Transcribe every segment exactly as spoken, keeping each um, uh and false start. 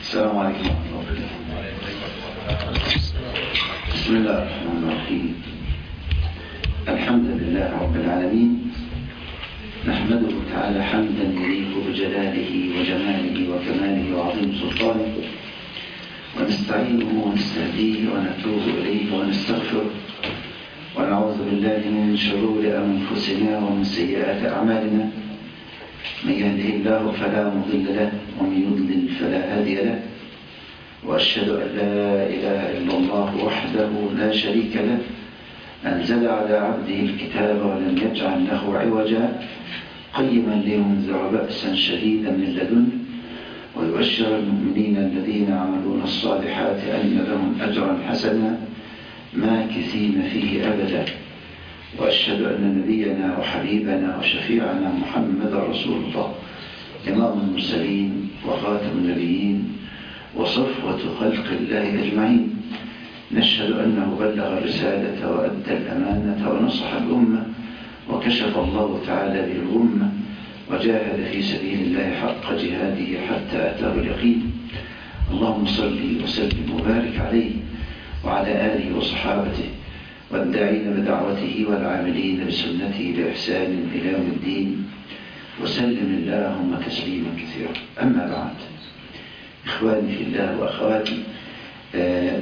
السلام عليكم ورحمة الله وبركاته. بسم الله الرحمن الرحيم. الحمد لله رب العالمين، نحمده تعالى حمدا يليق بجلاله وجماله وكماله وعظيم سلطانه، ونستعينه ونستهديه ونتوب إليه ونستغفره، ونعوذ بالله من شرور أنفسنا ومن سيئات أعمالنا. من يهده الله فلا مضل له ومن يضلل فلا هادي له، وأشهد أن لا إله إلا الله وحده لا شريك له، أنزل على عبده الكتاب ولم يجعل له عوجا، قيما لينذر بأسا شديدا من لدنه ويبشر المؤمنين الذين يعملون الصالحات أن لهم أجرا حسنا ماكثين فيه أبدا. وأشهد أن نبينا وحبيبنا وشفيعنا محمد رسول الله، إمام المرسلين وخاتم النبيين وصفوة خلق الله أجمعين. نشهد أنه بلغ الرسالة وأدى الأمانة ونصح الأمة، وكشف الله تعالى به الغمة، وجاهد في سبيل الله حق جهاده حتى أتاه اليقين. اللهم صل وسلم وبارك عليه وعلى آله وصحابته والداعين بدعوته والعاملين بسنته بإحسان إلى يوم الدين، وسلم اللهم تسليما كثيرا. أما بعد، إخواني في الله وأخواتي، آه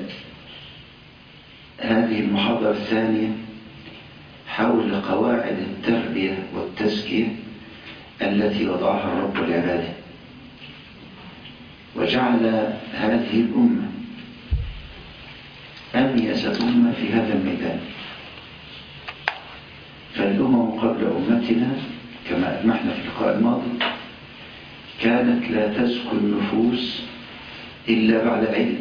هذه المحاضرة الثانية حول قواعد التربية والتزكية التي وضعها الرب لعباده، وجعل هذه الأمة أميز أمة في هذا الميدان. فالأمم قبل أمتنا كما ألمحنا في اللقاء الماضي كانت لا تزكو النفوس إلا بعد علم.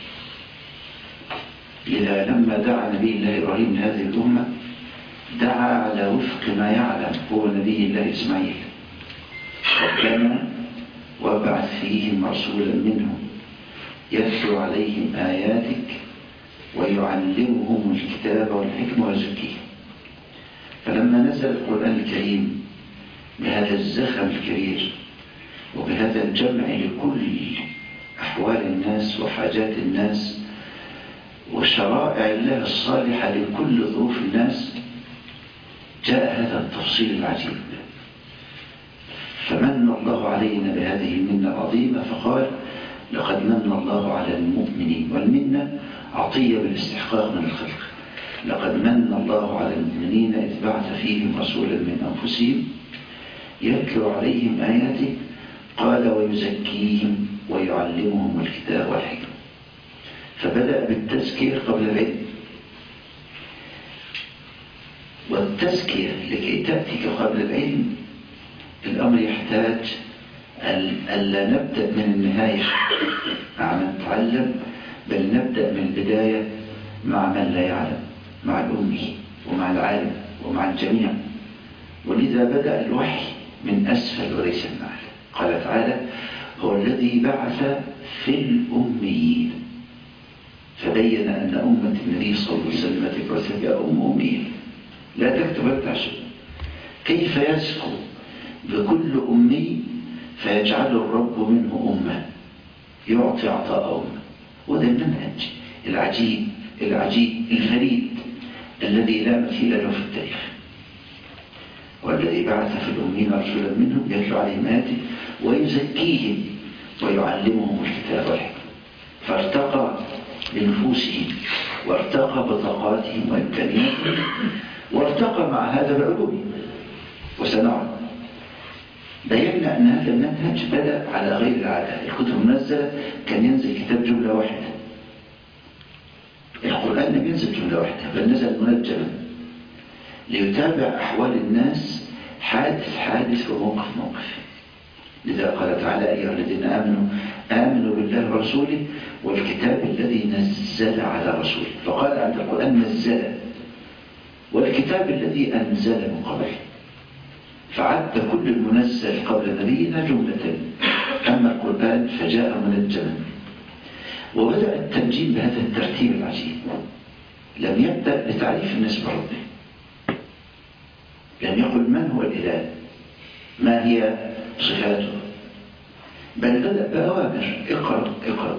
لذا لما دعا نبي الله إبراهيم لهذه الأمة دعا على وفق ما يعلم هو نبي الله إسماعيل: ربنا وابعث فيهم رسولا منهم يتلو عليهم آياتك ويعلمهم الكتاب والحكمة ويزكيهم. فلما نزل القرآن الكريم بهذا الزخم الكبير وبهذا الجمع لكل أحوال الناس وحاجات الناس وشرائع الله الصالحة لكل ظروف الناس، جاء هذا التفصيل العجيب. فمن الله علينا بهذه المنة العظيمة فقال: لقد من الله على المؤمنين. والمنة عطية بالاستحقاق من الخلق. لقد من الله على المؤمنين إذ بعث فيهم رسولا من أنفسهم يتلو عليهم آياته، قال: ويزكيهم ويعلمهم الكتاب والحكمة. فبدأ بالتزكية قبل العلم. والتزكية لكي تأتيك قبل العلم الأمر يحتاج ألا نبدأ من النهاية مع من تعلم، بل نبدأ من البداية مع من لا يعلم، مع الأمي ومع العالم ومع الجميع. ولذا بدأ الوحي من أسفل وليس من أعلى. قال تعالى: هو الذي بعث في الأميين. فبين أن أمة النبي صلى الله عليه وسلم تبعث بها أم أمية لا تكتب ولا تعشر. كيف يسكو بكل أمي فيجعل الرب منه أمة، يعطي عطاء أمة. وده المنهج العجيب العجيب الفريد الذي لا مثيل له في التاريخ. والذي بعث في الأمين رسولا منهم يتلو عليهم آياته ويزكيهم ويعلمهم الكتاب والحكمة. فارتقى بنفوسهم وارتقى بطاقاتهم وإمكانياتهم، وارتقى مع هذا بعلومهم. وسنعرف بينا أن هذا المنهج بدأ على غير العادة. الكتب المنزلة كان ينزل كتاب جملة واحدة، القرآن لم ينزل جملة واحدة بل نزل منجما ليتابع أحوال الناس حادث حادث وموقف موقف. لذا قال تعالى: أيها الذين آمنوا آمنوا بالله ورسوله والكتاب الذي نزل على رسوله. فقال عند القرآن نزل، والكتاب الذي أنزل من قبله. فعد كل المنزل قبل نبينا جملة، أما القرآن فجاء منجما. وبدأ التنجيم بهذا الترتيب العجيب. لم يبدأ بتعريف الناس بربه، لم يقل من هو الإله، ما هي صفاته، بل بدأ بأوامر: اقرأ اقرأ.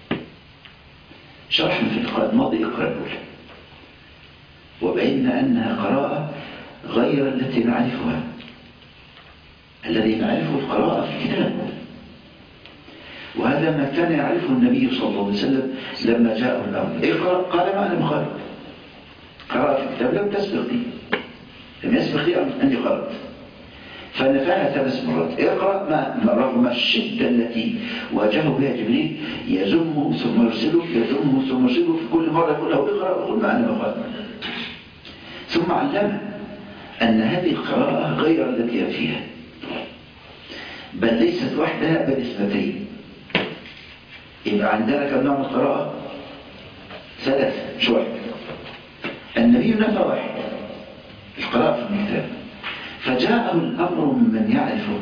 شرحنا في اللقاء الماضي اقرأ الأولى، وبينا أنها قراءة غير التي نعرفها. الذي نعرفه القراءة في الكتاب، وهذا ما كان يعرفه النبي صلى الله عليه وسلم لما جاءه الأمر: اقرأ. قال: ما أنا بقرأ. قراءة في الكتاب لم تسبق لي، لم يسبق لي أني قرأت، فنفاها ثلاث مرات: اقرأ. ما رغم الشدة التي واجهه بها جبريل، يزمه ثم يرسله، يزمه ثم يرسله، في كل مرة يقول له اقرأ، ويقول: ما أنا بقرأ. ثم علمه أن هذه القراءة غير التي فيها، بل ليست وحدها بل اثنتين. يبقى عندنا كم نوع من القراءة؟ ثلاثة، مش واحد. النبي نفى واحد، القراءة في الكتاب، فجاءه الأمر من يعرفه،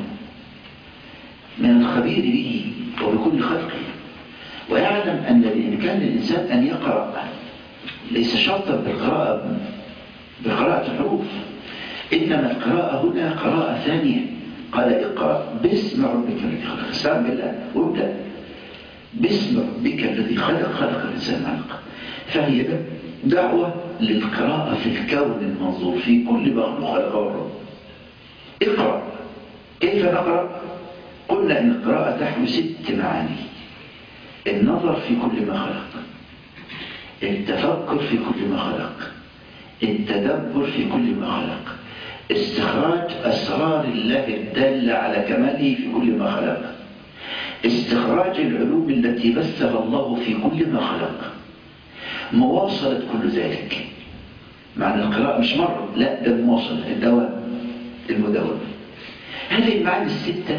من الخبير به وبكل خلقه، ويعلم أن بإمكان الإنسان أن يقرأ، ليس شرطا بالقراءة بقراءة الحروف، إنما القراءة هنا قراءة ثانية. قال: اقرأ باسم ربك الذي خلق. استعن بالله وابدأ باسم ربك الذي خلق، خلق الإنسان علق. فهي دعوة للقراءة في الكون المنظور، في كل مخلوق خلقه الرب. اقرأ. كيف نقرأ؟ قلنا إن القراءة تحوي ست معاني: النظر في كل ما خلق، التفكر في كل ما خلق، التدبر في كل ما خلق، استخراج أسرار الله الدالة على كماله في كل ما خلق، استخراج العلوم التي بثها الله في كل ما خلق، مواصلة كل ذلك. معنى القراءة مش مرة، لا، ده المواصلة، الدوام، المداومة. هذه المعاني الستة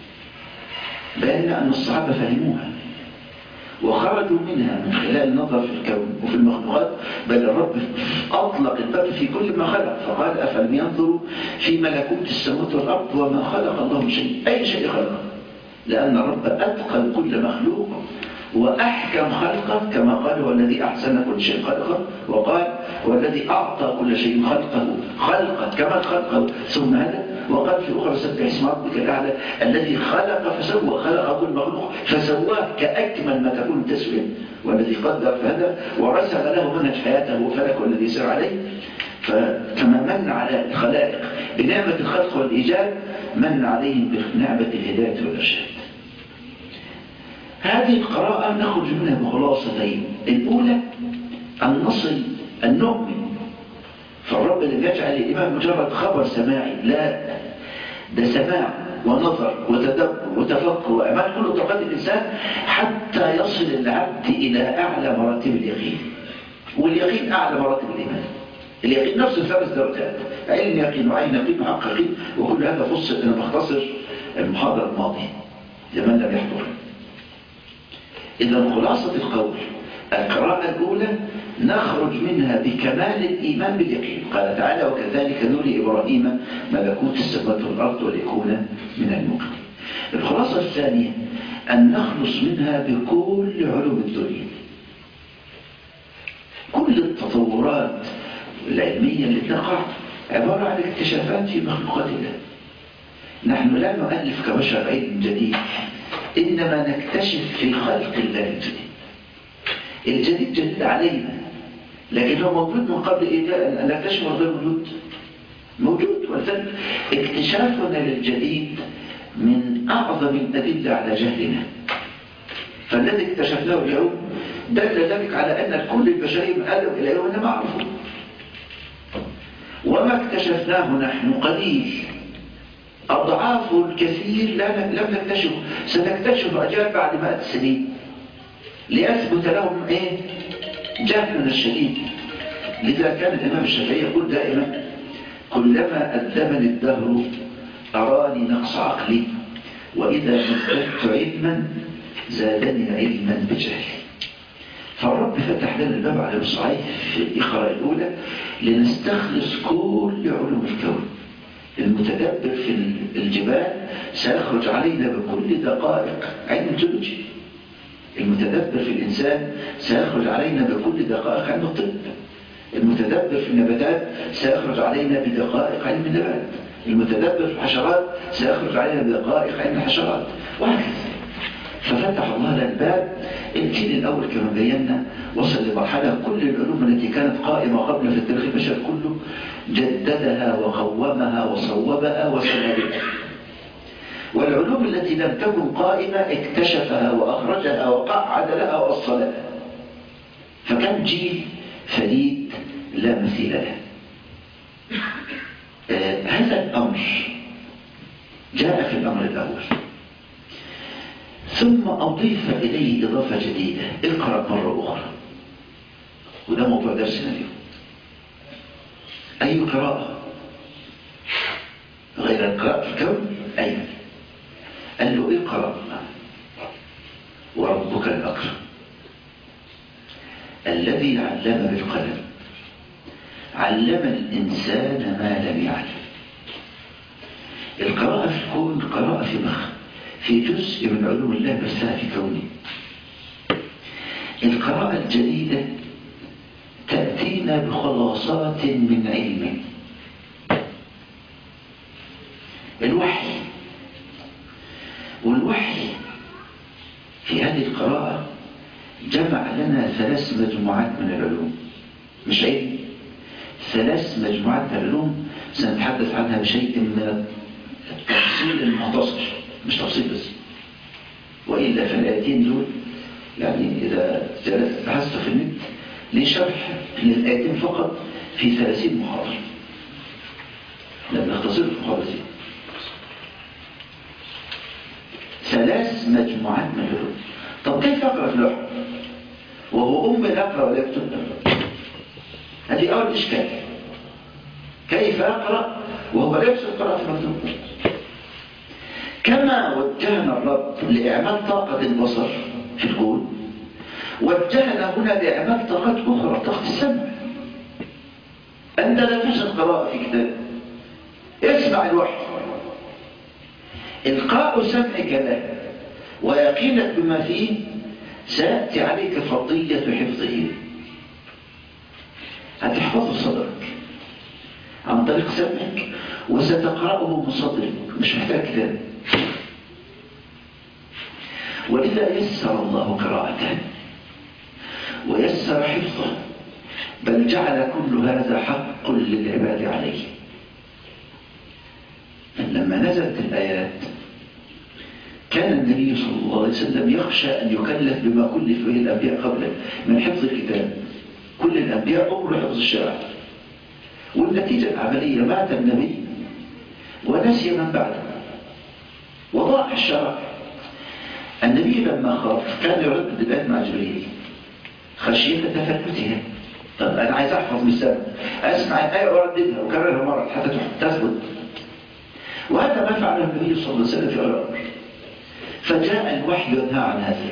بأن أن الصحابة فهموها وخرجوا منها من خلال النظر في الكون وفي المخلوقات، بل الرب أطلق الباب في كل ما خلق، فقال: أفلم ينظروا في ملكوت السماوات والأرض وما خلق الله من شيء. أي شيء خلقه، لأن الرب أتقن كل مخلوق وأحكم خلقه، كما قال: هو الذي أحسن كل شيء خلقه، وقال: هو الذي أعطى كل شيء خلقه خلقه كما خلقه ثم هدى، وقال في أخرى: سبح اسم ربك الأعلى الذي خلق فسوى، خلق كل مخلوق فسواه كأكمل ما تكون تسوية، والذي قدر فهدى، ورسم له منهج حياته وفلك والذي سر عليه. فكما من على الخلائق بنعمة الخلق والإيجاد، من عليهم بنعمة الهداية والإرشاد. هذه القراءة نخرج منها بخلاصتين: الأولى أن نصل أن نؤمن، فالرب لم يجعل الإيمان مجرد خبر سماعي، لا، ده سماع ونظر وتدبر وتفكر وأعمال كل طاقات الإنسان، حتى يصل العبد إلى أعلى مراتب اليقين. واليقين أعلى مراتب الإيمان. اليقين نفس الثلاث درجات: علم يقين وعين يقين وحق يقين، وكل هذا فصل. أنا بختصر المحاضرة الماضية لمن لم يحضر. إذا خلاصة القول: القراءة الأولى نخرج منها بكمال الإيمان باليقين. قال تعالى: وكذلك نري إبراهيم ملكوت السماوات والأرض وليكون من الموقنين. الخلاصة الثانية أن نخلص منها بكل علوم الدنيا. كل التطورات العلمية اللي تقع عبارة عن اكتشافات في مخلوقات الله. نحن لا نؤلف كبشر علم جديد، إنما نكتشف في خلق الله الجديد. الجديد جديد علينا، لكن هو موجود من قبل إيه؟ أن نكتشف غير موجود موجود. ولذلك اكتشافنا للجديد من أعظم الأدلة على جهلنا. فالذي اكتشفناه اليوم دل ذلك على أن الكل البشري من آدم إلى يومنا معروف، وما اكتشفناه نحن قليل، أضعافه الكثير لم نكتشفه، سنكتشف أجيال بعد مئات السنين ليثبت لهم إيه؟ جهلنا الشديد. لذا كان الإمام الشافعي يقول دائما: كلما أدبني الدهر أراني نقص عقلي، وإذا ازددت علما زادني علما بجهلي. فالرب فتح لنا الباب على مصراعيه في الإقراء الأولى لنستخلص كل علوم الكون. المتدبر في الجبال سيخرج علينا بكل دقائق علم الجيولوجي. المتدبر في الإنسان سيخرج علينا بكل دقائق علم الطب. المتدبر في النباتات سيخرج علينا بدقائق علم النبات. المتدبر في الحشرات سيخرج علينا بدقائق علم الحشرات، وهكذا. ففتح الله لنا الباب. الجيل الأول كما بينا وصل لمرحلة كل العلوم التي كانت قائمة قبل في التاريخ البشري كله جددها وقومها وصوبها وسندها، والعلوم التي لم تكن قائمة اكتشفها وأخرجها وقعد لها وأصلها، فكان جيل فريد لا مثيل له. آه هذا الأمر جاء في الأمر الأول، ثم أضيف إليه إضافة جديدة: اقرأ مرة أخرى. وده موضوع درسنا اليوم. أي قراءة غير القراءة في الكون؟ أي. قال له اقرأ وربك الأكرم الذي علم بالقلم علم الإنسان ما لم يعلم. القراءة في الكون قراءة في مخ في جزء من علوم الله نفسها في كونه. القراءة الجديدة تأتينا بخلاصات من علمه. الوحي، والوحي في هذه القراءة جمع لنا ثلاث مجموعات من العلوم، مش علم، ثلاث مجموعات من العلوم سنتحدث عنها بشيء من التفصيل المختصر، مش تفصيل بس، وإلا في الآيتين دول يعني إذا جلست بحثت في النت لشرح للآيتين فقط في ثلاثين محاضرة، لم نختصر في محاضرتين. ثلاث مجموعات من العلوم. طب كيف أقرأ في اللوحة وهو أم لا يقرأ ولا يكتب؟ هذه أول إشكال. كيف أقرأ وهو لا يكتب قراءة في المكتوب؟ كما وجهنا الرب لإعمال طاقة البصر في الكون، وجهنا هنا لإعمال طاقات أخرى، طاقة السمع. أنت لا توجد قراءة في كتاب، اسمع الوحي، إلقاء سمعك له ويقينك بما فيه سيأتي عليك فرضية حفظه. هتحفظه صدرك عن طريق سمعك وستقرأه من صدرك، مش محتاج كتاب. ولذا يسر الله قراءته ويسر حفظه، بل جعل كل هذا حق للعباد عليه. لما نزلت الآيات كان النبي صلى الله عليه وسلم يخشى أن يكلف بما كلف به الأنبياء قبله من حفظ الكتاب. كل الأنبياء أمروا حفظ الشرع، والنتيجة العملية مات النبي ونسي من بعده وضاع الشرع. النبي لما خاف كان يردد الآيات مع جبريل خشية تفلتها. طب أنا عايز أحفظ بالسبب، أسمع الآية وأرددها وكررها مرة حتى تثبت. وهذا ما فعله النبي صلى الله عليه وسلم في الأمر. فجاء الوحي ينهى عن هذا.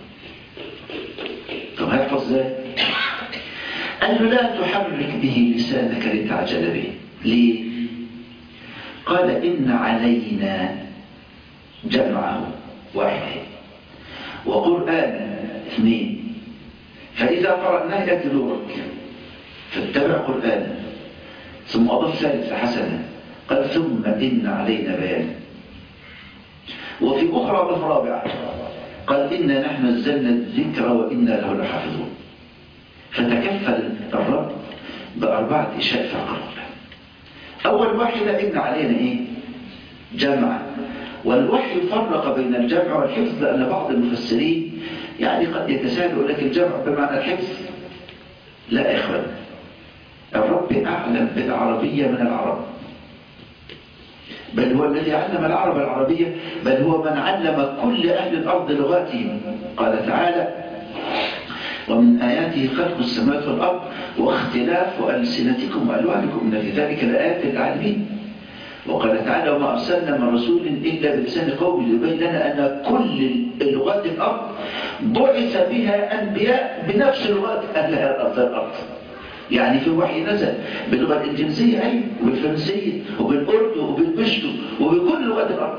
طب هيحفظ ازاي؟ قال له لا تحرك به لسانك لتعجل به. ليه؟ قال إن علينا جمعه واحد وقرآن اثنين، فإذا قرأناه يأتي دورك فاتبع قرآن. ثم أضاف ثالث حسنة قال ثم إن علينا بيان. وفي أخرى أضاف رابعة قال إنا نحن نزلنا الذكر وإنا له لحافظون. فتكفل الرب بأربعة أشياء في القرآن. أول واحدة إن علينا إيه؟ جمع. والوحي فرق بين الجمع والحفظ، لأن بعض المفسرين يعني قد يتساهل لك الجمع بمعنى الحفظ. لا يا إخوان، الرب أعلم بالعربية من العرب، بل هو الذي علم العرب العربية، بل هو من علم كل أهل الأرض لغاتهم. قال تعالى ومن آياته خلق السماوات والأرض واختلاف ألسنتكم وألوانكم إن في ذلك لآيات للعالمين. وقال تعالى وما أرسلنا من رسول إلا بلسان قومه ليبين لنا أن كل اللغات الأرض بعث بها أنبياء بنفس لغات أهلها الأرض. يعني في وحي نزل باللغة الإنجليزية أي وبالفرنسية وبالأردو وبالبشتو وبكل لغات الأرض.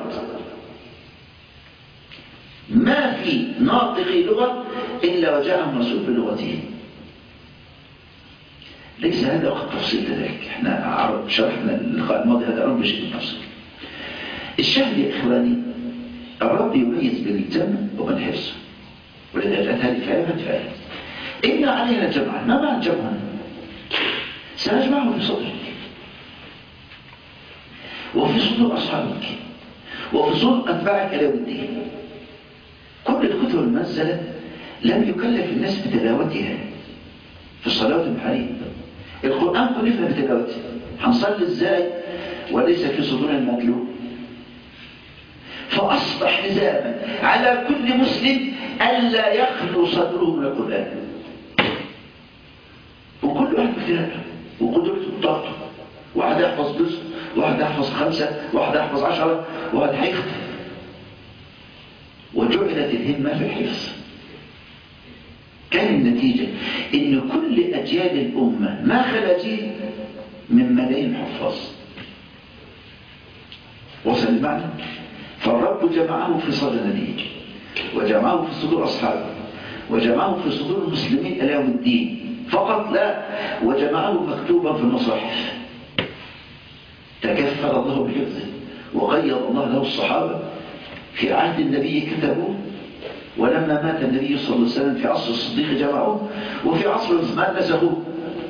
ما في ناطق لغة إلا وجاءهم رسول بلغته. ليس هذا وقت تفصيل ذلك، احنا عرب شرحنا اللقاء الماضي هذا الأمر بشيء تفصيل. الشاهد يا إخواني الرب يميز بين الجمع وبين الحفظ، ولذلك هذه فائدة فائدة. إن علينا جمعا. ما معنى جمعا؟ سنجمعه في صدرك وفي صدور أصحابك وفي صدور أتباعك إلى يوم الدين. كل الكتب المنزلة لم يكلف الناس بتلاوتها في الصلاة المحاريب. القرآن كلفنا بتلاوته. هنصلي ازاي وليس في صدورنا المتلو؟ فأصبح لزاما على كل مسلم ألا يخلو صدره من القرآن، وكل واحد باختلافه وقدرته وطاقته. واحد يحفظ جزء، واحد يحفظ خمسة، واحد يحفظ عشرة، واحد هيختم. وجعلت الهمة في الحفظ. كان النتيجة إن كل أجيال الأمة ما خلا جيل من ملايين حفاظ. وصل المعنى؟ فالرب جمعه في صدر نبيه، وجمعه في صدور أصحابه، وجمعه في صدور المسلمين إلى يوم الدين فقط لا، وجمعه مكتوبا في المصاحف. تكفل الله بحفظه وقيض الله له الصحابة. في عهد النبي كتبوه، ولما مات النبي صلى الله عليه وسلم في عصر الصديق جمعوه، وفي عصر عثمان نسخوه.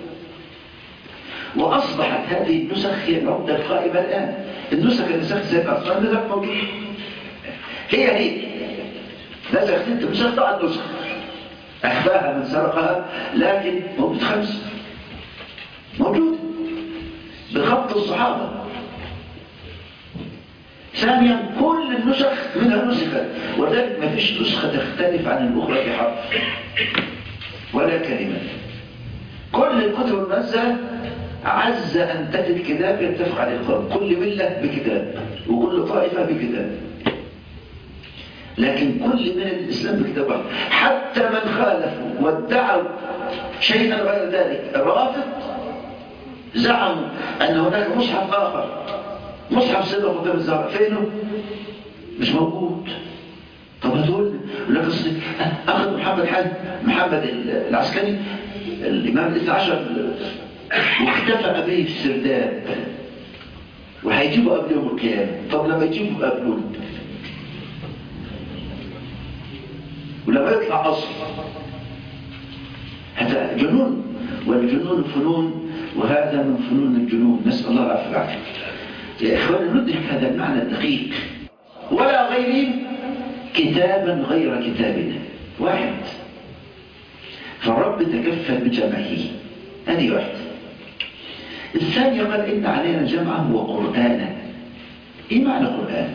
وأصبحت هذه النسخ هي العمدة القائمة الآن. النسخ اللي نسخت سيد عثمان نسخ موجود، هي هي نسخت انت نسخت على النسخ، أخفاها من سرقها، لكن موجود خمس موجود بخط الصحابة. ثانيا كل النسخ منها نسخت، ولذلك ما فيش نسخة تختلف عن الأخرى في حرف ولا كلمة. كل الكتب المنزلة عز أن تجد كتاب يتفق عليه القرآن، كل ملة بكتاب وكل طائفة بكتاب، لكن كل من الإسلام بكتاب واحد. حتى من خالفوا وادعوا شيئا غير ذلك، الرافض زعموا أن هناك مصحف آخر، مصحف سيدنا قدام الزهراء، فينه؟ مش موجود. طب هتقول لك أخذ محمد حاج محمد العسكري الإمام الاثنى عشر واختفى به في السرداب، وهيجيبوا قبل يوم القيامة. طب لما يجيبوا قبله ولما يطلع أصل، هذا جنون، والجنون فنون، وهذا من فنون الجنون، نسأل الله العافية والعافية. يا إخواني ندرك هذا المعنى الدقيق. ولا غيرهم كتابا غير كتابنا واحد، فالرب تكفل بجمعه. هذه واحدة. الثانية قال إن علينا جمعه وقرآنا. إيه معنى قرآن؟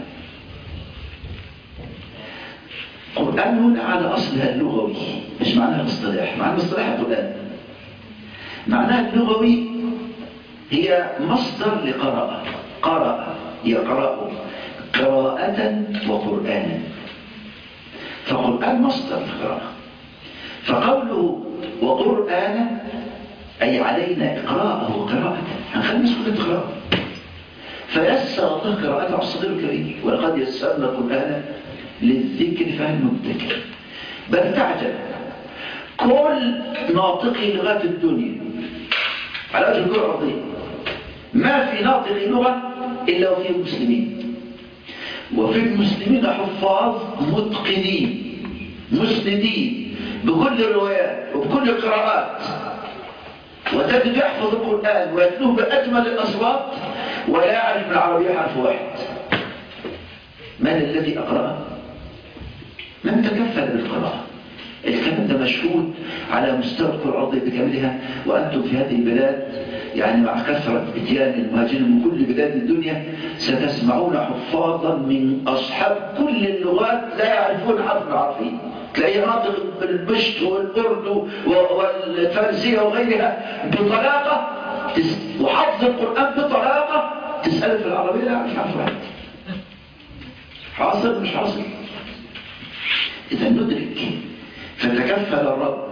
قرآن هنا على أصلها اللغوي، مش معناها الاصطلاح. معنى الاصطلاح قرآن، معناها اللغوي هي مصدر لقراءة. قرأ يقرأ قراءة وقرآنا، فقرآن مصدر لقراءة. فقوله وقرآنا أي علينا إقراءه قراءة، هنخلي الناس كلها تقرأ. فيسر الله قراءته على الصغير الكريم، ولقد يسرنا القرآن للذكر فهل مدكر. بل تعجب كل ناطقي لغات الدنيا على وجه الكرة الأرضية ما في ناطقي لغة إلا وفيه مسلمين، وفي المسلمين حفاظ متقنين مسندين بكل الروايات وبكل القراءات، وتجد يحفظ القرآن ويتلوه بأجمل الأصوات ولا يعرف بالعربية حرف واحد. من الذي أقرأه؟ من تكفل بالقراءة. الكلام ده مشهود على مستوى الكرة الأرضية بكاملها، وأنتم في هذه البلاد يعني مع كثرة إتيان المهاجرين من كل بلاد الدنيا ستسمعون حفاظا من أصحاب كل اللغات لا يعرفون حرف العربي. تلاقيه ناطق بالبشت والأردو والفارسية وغيرها بطلاقة، وحفظ القرآن بطلاقة. تسأل في العربية لا يعرف حرف واحد. حاصل مش حاصل؟ إذا ندرك. فتكفل الرب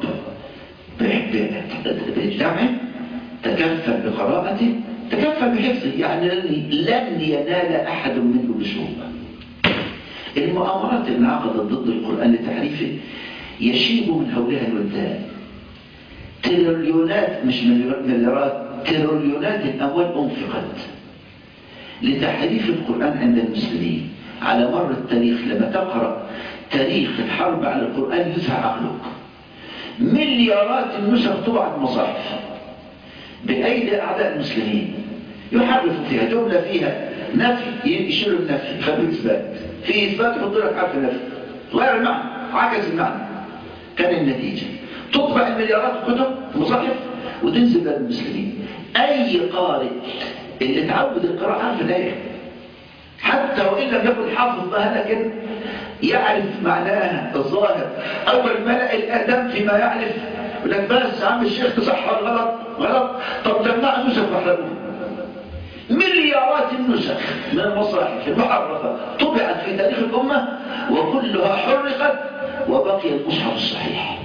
بالجمع، تكفل بقراءته، تكفل بحفظه، يعني لن ينال أحد منه بسهولة. المؤامرات اللي انعقدت ضد القرآن لتحريفه يشيب من هولها الولدان. تريليونات مش مليارات، تريليونات الأموال أنفقت لتحريف القرآن عند المسلمين، على مر التاريخ لما تقرأ تاريخ الحرب على القرآن يسعى عقلك. مليارات النسخ طبعت مصاحف بأيدي أعداء المسلمين، يحرفوا فيها جملة فيها نفي يشيلوا النفي يخلوا إثبات، في إثبات يحط لك حرف نفي غير المعنى عكس المعنى. كان النتيجة تطبع المليارات الكتب مصاحف وتنزل بلاد المسلمين. أي قارئ اللي تعود القراءة عارف الآية، حتى وإن لم يكن حافظ لها لكن يعرف معناها الظاهر. أول ملأ الآدم فيما يعرف يقول لك بس عم الشيخ تصح ولا غلط؟ غلط. طب جمع نسخ واحرقوها. مليارات النسخ من المصاحف المحرفة طبعت في تاريخ الأمة وكلها حرقت وبقي المصحف الصحيح.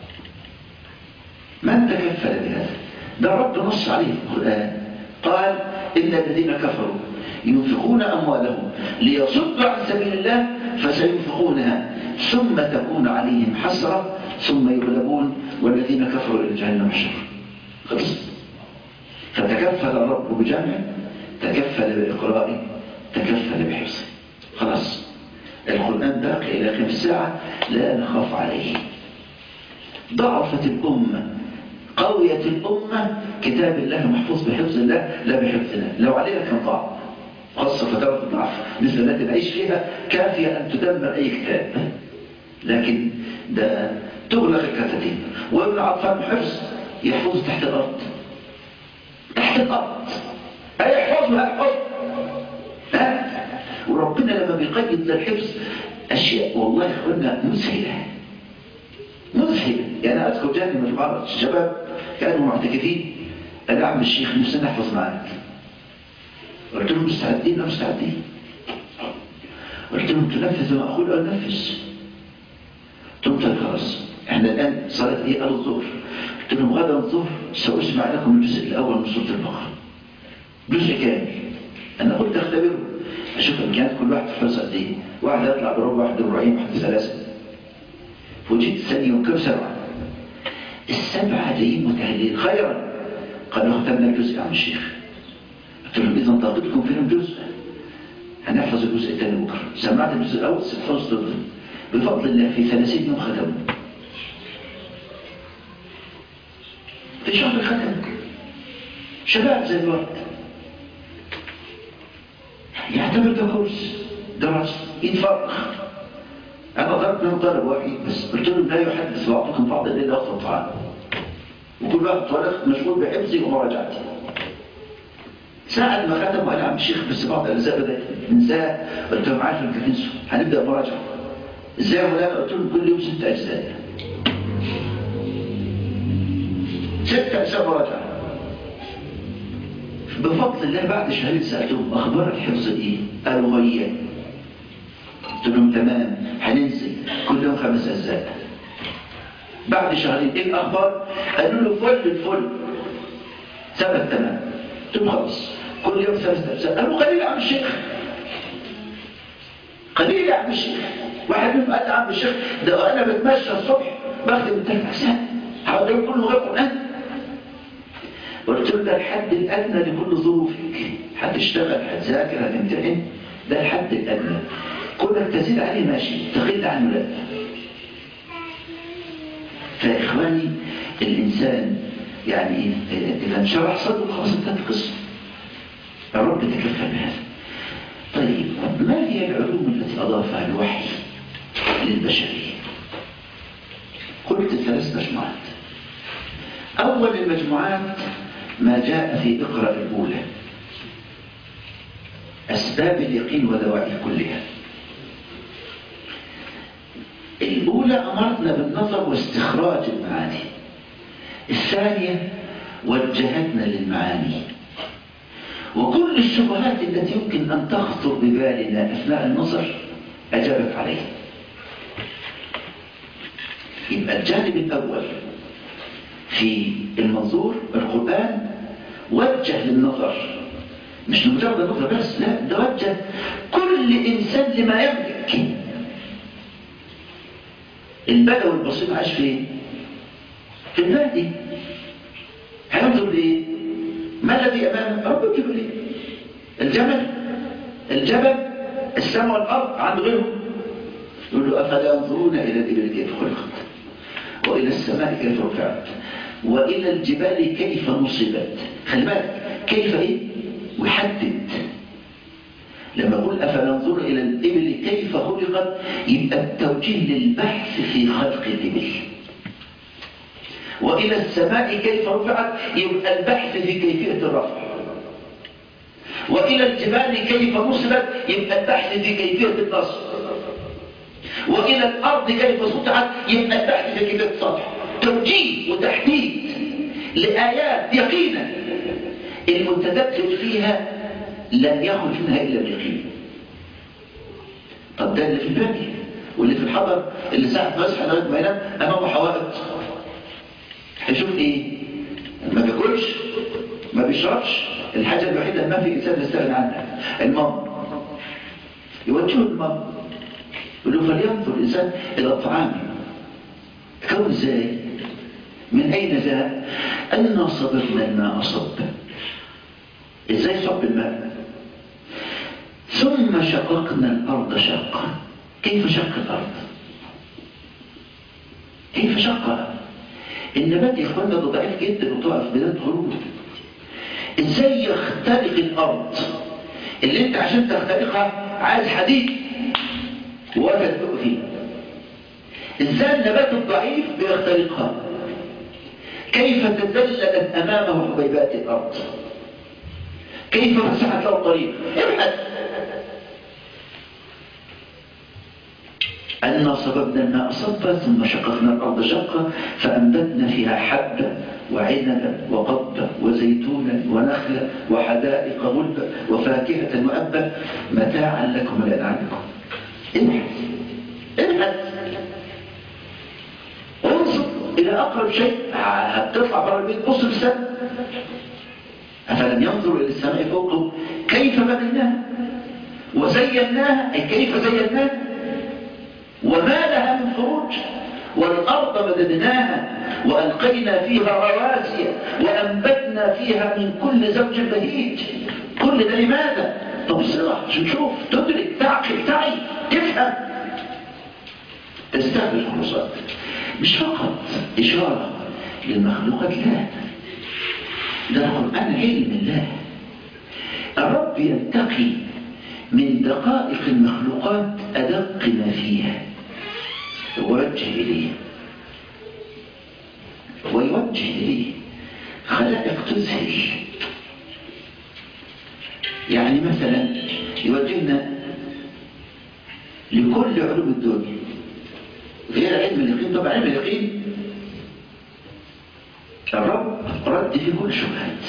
من تكفل بهذا؟ ده رب نص عليه في القرآن، قال إن الذين كفروا ينفقون أموالهم ليصدوا عن سبيل الله فسينفقونها ثم تكون عليهم حسرة ثم يغلبون والذين كفروا إلى جهنم محشرون. خلص. فتكفل الرب بجمع، تكفل بإقرائه، تكفل بحفظه. خلاص القرآن باقي إلى آخر الساعة لا نخاف عليه. ضعفت الأمة قوية الأمة كتاب الله محفوظ بحفظ الله لا بحفظنا. لو علينا كان ضعف، خاصة فترة الضعف مثل التي نعيش فيها كافية أن تدمر أي كتاب، لكن ده تغلق الكتاتيب. وابن عطفان حفظ يحفظ تحت الأرض، تحت الأرض هيحفظه هيحفظه ها. وربنا لما بيقيد للحفظ أشياء والله يا إخوانا مذهلة مذهلة. يعني أذكر جاني مجموعة الشباب كانوا معتكفين، قال عم الشيخ نفسنا نحفظ معاك. قلت لهم مستعدين مستعدين. قلت لهم تنفذ ما أقول أو نفذ. قلت لهم خلاص احنا الآن صلاة ايه؟ قالوا الظهر. قلت لهم غدا الظهر سأسمع لكم الجزء الأول من سورة البقرة، جزء كامل. أنا قلت أختبره أشوف إن كانت كل واحد تحفظ قد إيه. واحد يطلع بربع، واحد بربعين، واحد ثلاثة. فوجئت ثانية وكم سبعة. السبعة جايين متهلين خيرا. قالوا ختمنا الجزء يا عم الشيخ. قلت لهم إذا طاقتكم فيهم جزء هنحفظ الجزء الثاني بكرة. سمعت الجزء الأول حفظت ضده بفضل الله في ثلاثين يوم ختموا. في شهر ختم شباب زي الوقت يعتبر ده كورس درس يتفرغ. أنا ضربت من طالب واحد بس قلت لهم لا يحدث بعضكم بعض إلا وقت الطعام، وكل واحد طالب مشغول بحفظي ومراجعتي. ساعة ما ختم وقال عم الشيخ بس بعض الأجزاء بدأت ننساها. قلت لهم عارف إنك تنسوا هنبدأ مراجعة. إزاي ولا؟ قلت لهم كل يوم ست أجزاء ست أجزاء مراجعة. بفضل الله بعد شهرين سألتهم أخبار الحفظ إيه؟ قالوا غيّة. قلت لهم تمام هننزل كل يوم خمس أجزاء. بعد شهرين إيه الأخبار؟ قالوا له فل الفل ثبت تمام. قلت لهم خلاص كل يوم ثلاث أجزاء. قالوا قليل يا عم الشيخ، قليل يا عم الشيخ. واحد منهم قال يا عم الشيخ ده أنا بتمشى الصبح بخدم الثلاث أجزاء هقول لهم كله غير قرآن. قلت له ده الحد الأدنى لكل ظروفك، هتشتغل هتذاكر هتمتحن، ده الحد الأدنى. كونك تزيد عليه ماشي، تقل عنه لا. فإخواني الإنسان يعني إذا انشرح صدره خلاص انتهت القصة. الرب تكفل بهذا. طيب ما هي العلوم التي أضافها الوحي للبشرية؟ قلت ثلاث مجموعات. أول المجموعات ما جاء في اقرأ الأولى، أسباب اليقين ودواعيه كلها. الأولى أمرتنا بالنظر واستخراج المعاني. الثانية وجهتنا للمعاني، وكل الشبهات التي يمكن أن تخطر ببالنا أثناء النظر أجابت عليها. يبقى الجانب الأول في المنظور القرآن وجه للنظر، مش لمجرد النظر بس، لا ده وجه كل إنسان لما يملك. البدوي البسيط عايش فين؟ في البادي. هينظر ليه؟ ما الذي أمامه؟ رب يجيب ليه؟ الجبل، الجبل السماء والأرض عند غيرهم. يقول له أفلا ينظرون إلى الإبل كيف خلقت، وإلى السماء كيف رفعت، وإلى الجبال كيف نصبت. خلي بالك كيف إيه؟ ويحدد. لما يقول أفلا ينظرون إلى الإبل كيف خلقت، يبقى التوجيه للبحث في خلق الإبل. وإلى السماء كيف رفعت، يبقى البحث في كيفية الرفع. وإلى الجبال كيف نصبت، يبقى البحث في كيفية النصب. وإلى الأرض كيف سطحت، يبقى البحث في كيفية السطح. توجيه وتحديد لآيات يقينا المتدبر فيها لن يخرج منها إلا باليقين. طب ده اللي في البادية واللي في الحضر، اللي ساعة ما يصحى لغاية ما ينام أمامه حوائط، هيشوف إيه؟ ما بياكلش، ما بيشربش، الحاجة الوحيدة ما في إنسان يستغنى عنها الماء. يوجهه الماء، يقول له فلينظر الإنسان إلى الطعام كون إزاي؟ من أين جاء؟ أنا صبرنا الماء صبا. إزاي صب الماء؟ ثم شققنا الأرض شقا. كيف شق الأرض؟ كيف شقها؟ النبات يا إخوانا ده ضعيف جدا وطائف بداية غروبه. إزاي يخترق الأرض اللي أنت عشان تخترقها عايز حديد ووجد له فيه؟ إزاي النبات الضعيف بيخترقها؟ كيف تذللت أمامه حبيبات الأرض؟ كيف مسحت له الطريق؟ ابحث. أنا صببنا الماء صبا ثم شققنا الأرض شقا فأنبتنا فيها حبا وعنبا وقضبا وزيتونا ونخلا وحدائق غلبا وفاكهة وأبا متاعا لكم ولأنعامكم. ابحث ابحث انظر إلى أقرب شيء. هتطلع بره البيت بص في السماء. أفلم ينظروا إلى السماء فوقهم كيف بنيناها وزيناها، أي كيف زيناها وما لها من فروج، والأرض مددناها وألقينا فيها رواسي وأنبتنا فيها من كل زوج بهيج. كل ده لماذا؟ تبصرة عشان تشوف تدرك تعقل تعي تفهم تستقبل الخصوصات. مش فقط إشارة للمخلوقات، لا، ده القرآن علم الله. الرب ينتقي من دقائق المخلوقات أدق ما فيها ويوجه إليه ويوجه إليه خلائق تذهل. يعني مثلا يوجهنا لكل علوم الدنيا غير علم اليقين. طبعا علم اليقين الرب رد في كل شبهات.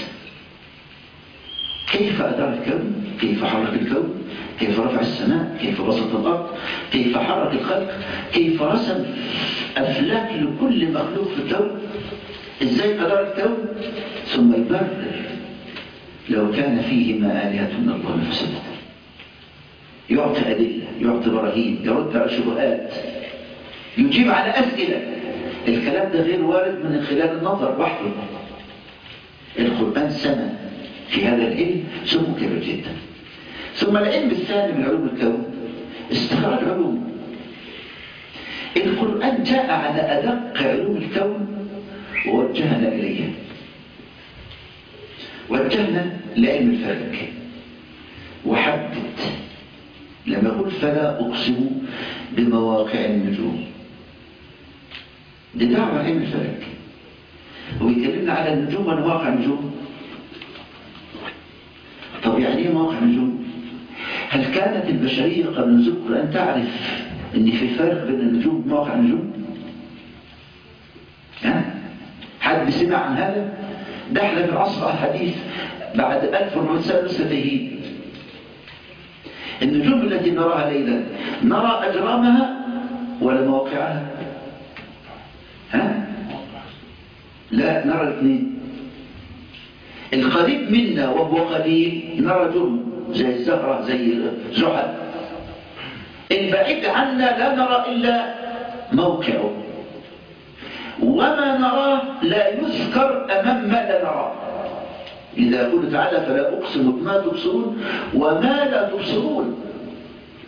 كيف أدار الكون، كيف حرك الكون، كيف رفع السماء، كيف بسط الأرض، كيف حرك الخلق، كيف رسم أفلاك لكل مخلوق في الكون، إزاي أدار الكون. ثم يبرر لو كان فيهما آلهة إلا الله لفسدتا. يعطي أدلة، يعطي براهين، يرد على شبهات، يجيب على أسئلة. الكلام ده غير وارد من خلال النظر وحده. القرآن سمى في هذا العلم سمو كبير جدا. ثم العلم الثاني من علوم الكون استخراج علوم. القرآن جاء على أدق علوم الكون ووجهنا إليها. وجهنا لعلم الفلك وحدد لما يقول فلا أقسم بمواقع النجوم، دي دعوة علم الفلك. ويكلمنا على النجوم ومواقع النجوم. طب يعني ايه مواقع النجوم؟ هل كانت البشرية قبل نزول القرآن تعرف ان في فرق بين النجوم ومواقع النجوم؟ ها؟ حد سمع عن هذا؟ ده احنا في العصر الحديث بعد ألف وأربعمائة سنة لسه تايهين. النجوم التي نراها ليلا نرى أجرامها ولا مواقعها؟ ها؟ لا، نرى الاثنين. القريب منا وهو قليل نرى جرم زي الزهرة زي زحل. البعيد عنا لا نرى إلا موقعه، وما نراه لا يذكر أمام ما لا نراه. إذا يقول تعالى فلا أقسم بما تبصرون وما لا تبصرون.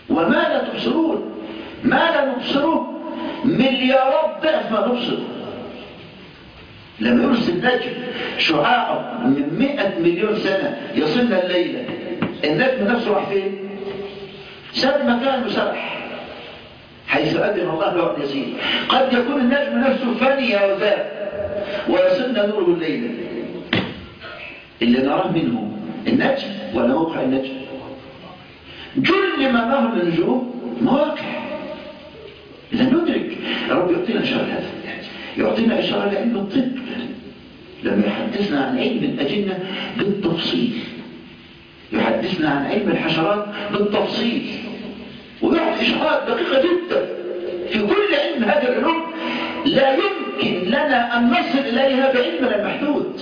وما لا تبصرون، ما لا نبصره مليارات ضعف ما نبصره. لما يرسل نجم شعاعه من مئة مليون سنة يصلنا الليلة، النجم نفسه راح فين؟ ساب مكانه سرح حيث أذن الله له أن يسير. قد يكون النجم نفسه فاني وذاب ويصلنا نوره الليلة. اللي نراه منه النجم ولا موقع النجم؟ كل ما نراه من النجوم مواقع. إذا ندرك رب يعطينا إشارة هذا، يعطينا إشارة لعلم الطب لما يحدثنا عن علم الأجنة بالتفصيل، يحدثنا عن علم الحشرات بالتفصيل، ويعطي إشارات دقيقة جدا في كل علم هذه العلوم لا يمكن لنا أن نصل إليها بعلمنا المحدود.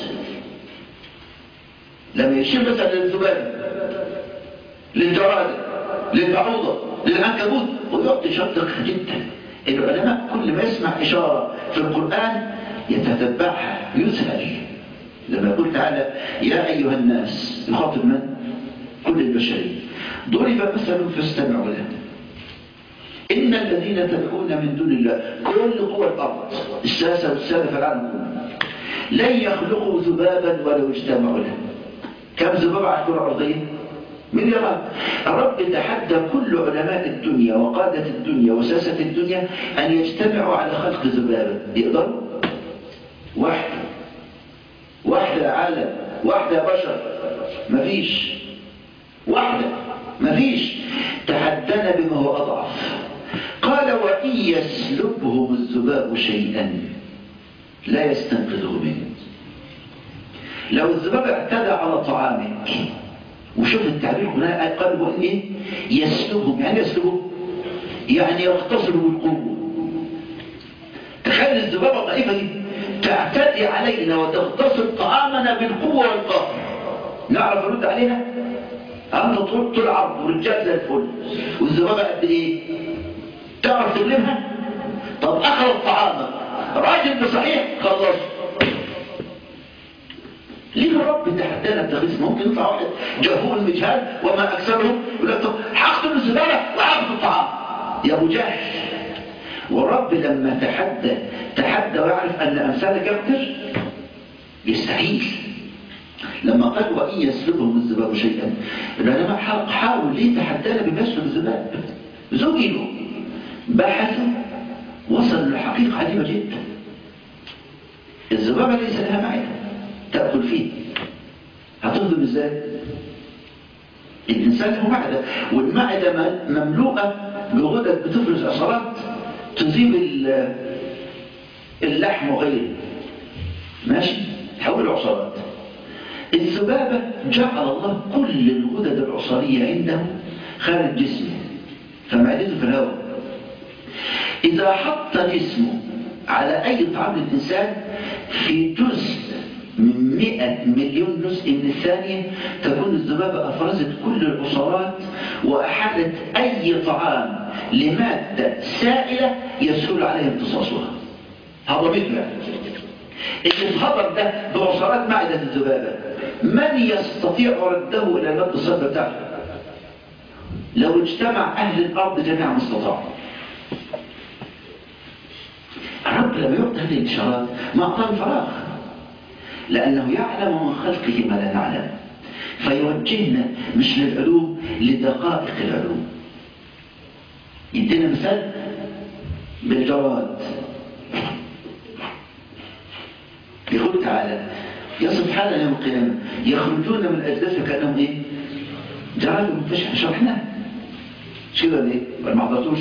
لما يشير مثلا للذبابة، للجرادة، للبعوضة، للعنكبوت، ويعطي إشارات دقيقة جدا. العلماء كل ما يسمع إشارة في القرآن يتتبعها يذهل. لما يقول تعالى يا أيها الناس، يخاطب من؟ كل البشرية. ضرب مثل فاستمعوا له، إن الذين تدعون من دون الله، كل قوى الأرض الساسة والسادة في العالم كله، لن يخلقوا ذبابا ولو اجتمعوا له. كم ذبابة على الكرة الأرضية؟ مليارات. الرب تحدى كل علماء الدنيا وقادة الدنيا وساسة الدنيا أن يجتمعوا على خلق ذبابة. يقدروا؟ واحدة واحدة عالم، واحدة بشر، مفيش. واحدة مفيش. تحدنا بما هو أضعف. قال وإن يسلبهم الذباب شيئا لا يستنقذه منه. لو الذباب اعتدى على طعامك، وشوف التعبير هنا قال وإن إيه؟ يسلبهم. يعني يسلبهم يعني يغتصبوا بالقوة. تخيل الذبابة الضعيفة دي تعتدي علينا وتغتصب طعامنا بالقوة والقهر، نعرف نرد عليها؟ أنت طول طول عرض ورجال زي الفل، والذبابة قد إيه؟ تعرف تغلبها؟ طب أخذ طعامك راجل بصحيح خلص. ليه الرب تحدانا بتغيث؟ ممكن يطلع واحد جهول مجهال وما أكثرهم يقول لك طب حقت الزبالة وحقت الطعام يا أبو جهل. والرب لما تحدى تحدى ويعرف أن أمثالك يقدر يستحيل. لما قال وإن يسلبهم الذباب شيئا، العلماء حاول ليه تحدانا بمسلب الذباب؟ زوجلوا بحثوا وصلوا لحقيقة عجيبة جدا. الذبابة ليس لها معدة تأكل فيه، هتهضم ازاي؟ الإنسان له معدة، والمعدة مملوءة بغدد بتفرز عصارات تذيب اللحم وغيره، ماشي؟ تحول عصارات. الذبابة جعل الله كل الغدد العصارية عنده خارج جسمه، فمعدته في الهواء. إذا حط جسمه على أي طعام للإنسان في جزء من مئة مليون جزء من الثانية، تكون الذبابة أفرزت كل العصارات وأحالت أي طعام لمادة سائلة يسهل عليه امتصاصها. هضمتها. اللي انهضم ده بعصارات معدة الذبابة، من يستطيع رده إلى المادة الصلبة بتاعته؟ لو اجتمع أهل الأرض جميعا ما استطاعوا. الرب لما يعطي هذه الإشارات ما أعطاه فراغ، لأنه يعلم من خلقه ما لا نعلم، فيوجهنا مش للعلوم لدقائق العلوم. يدينا مثال بالجراد. يقول تعالى يصف حالا يوم القيامة يخرجون من أجداث كأنهم إيه؟ جراد منتشر. شرحناه مش كده ليه؟ ولا ما حضرتوش؟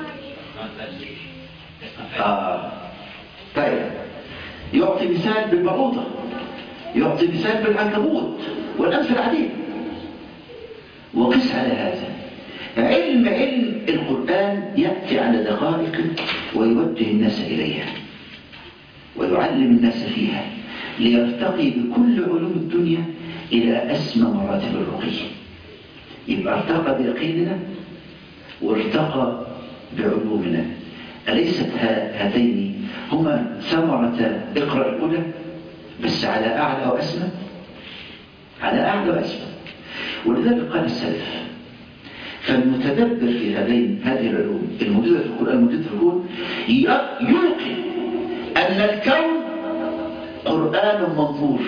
آه. طيب يعطي مثال بالبعوضة، يعطي مثال بالعنكبوت والأمثلة عديدة. وقس على هذا علم علم القرآن يأتي على دقائق ويوجه الناس إليها ويعلم الناس فيها ليرتقي بكل علوم الدنيا إلى أسمى مراتب الرقي. يبقى ارتقى بيقيننا وارتقى بعلومنا. أليست هاتين هما ثمرة اقرأ الأولى بس على أعلى وأسمى؟ على أعلى وأسمى. ولذلك قال السلف فالمتدبر في هذين هذه العلوم الموجودة في القرآن الموجودة في الكون يوقن أن الكون قرآن منظور،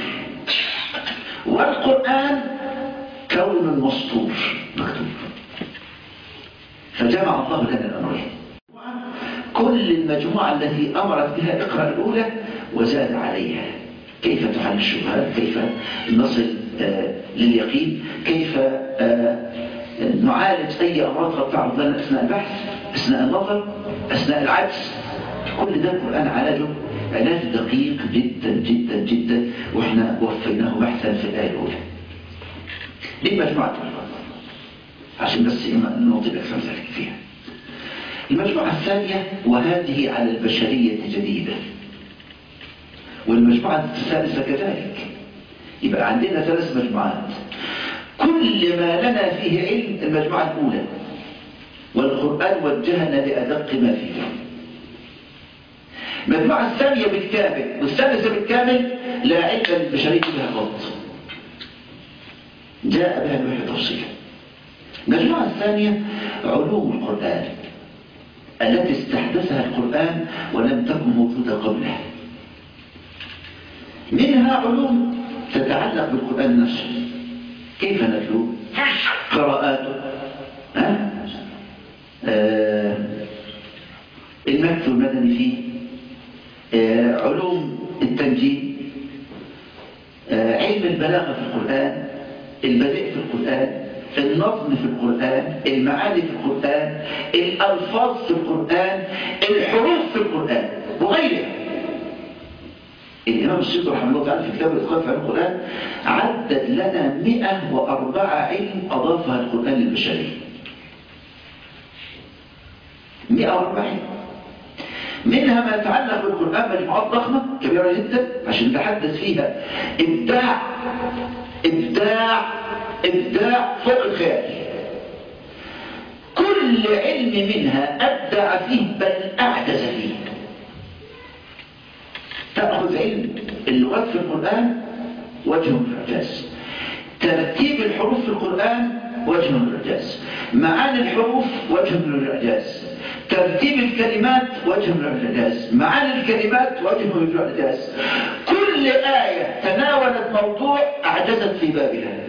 والقرآن كون مسطور مكتوب. فجمع الله لنا الأمرين، كل المجموعة التي أمرت بها اقرأ الأولى وزاد عليها كيف تحل الشبهات، كيف نصل آه لليقين، كيف آه نعالج أي أمراض قد تعرض لنا أثناء البحث، أثناء النظر، أثناء العجز. كل ده القرآن علاجه علاج دقيق جدا جدا جدا، وإحنا وفيناه بحثا في الآية الأولى. دي مجموعة عشان بس نعطي أكثر ذلك فيها. المجموعة الثانية وهذه على البشرية جديدة، والمجموعة الثالثة كذلك. يبقى عندنا ثلاث مجموعات، كل ما لنا فيه علم المجموعة الأولى، والقرآن وجهنا لأدق ما فيه. المجموعة الثانية بالكامل والثالثة بالكامل لا علم للبشرية بها قط، جاء بها الوحي تفصيلا. المجموعة الثانية علوم القرآن التي استحدثها القرآن ولم تكن موجودة قبلها. منها علوم تتعلق بالقرآن نفسه، كيف نتلوه، قراءاته، ها؟ آه المكتب المدني فيه، آه علوم التنجيم، آه علم البلاغة في القرآن، البديع في القرآن، النظم في القرآن، المعاني في القرآن، الألفاظ في القرآن، الحروف في القرآن وغيرها. الإمام السيوطي رحمه الله تعالى في كتاب الإتقان في علم القرآن عدد لنا مئة وأربعة علم أضافها القرآن للبشرية. مئة وأربعين منها ما يتعلق بالقرآن مجموعات ضخمة كبيرة جدا عشان نتحدث فيها إبداع إبداع إبداع فوق الخيال. كل علم منها أبدع فيه بل أعجز فيه. تأخذ علم اللغات في القرآن وجه من الإعجاز، ترتيب الحروف في القرآن وجه من الإعجاز، معاني الحروف وجه من الإعجاز، ترتيب الكلمات وجه من الإعجاز، معاني الكلمات وجه من الإعجاز. كل آية تناولت موضوع أعجزت في بابها،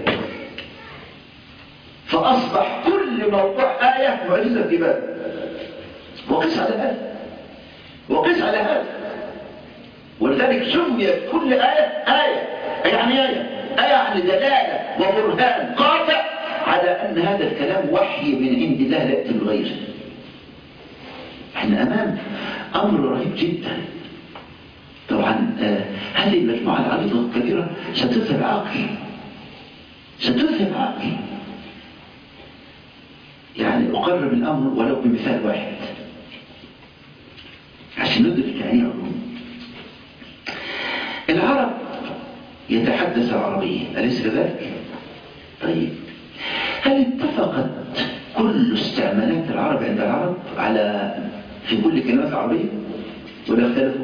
فأصبح كل موضوع آية معجزة في بابه. وقس على هذا وقس على هذا ولذلك سميت كل آية آية، يعني آية آية يعني دلالة وبرهان قاطع على أن هذا الكلام وحي من عند الله لا يأتي بغيره. احنا أمام أمر رهيب جدا. طبعا آه هذه المجموعة العريضة الكبيرة ستذهب عقلي ستذهب عقلي يعني أقرب الأمر ولو بمثال واحد عشان ندرك يعني علوم. العرب يتحدث العربية أليس كذلك؟ طيب هل اتفقت كل استعمالات العرب عند العرب على في كل كلمات العربية ولا اختلفوا؟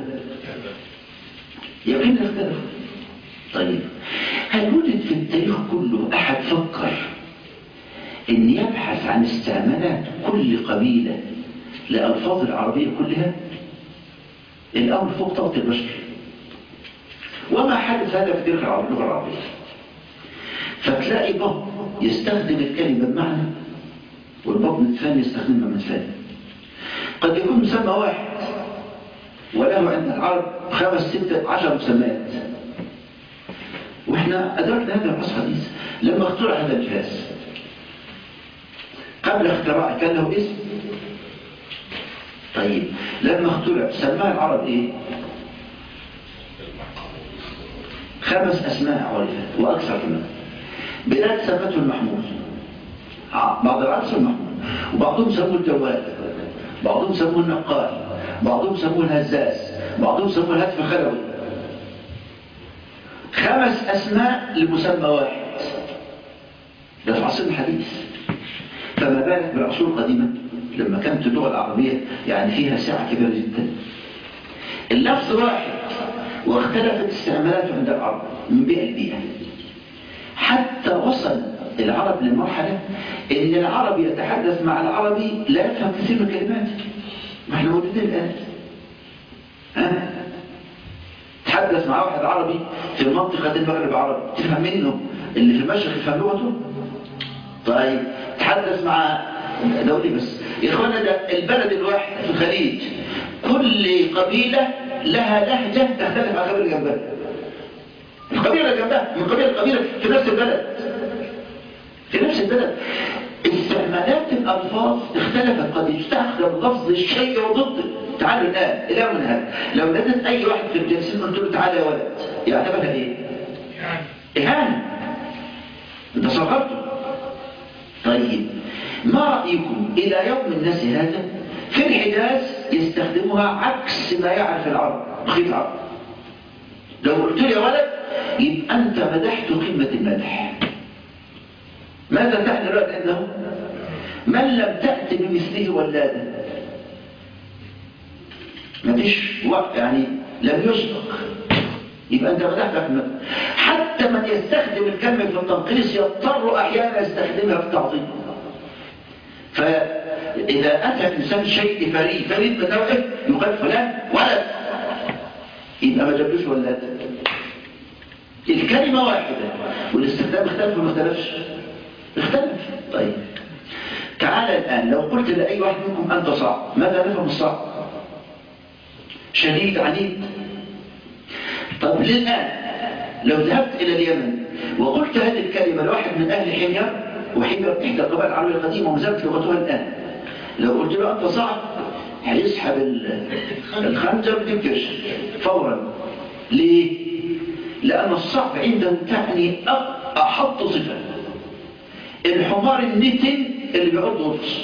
يقين اختلفوا. طيب هل وجد في التاريخ كله أحد فكر إن يبحث عن استعمالات كل قبيلة لألفاظ العربية كلها؟ الأمر فوق طاقة البشر. وما حدث هذا في تاريخ اللغة العربية. فتلاقي بطن يستخدم الكلمة بمعنى والبطن الثاني يستخدمها من ثاني. قد يكون مسمى واحد وله عند العرب خمس ستة عشر مسميات. واحنا أدركنا هذا العصر الحديث لما اخترع هذا الجهاز. قبل اختراعه كان له اسم. طيب لما اخترع سماه العرب ايه؟ خمس اسماء عرفت واكثر كمان. بلاد سمته المحمول، بعض العرب سموه المحمول، وبعضهم سموه الجوال، بعضهم سموه النقال، بعضهم سموه الهزاز، بعضهم سموه الهاتف الخلوي. خمس اسماء لمسمى واحد. ده في عصر الحديث. فما بالك بالعصور القديمة لما كانت اللغة العربية يعني فيها سعة كبيرة جدا. اللفظ واحد واختلفت استعمالاته عند العرب من بيئة لبيئة، حتى وصل العرب لمرحلة إن العربي يتحدث مع العربي لا يفهم كثير من الكلمات. ما احنا موجودين الآن، ها؟ تحدث مع واحد عربي في منطقة المغرب عربي، تفهم منه اللي في المشرق يفهم لغته؟ طيب تحدث مع دولي بس. يا إخوانا ده البلد الواحد في الخليج كل قبيلة لها لهجة تختلف عن القبيلة جنبها. القبيلة جنبها من قبيلة القبيلة في نفس البلد، في نفس البلد. استعمالات الألفاظ اختلفت، قد يستخدم لفظ الشيء وضده. تعالوا الآن إلى من هذا لو نزلت أي واحد في الجلسين قلت له تعالى يا ولد، يعتبرها إيه؟ إهانة. أنت صغرته. طيب ما رأيكم إلى يوم الناس هذا في الحجاز يستخدمها عكس ما يعرف العرب، بخيط العرب. لو قلت له يا ولد يبقى أنت مدحت قمة المدح. ماذا تعني الولد أنه من لم تأتي بمثله ولاده، ما فيش وقت يعني لم يسبق، يبقى أنت مدحت قمة. حتى من يستخدم الكلمة في التنقيص يضطر أحيانا يستخدمها في التعظيم. فإذا أتى الإنسان شيء فريد فريد من نوعه يقال فلان ولد، يبقى ما جابلوش ولاد. الكلمة واحدة والاستخدام اختلف ولا ما اختلفش؟ اختلف. طيب تعالى الآن لو قلت لأي واحد منكم أنت صعب، ماذا نفهم الصعب؟ شديد عنيد. طب للآن لو ذهبت إلى اليمن وقلت هذه الكلمة لواحد من أهل حمير، وحمير إحدى القبائل العربية القديمة وما زالت لغتها الآن، لو قلت له أنت صعب هيسحب الخنجر وتنكش فورا. ليه؟ لأن الصعب عنده تعني أحط صفة. الحمار النتن اللي بيعض غطس،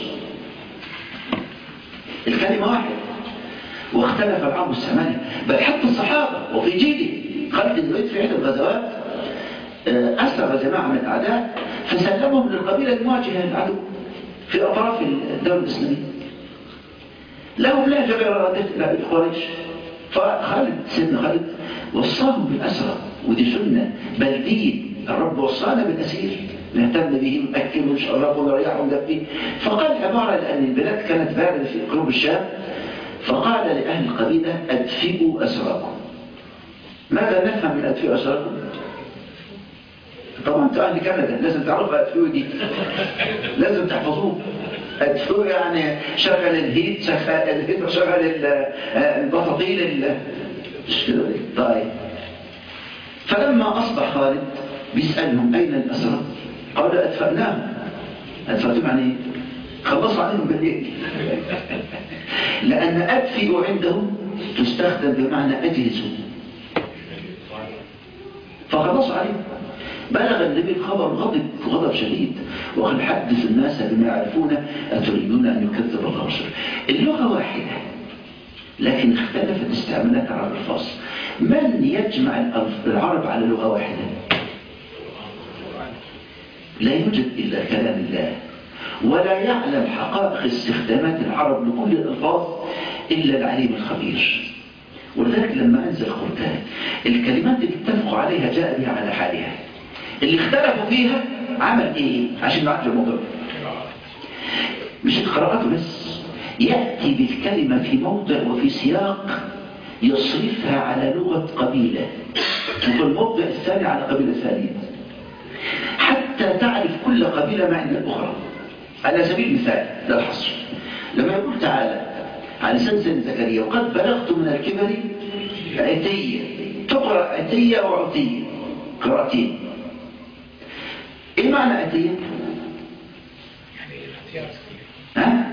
الكلمة واحدة واختلف العرب والسماني، بل حتى الصحابة. وفي جيله خالد بن الوليد في عدة الغزوات أسر جماعة من الأعداء فسلمهم للقبيلة المواجهة للعدو في أطراف الدولة الإسلامية، لهم لهجة غير قريش. فخالد سيدنا خالد وصاهم بالأسرى، ودي سنة بل دين. الرب وصانا بالأسير نهتم به نأكله ونشربه ونريحه وندفيه. فقال عبارة لأن البلاد كانت باردة في قرب الشام، فقال لأهل القبيلة أدفئوا أسراكم. ماذا نفهم من أدفئوا أسراكم؟ طبعا انتوا أهل كندا لازم تعرفوا أدفئوا دي، لازم تحفظوه. أدفئوا يعني شغل الهيت، شغل الهيت وشغل البطاطيل. مش كده ليه؟ طيب فلما أصبح خالد بيسألهم أين الأسرى؟ قالوا أدفأناهم. أدفأتهم يعني خلصوا عليهم بالليل. لأن أدفئوا عندهم تستخدم بمعنى أجهزوا، فخلصوا عليهم. بلغ النبي الخبر غضب غضب شديد، وقد حدث الناس بما يعرفون أتريدون أن يكذب الله ورسوله. اللغة واحدة لكن اختلفت استعمالات العرب الفصل. من يجمع العرب على لغة واحدة؟ لا يوجد إلا كلام الله، ولا يعلم حقائق استخدامات العرب لكل الألفاظ إلا العليم الخبير. ولذلك لما أنزل القرآن الكلمات اللي اتفقوا عليها جاء بها على حالها، اللي اختلفوا فيها عمل إيه؟ عشان نعرف الموضوع مش القراءات بس، يأتي بالكلمة في موضع وفي سياق يصرفها على لغة قبيلة، وفي الموضع الثاني على قبيلة ثانية، حتى تعرف كل قبيلة ما عند الأخرى. على سبيل المثال لا الحصر، لما يقول تعالى على لسان سيدنا زكريا وقد بلغت من الكبر عتية، تقرأ عتية وعتية قراءتين. ايه معنى عتية؟ ها؟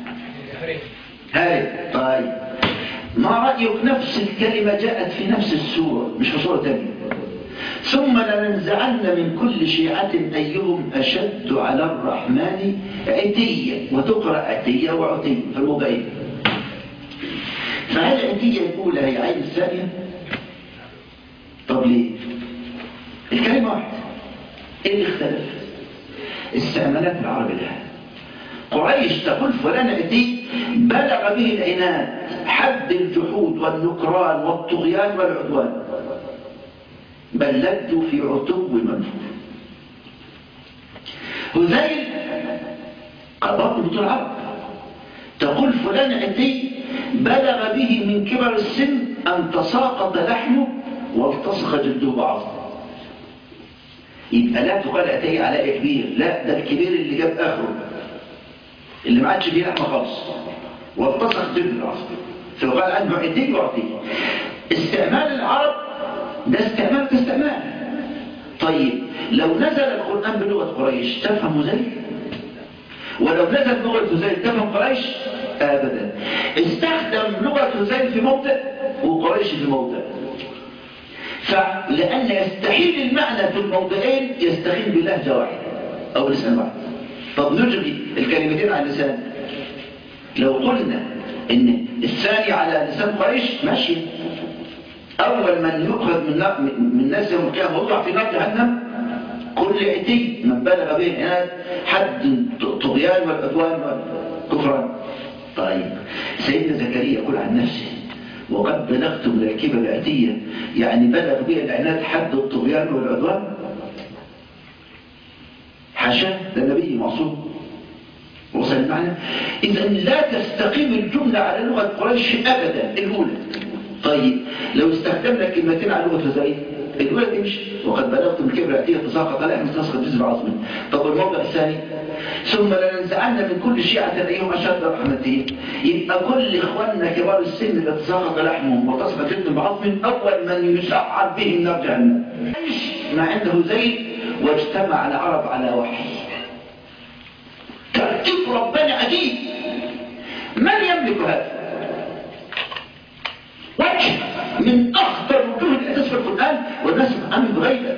هاي. طيب ما رأيك نفس الكلمة جاءت في نفس السورة مش في سورة تانية؟ ثم لننزعن من كل شيعة أيهم أشد على الرحمن عتية، وتقرأ عتية وعتية في الموضعين. فهل عتية الأولى هي عين الثانية؟ طب ليه؟ الكلمة واحدة. إيه اللي اختلف؟ استعمالات العرب لها. قريش تقول فلان عتي بلغ به العناد حد الجحود والنكران والطغيان والعدوان، بل لدوا في عتو منفور. هذيل قرأت بطول العرب تقول فلان عتي بلغ به من كبر السن أن تساقط لحمه والتصق جلده بعضه. يبقى لا تقال عتي على كبير، لا، ده الكبير اللي جاب آخره اللي ما عادش فيه لحمه خالص والتصق جلده بعضه، فيقال عنه عتي وعتي. استعمال العرب ده استعمال كاستعمال. طيب لو نزل القرآن بلغة قريش تفهم هذيل؟ ولو نزل لغة هذيل تفهم قريش؟ أبدا. استخدم لغة هذيل في موضع وقريش في موضع، فلأن يستحيل المعنى في الموضعين يستحيل بلهجة واحدة أو لسان واحد. طب نجري الكلمتين على اللسان، لو قلنا إن الثاني على لسان قريش ماشي، أول من يؤخذ من من ناس يوم القيامة ويوضع في نار جهنم كل عتي من بلغ به عناد حد طغيان والعدوان والكفران. طيب سيدنا زكريا يقول عن نفسه وقد بلغت من الكبر عتية، يعني بلغ به العناد حد الطغيان والعدوان؟ حاشا، ده النبي معصوم وصل المعنى. إذا لا تستقيم الجملة على لغة قريش أبدا الأولى. طيب لو استخدمنا كلمتين على لغة هذيل الأولى تمشي، وقد بلغت من كبر عتية تساقط لحم تسقط جزء عظمي. طب الموضع الثاني ثم لننزعن من كل شيعة أيهم أشد رحمتهم، يبقى كل إخواننا كبار السن اللي تساقط لحمهم وتسقط جلد بعظم أول من يشعر بهم نار جهنم. عيش ما عنده هذيل واجتمع العرب على وحي. ترتيب ربنا عجيب، من يملك هذا؟ وجه من أخطر وجوه الأساس في القرآن والناس عن بغيره.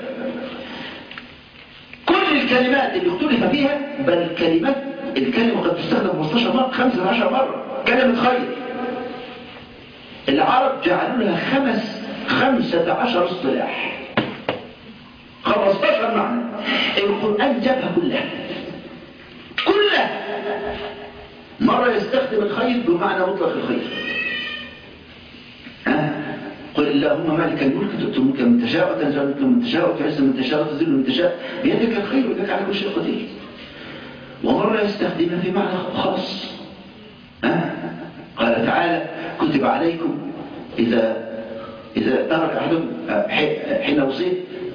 كل الكلمات اللي اختلف فيها، بل كلمات الكلمة قد تستخدم خمستاشر مرة خمسة عشر مرة. كلمة خير العرب جعلوا لها خمس خمسة عشر اصطلاح، خمستاشر معنى. القرآن جابها كلها كلها. مرة يستخدم الخير بمعنى مطلق الخير، قل اللهم مالك الملك تؤتي الملك من تشاء وتنزع الملك من تشاء وتعز من تشاء وتذل من تشاء بيدك الخير وإنك على كل شيء قدير. ومرة يستخدمها في معنى خاص، أه؟ قال تعالى كتب عليكم إذا إذا ترك أحدكم حين وصية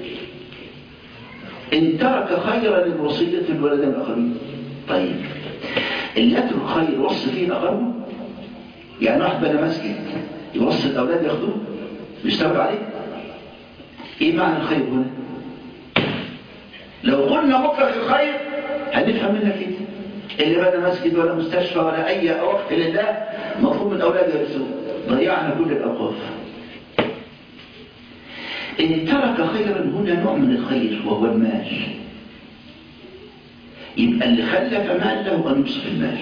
إن ترك خيرا للوصية الولدين الآخرين. طيب اللي يترك خير وصي فيه الآخرين، يعني واحد بنى مسجد يوصي الأولاد ياخدوه يشتغلوا عليه. إيه معنى الخير هنا؟ لو قلنا مطلق الخير هنفهم منها كده، اللي بنى مسجد ولا مستشفى ولا أي وقت لله مطلوب من الأولاد يرسوه، ضيعنا كل الأوقاف. إن ترك خيرا هنا نوع من الخير وهو المال، يبقى اللي خلف مال له أن يصرف المال،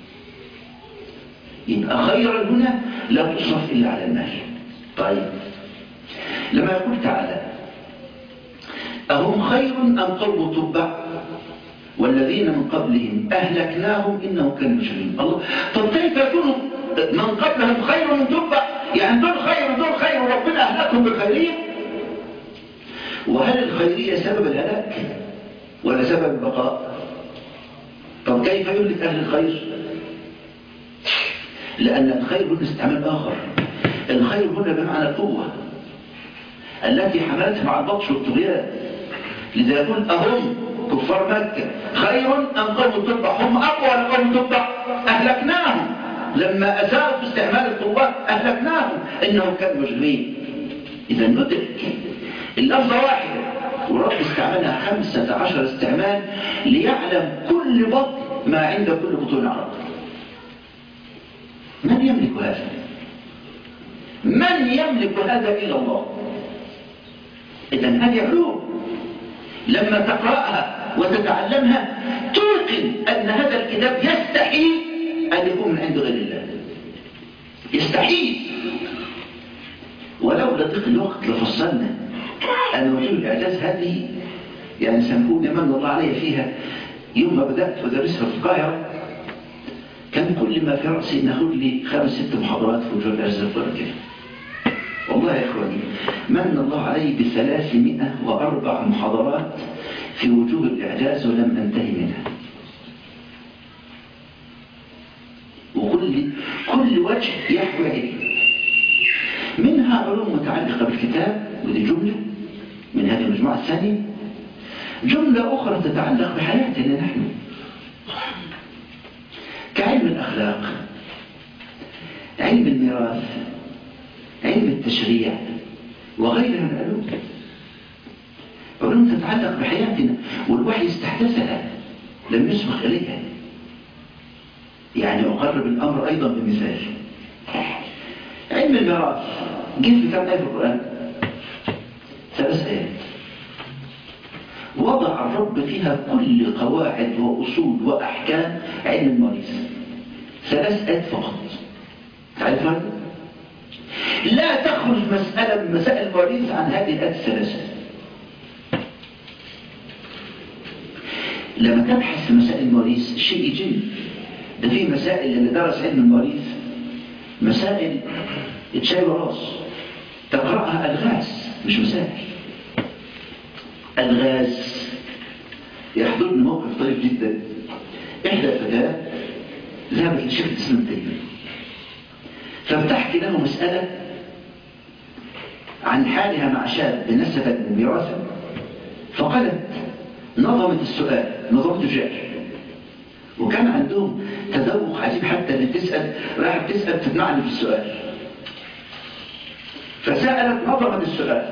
يبقى خيرا هنا لا تصرف إلا على المال. طيب لما يقول تعالى أهم خير أم قوم تبع والذين من قبلهم أهلكناهم إنهم كانوا مجرمين. الله، طب كيف يكون من قبلهم خير من تبع؟ يعني دول خير ودول خير وربنا أهلكهم بالخيرية؟ وهل الخيرية سبب الهلاك ولا سبب البقاء؟ طب كيف يهلك أهل الخير؟ لأن الخير هنا استعمال آخر. الخير هنا بمعنى القوة التي حملتها مع البطش والطغيان. لذا يقول أهم كفار مكة خير أم قوم تبع؟ هم أقوى لقوم تبع، أهلكناهم لما أساءوا في استعمال القوة أهلكناهم إنهم كانوا مجرمين. إذا ندرك اللفظة واحدة ورب استعملها خمسة عشر استعمال ليعلم كل بطن ما عند كل بطون عرب. من يملك هذا؟ من يملك هذا إلا الله. إذن هذه علوم لما تقرأها وتتعلمها توقن أن هذا الكتاب يستحيل أن يكون من عند غير الله، يستحيل. ولو لضيق الوقت لفصلنا. أنا وجود الإعجاز هذه يعني سنقول من الله علي فيها. يوم ما بدأت أدرسها في القاهرة كان كل ما في رأسي ناخد لي خمس ست محاضرات في وجود الإعجاز القرآني. والله يا إخواني من الله علي بثلاثمائة وأربع محاضرات في وجوه الإعجاز ولم أنتهي منها. وكل كل وجه يحوي علم، منها علوم متعلقة بالكتاب، ودي جملة من هذه المجموعة الثانية. جملة أخرى تتعلق بحياتنا نحن، كعلم الأخلاق، علم الميراث، علم التشريع، وغيرها من العلوم. علوم تتعلق بحياتنا والوحي استحدثها، لم يسبق إليها. يعني أقرب الأمر أيضا بمثال. علم الميراث جه في كم آية في القرآن؟ ثلاث آيات وضع الرب فيها كل قواعد وأصول وأحكام علم المواريث. ثلاث آيات فقط. تعرف هذا؟ لا تخرج مسألة من مسائل المواريث عن هذه الآيات الثلاثة. لما تبحث في مسائل المواريث شيء يجن. ده في مسائل اللي درس علم المواريث مسائل تشاي وراس تقرأها ألغاز مش مسائل. ألغاز. يحضرني موقف طريف جدا. إحدى الفتيات ذهبت لشيخ الإسلام ابن تيمية فبتحكي له مسألة عن حالها مع شاب نسبت من ميراثا، فقالت نظمت السؤال، نظمت الجهل، وكان عندهم تذوق عجيب حتى اللي تسأل راحت تسأل تتمعني في السؤال، فسألت نظمت السؤال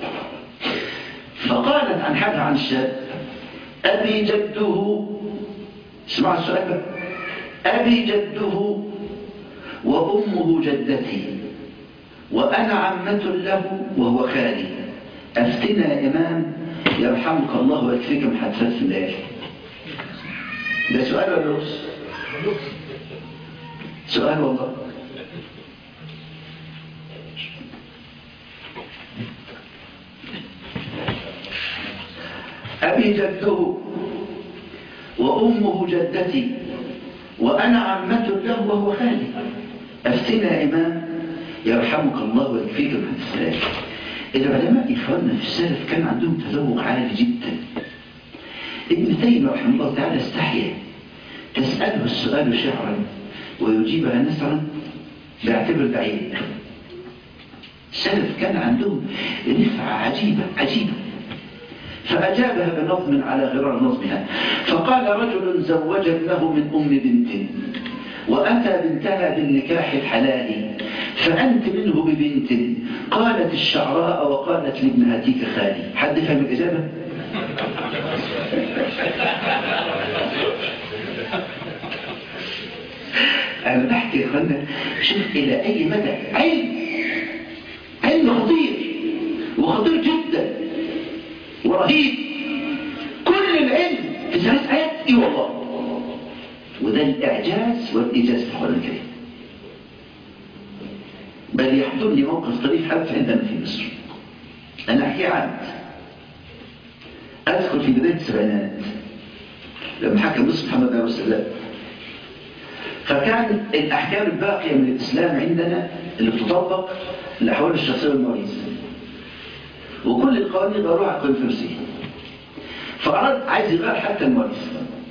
فقالت عن حالها عن الشاب أبي جده، اسمع السؤال بقى، أبي جده وأمه جدتي وأنا عمة له وهو خالي، أفتنا يا إمام يرحمك الله ويكفيك محادثات في الليالي. ده سؤال ولا لغز؟ سؤال والله. أبي جده وأمه جدتي وأنا عمة له وهو خالي، أفتنا يا إمام يرحمك الله ويكفيك محادثات. العلماء إخواننا في السلف كان عندهم تذوق عالي جدا. ابن تيمية رحمه الله تعالى استحيا تسأله السؤال شعرا ويجيبها نثرا باعتبر بعيد. السلف كان عندهم رفعة عجيبة عجيبة، فأجابها بنظم على غرار نظمها. فقال رجل زوج ابنه من أم بنت وأتى بنتها بالنكاح الحلال، فأنت منه ببنت. قالت الشعراء وقالت لابن هاتيك خالي. حد فهم الإجابة؟ أنا بحكي يا إخوانا شوف إلى أي مدى علم علم خطير وخطير جدا ورهيب. كل العلم في ثلاث آيات إيه والله. وده الإعجاز والإيجاز في القرآن الكريم. بل يحضرني موقف طريف حدث عندنا في مصر. أنا أحكي عاد أذكر في بداية السبعينات لما حكم مصر محمد عليه السلام، فكان الأحكام الباقية من الإسلام عندنا اللي بتطبق الأحوال الشخصية والمواريث، وكل القوانين ضروها على القوانين الفرنسية. فأراد عايز يغير حتى المواريث،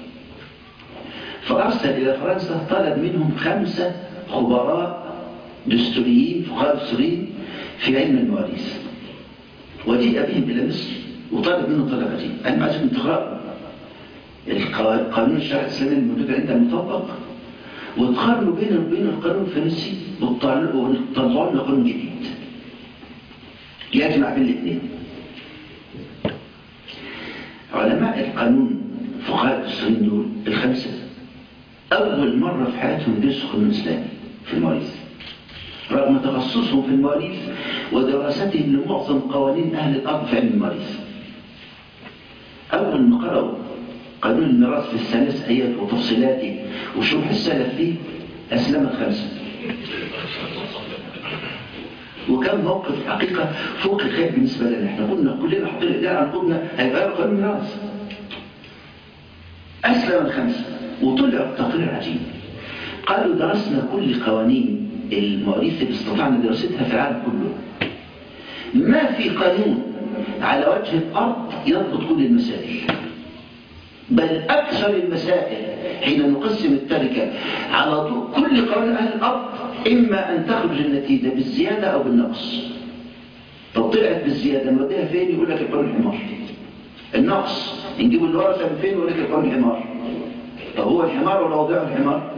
فأرسل إلى فرنسا طلب منهم خمسة خبراء دستوريين فقهاء دستوريين في علم المواريث، وجيء بهم إلى مصر وطلب منهم طلب عجيب. أنا عايزكم تقرأوا القانون الشرعي الإسلامي الموجود عندنا المطبق وتقارنوا بين وبين القانون الفرنسي وتطلعوا لنا قانون جديد يجمع بين الاثنين. علماء القانون فقهاء الدستوريين دول الخمسة أول مرة في حياتهم يدرسوا قانون إسلامي في المواريث، رغم تخصصهم في المواريث ودراستهم لمعظم قوانين أهل الأرض في علم المواريث. أول ما قرأوا قانون الميراث في الثلاث آيات وتفصيلاته وشرح السلف فيه أسلمت خمسة. وكان موقف حقيقة فوق الخير بالنسبة لنا. احنا كنا كلنا حاطين ايدينا على قلوبنا هيغيروا قانون الميراث. أسلم الخمسة وطلع تقرير عجيب. قالوا درسنا كل قوانين المواريث اللي استطعنا دراستها في العالم كله، ما في قانون على وجه الأرض يضبط كل المسائل. بل أكثر المسائل حين نقسم التركة على ضوء كل قول أهل الأرض إما أن تخرج النتيجة بالزيادة أو بالنقص. طب طلعت بالزيادة نوديها فين؟ يقول لك القول الحمار. النقص نجيب الورثة من فين؟ يقول لك القول الحمار. طب هو الحمار ولا وضع الحمار؟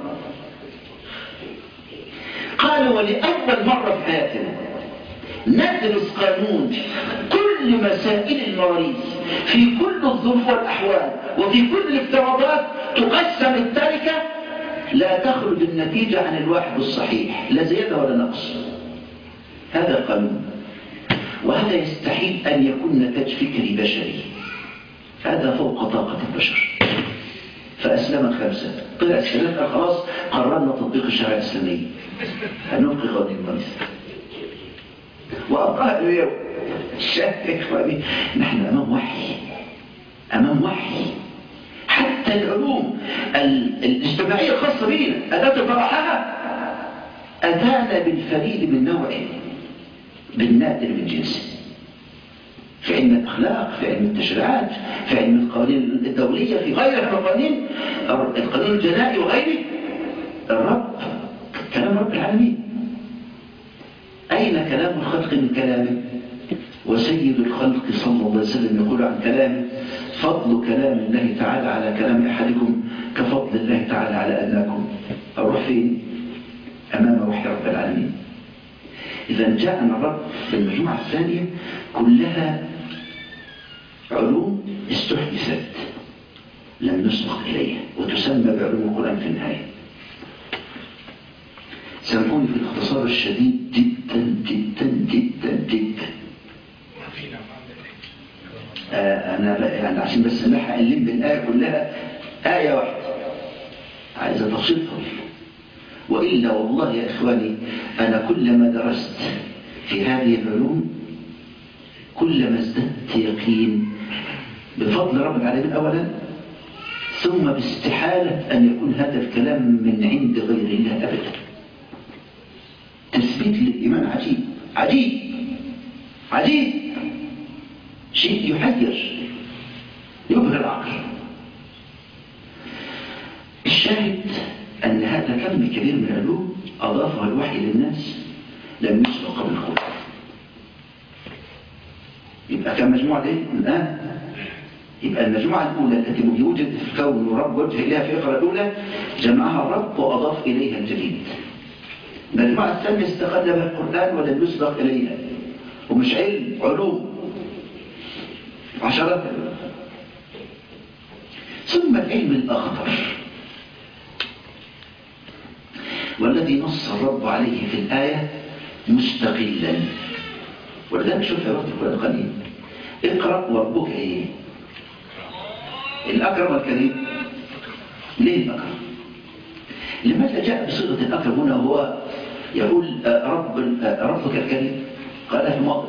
قالوا ولأول مرة في حياتنا ندرس قانون كل مسائل المواريث في كل الظروف والأحوال وفي كل الافتراضات، تقسم التركة لا تخرج النتيجة عن الواحد الصحيح، لا زيادة ولا نقص. هذا القانون، وهذا يستحيل أن يكون نتاج فكري بشري، هذا فوق طاقة البشر. فأسلم الخمسة، طلع السلام قال خلاص قررنا تطبيق الشريعة الإسلامية، هنلقي قانون المواريث وأبقاها اليوم. الشاهد يا إخواني، نحن أمام وحي، أمام وحي. حتى العلوم الاجتماعية الخاصة بنا أداة طرحها أتانا بالفريد من نوعه، بالنادر من جنسه، في علم الأخلاق، في علم التشريعات، في علم القوانين الدولية، في غيرها من القوانين، القانون الجنائي وغيره. الرب كلام رب العالمين. أين كلام الخلق من كلامه؟ وسيد الخلق صلى الله عليه وسلم يقول عن كلامه: فضل كلام الله تعالى على كلام أحدكم كفضل الله تعالى على أدناكم. أروح فين؟ أمام وحي رب العالمين. إذا جاءنا الرب في المجموعة الثانية كلها علوم استحدثت لم نسبق إليها وتسمى بعلوم القرآن في النهاية. سامحوني في الاختصار الشديد جدا جدا جدا جدا. آه أنا يعني عشان بس نلحق نلم بالآية كلها آية واحدة عايزة تفصيل طويل، وإلا والله يا إخواني أنا كلما درست في هذه العلوم كلما ازددت يقين بفضل رب العالمين أولا، ثم باستحالة أن يكون هذا الكلام من عند غير الله أبدا. تثبيت للإيمان عجيب عجيب عجيب، شيء يحير يبهر العقل. الشاهد أن هذا كم كبير من العلوم أضافها الوحي للناس لم يسبق قبل القرآن. يبقى كم مجموعة دي الآن؟ يبقى المجموعة الأولى التي يوجد في الكون ورب وجه إليها في الإقرة الأولى جمعها الرب وأضاف إليها الجديد. المجموعة الثانية استقل بها القرآن ولم يسبق إليها، ومش علم، علوم عشرات. ثم العلم الأخطر والذي نص الرب عليه في الآية مستقلا، ولذلك شوف يا رب القرآن القديم: اقرأ وربك ايه؟ الأكرم الكريم. ليه الأكرم؟ لماذا جاء بصيغة الأكرم هنا وهو يقول رب ربك الكريم؟ قال في الماضي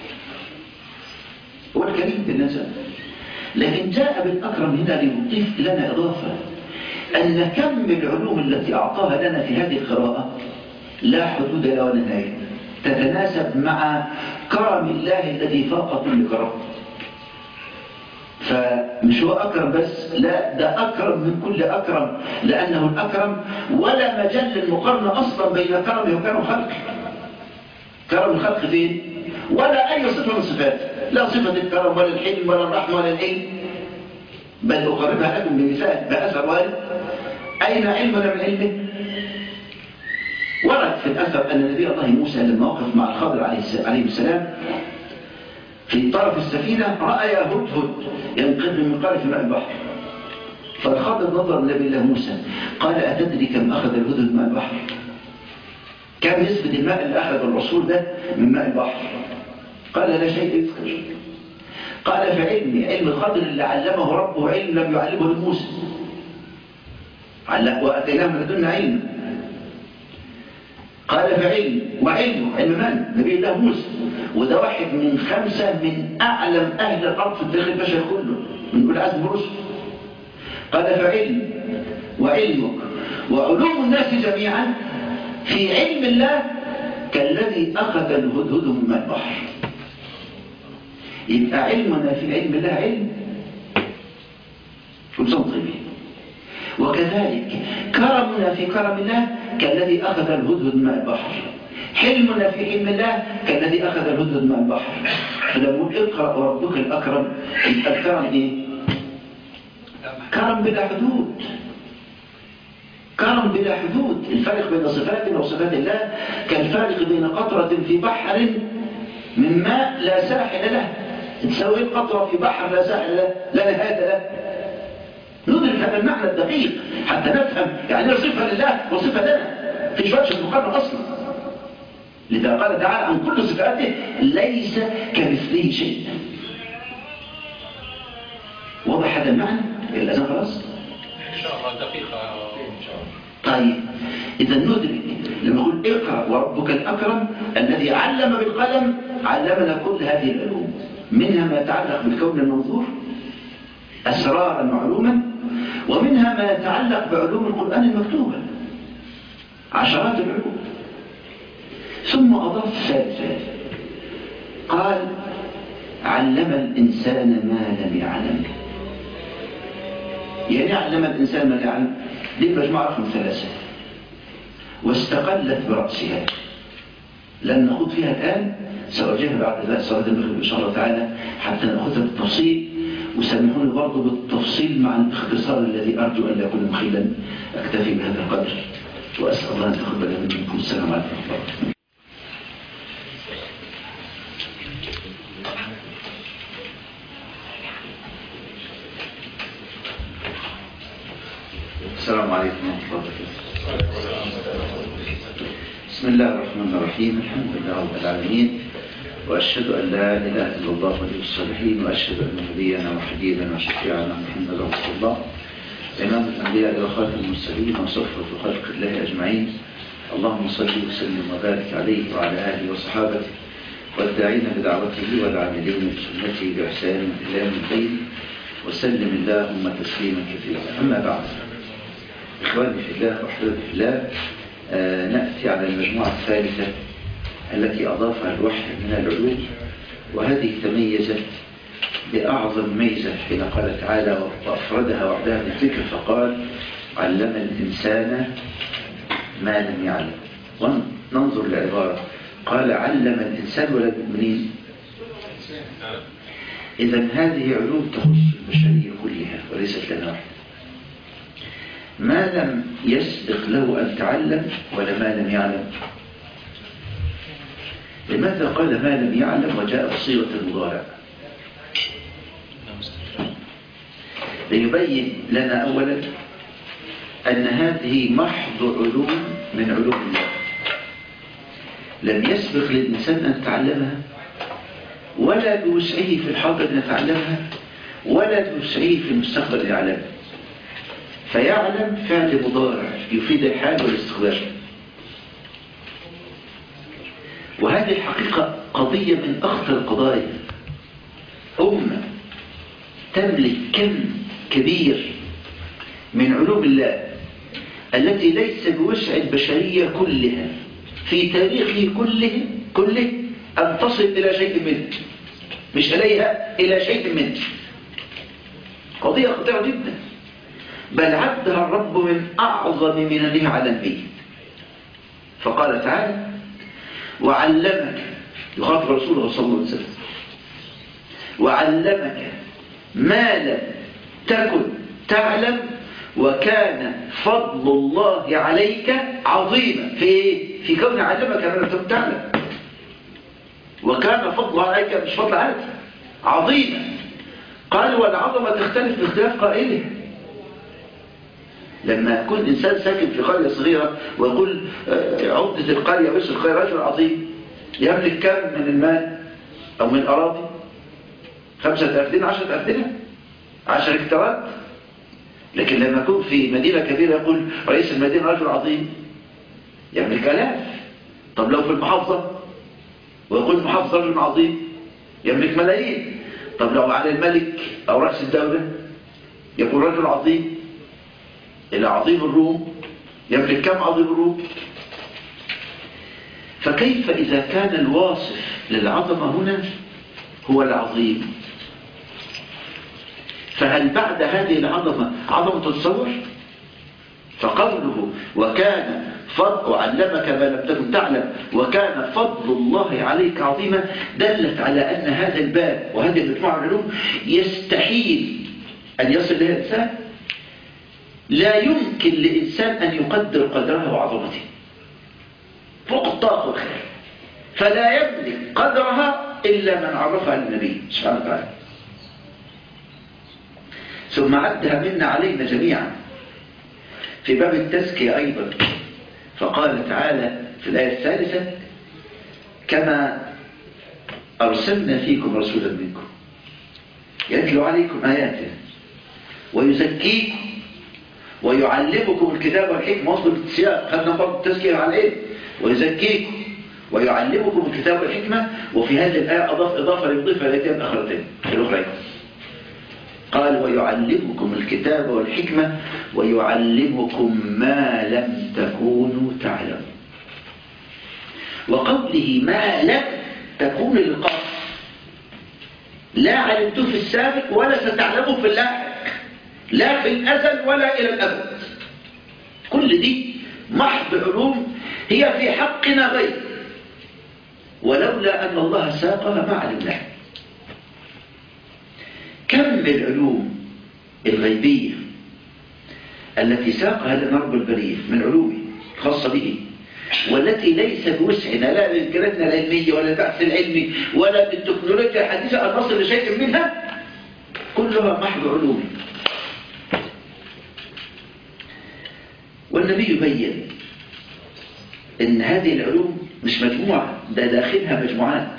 هو الكريم بالنسبة، لكن جاء بالأكرم هنا ليضيف لنا إضافة أن كم العلوم التي أعطاها لنا في هذه القراءة لا حدود لها ولا نهاية، تتناسب مع كرم الله الذي فاق كل كرم. فمش هو أكرم بس، لا، ده أكرم من كل أكرم، لأنه الأكرم ولا مجال للمقارنة أصلا بين كرمه وكرم خلقه. كرم الخلق فين؟ ولا أي صفة من صفاته، لا صفة الكرم ولا الحلم ولا الرحمة ولا العلم. بل أقربها لكم بمثال بأثر وارد: أين علمنا من علمه؟ ورد في الأثر أن نبي الله موسى لما وقف مع الخضر عليه السلام في طرف السفينة رأى هدهد ينقذ من منقار في ماء البحر، فالخضر نظر لنبي الله موسى قال: أتدري كم أخذ الهدهد ماء البحر؟ كم نسبة الماء اللي أخذ الرسول ده من ماء البحر؟ قال: لا شيء يذكر. قال: فعلمي علم الخضر اللي علمه ربه علم لم يعلمه لموسى، وأتيناه من لدنا علم. قال: فعلم وعلمه علم من؟ نبي الله موسى، وده واحد من خمسة من أعلم أهل الأرض في التاريخ البشري كله من أولي عزم الرسل. قال: فعلم وعلمك وعلوم الناس جميعا في علم الله كالذي أخذ الهدهد من ماء البحر. يبقى علمنا في علم الله علم كل سنة طيبين. وكذلك كرمنا في كرم الله كالذي أخذ الهدهد ماء البحر، حلمنا في حلم الله كالذي أخذ الهدهد ماء البحر. فلما اقرأ وربك الأكرم، الكرم إيه؟ كرم بلا حدود، كرم بلا حدود. الفارق بين صفاتنا وصفات الله كالفارق بين قطرة في بحر من ماء لا ساحل له. تساوي القطرة في بحر لا ساحل له، لا نهاية له. ندرك هذا المعنى الدقيق حتى نفهم يعني صفة لله وصفة لنا، في شوية المقارنة أصلا. لذا قال تعالى عن كل صفاته ليس كمثله شيء. واضح هذا المعنى؟ الأذان خلاص؟ إن شاء الله دقيقة إن شاء الله. طيب إذا ندرك لما يقول اقرأ وربك الأكرم الذي علم بالقلم علمنا كل هذه العلوم، منها ما يتعلق بالكون المنظور أسرارا معلوما، ومنها ما يتعلق بعلوم القرآن المكتوبة عشرات العلوم. ثم أضاف ثالثا قال علم الإنسان ما لم يعلم. يعني علم الإنسان ما لم يعلم دي مجموعة رقم ثلاثة واستقلت برأسها، لن نخوض فيها الآن، سأرجعها بعد صلاة المغرب إن شاء الله تعالى حتى نأخذها بالتفصيل. وسامحوني برضه بالتفصيل مع الاختصار الذي أرجو أن لا يكون مخيلا. أكتفي بهذا القدر وأسأل الله أن تقبل منكم. السلام عليكم ورحمة الله. السلام عليكم ورحمة الله وبركاته. بسم الله الرحمن الرحيم. الحمد لله رب العالمين، وأشهد أن لا إله إلا الله ولي الصالحين، وأشهد أن نبينا وحبيبنا وشفيعنا محمد رسول الله إمام الأنبياء وخاتم المرسلين وصفوة خلق الله أجمعين. اللهم صل وسلم وبارك عليه وعلى آله وصحابته والداعين بدعوته والعاملين بسنته بإحسان إلى يوم الدين، وسلم اللهم تسليما كثيرا. أما بعد، إخواني في الله وأحبابي في الله، آه نأتي على المجموعة الثالثة التي أضافها الوحي من العلوم، وهذه تميزت بأعظم ميزة حين قال تعالى وأفردها وحدها بالذكر فقال علم الإنسان ما لم يعلم. وننظر للعبارة قال علم الإنسان ولا المؤمنين. إذن هذه علوم تخص البشرية كلها وليست لنا واحدة. ما لم يسبق له أن تعلم ولا ما لم يعلم. لماذا قال ما لم يعلم وجاء بصيغة المضارع؟ ليبين لنا أولا أن هذه محض علوم من علوم الله لم يسبق للإنسان أن تعلمها، ولا بوسعه في الحاضر أن يتعلمها، ولا بوسعه في المستقبل أن يعلمها. فيعلم فعل مضارع يفيد الحال والاستقبال. وهذه الحقيقة قضية من أخطر القضايا. أمة تملك كم كبير من علوم الله التي ليس بوسع البشرية كلها في تاريخه كله كله أن تصل إلى شيء منه، مش إليها، إلى شيء منه. قضية خطيرة جدا، بل عدها الرب من أعظم مننه على النبي. فقال تعالى وعلمك، يخاطب رسوله صلى الله عليه وسلم، وعلمك ما لم تكن تعلم وكان فضل الله عليك عظيما. في في كون علمك ما لم تكن تعلم، وكان فضل عليك مش فضل عادي، عظيما. قال والعظمة تختلف باختلاف قائله. لما يكون إنسان ساكن في قرية صغيرة ويقول عمدة القرية بس القرية رجل عظيم، يملك كم من المال أو من الأراضي؟ خمسة أفدنة، عشرة أفدنة، عشر هكتارات. لكن لما يكون في مدينة كبيرة يقول رئيس المدينة رجل عظيم، يملك آلاف. طب لو في المحافظة ويقول المحافظة رجل عظيم، يملك ملايين. طب لو على الملك أو رأس الدولة يقول رجل عظيم، إلى عظيم الروم يملك كم عظيم الروم؟ فكيف إذا كان الواصف للعظمة هنا هو العظيم؟ فهل بعد هذه العظمة عظمة تتصور؟ فقوله وكان فضل وعلمك ما لم تكن تعلم وكان فضل الله عليك عظيما دلت على أن هذا الباب وهذه المجموعة من العلوم يستحيل أن يصل لها الإنسان. لا يمكن لإنسان أن يقدر قدرها وعظمته فوق الطاقة والخيال، فلا يملك قدرها إلا من عرفها النبي سبحانه وتعالى، ثم عدها منا علينا جميعا في باب التزكية أيضا. فقال تعالى في الآية الثالثة كما أرسلنا فيكم رسولا منكم يتلو عليكم آياته ويزكيكم ويعلمكم الكتاب والحكمة. وصل السياق خدنا برضه التزكية على إيه؟ ويزكيكم ويعلمكم الكتاب والحكمة. وفي هذه الآية أضاف إضافة للضيفة التي الأخرتين الأخرين قال ويعلمكم الكتاب والحكمة ويعلمكم ما لم تكونوا تعلمون. وقوله ما لم تكون للقصد لا علمت في السابق ولا ستعلموا في اللاحق لا في الأزل ولا إلى الأبد. كل دي محض علوم هي في حقنا غير، ولولا أن الله ساقها ما علمناها. كم العلوم الغيبية التي ساقها لنا رب البرية من علومه خاصة به، والتي ليس بوسعنا لا بإمكاناتنا العلمية ولا البحث العلمي ولا بالتكنولوجيا الحديثة أن نصل لشيء منها، كلها محض علوم. والنبي يبين أن هذه العلوم مش مجموعة، ده داخلها مجموعات.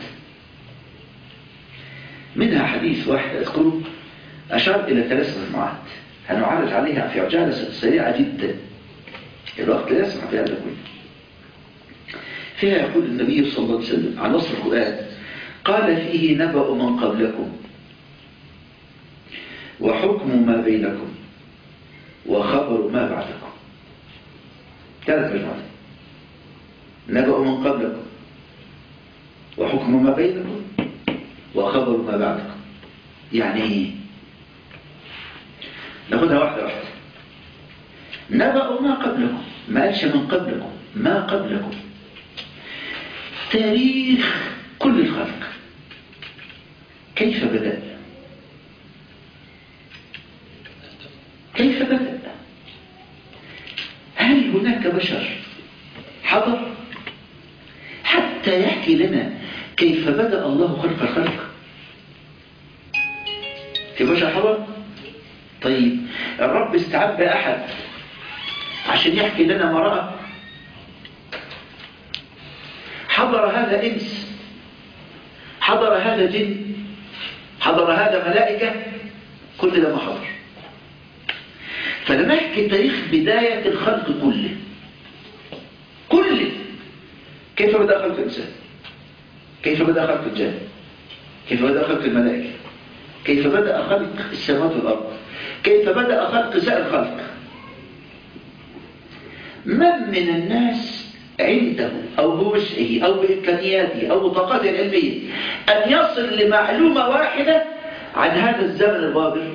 منها حديث واحد أذكره أشار إلى ثلاث مجموعات هنعرج عليها في عجالة سريعة جدا، الوقت لا يسمح في هذا كله. فيها يقول النبي صلى الله عليه وسلم عن نص القرآن قال فيه نبأ من قبلكم وحكم ما بينكم وخبر ما بعدكم. ثلاث مجموعات: نبأ من قبلكم وحكم ما بينكم وخبر ما بعدكم. يعني ايه؟ ناخدها واحدة واحدة. نبأ ما قبلكم، ما قالش من قبلكم، ما قبلكم. تاريخ كل الخلق كيف بدأ، كيف بدأ. هل هناك بشر حضر حتى يحكي لنا كيف بدأ الله خلق الخلق؟ في بشر حضر؟ طيب الرب استعب أحد عشان يحكي لنا ما رأى؟ حضر هذا إنس، حضر هذا جن، حضر هذا ملائكة، كل ده ما حضر. فلما يحكي تاريخ بداية الخلق كله كله كيف بدأ خلق الإنسان، كيف بدأ خلق الجن، كيف بدأ خلق الملائكة، كيف بدأ خلق السماوات والأرض، كيف بدأ خلق سائر الخلق. من من الناس عنده أو بوسعه أو بإمكانياته أو بطاقته العلمية أن يصل لمعلومة واحدة عن هذا الزمن الغابر؟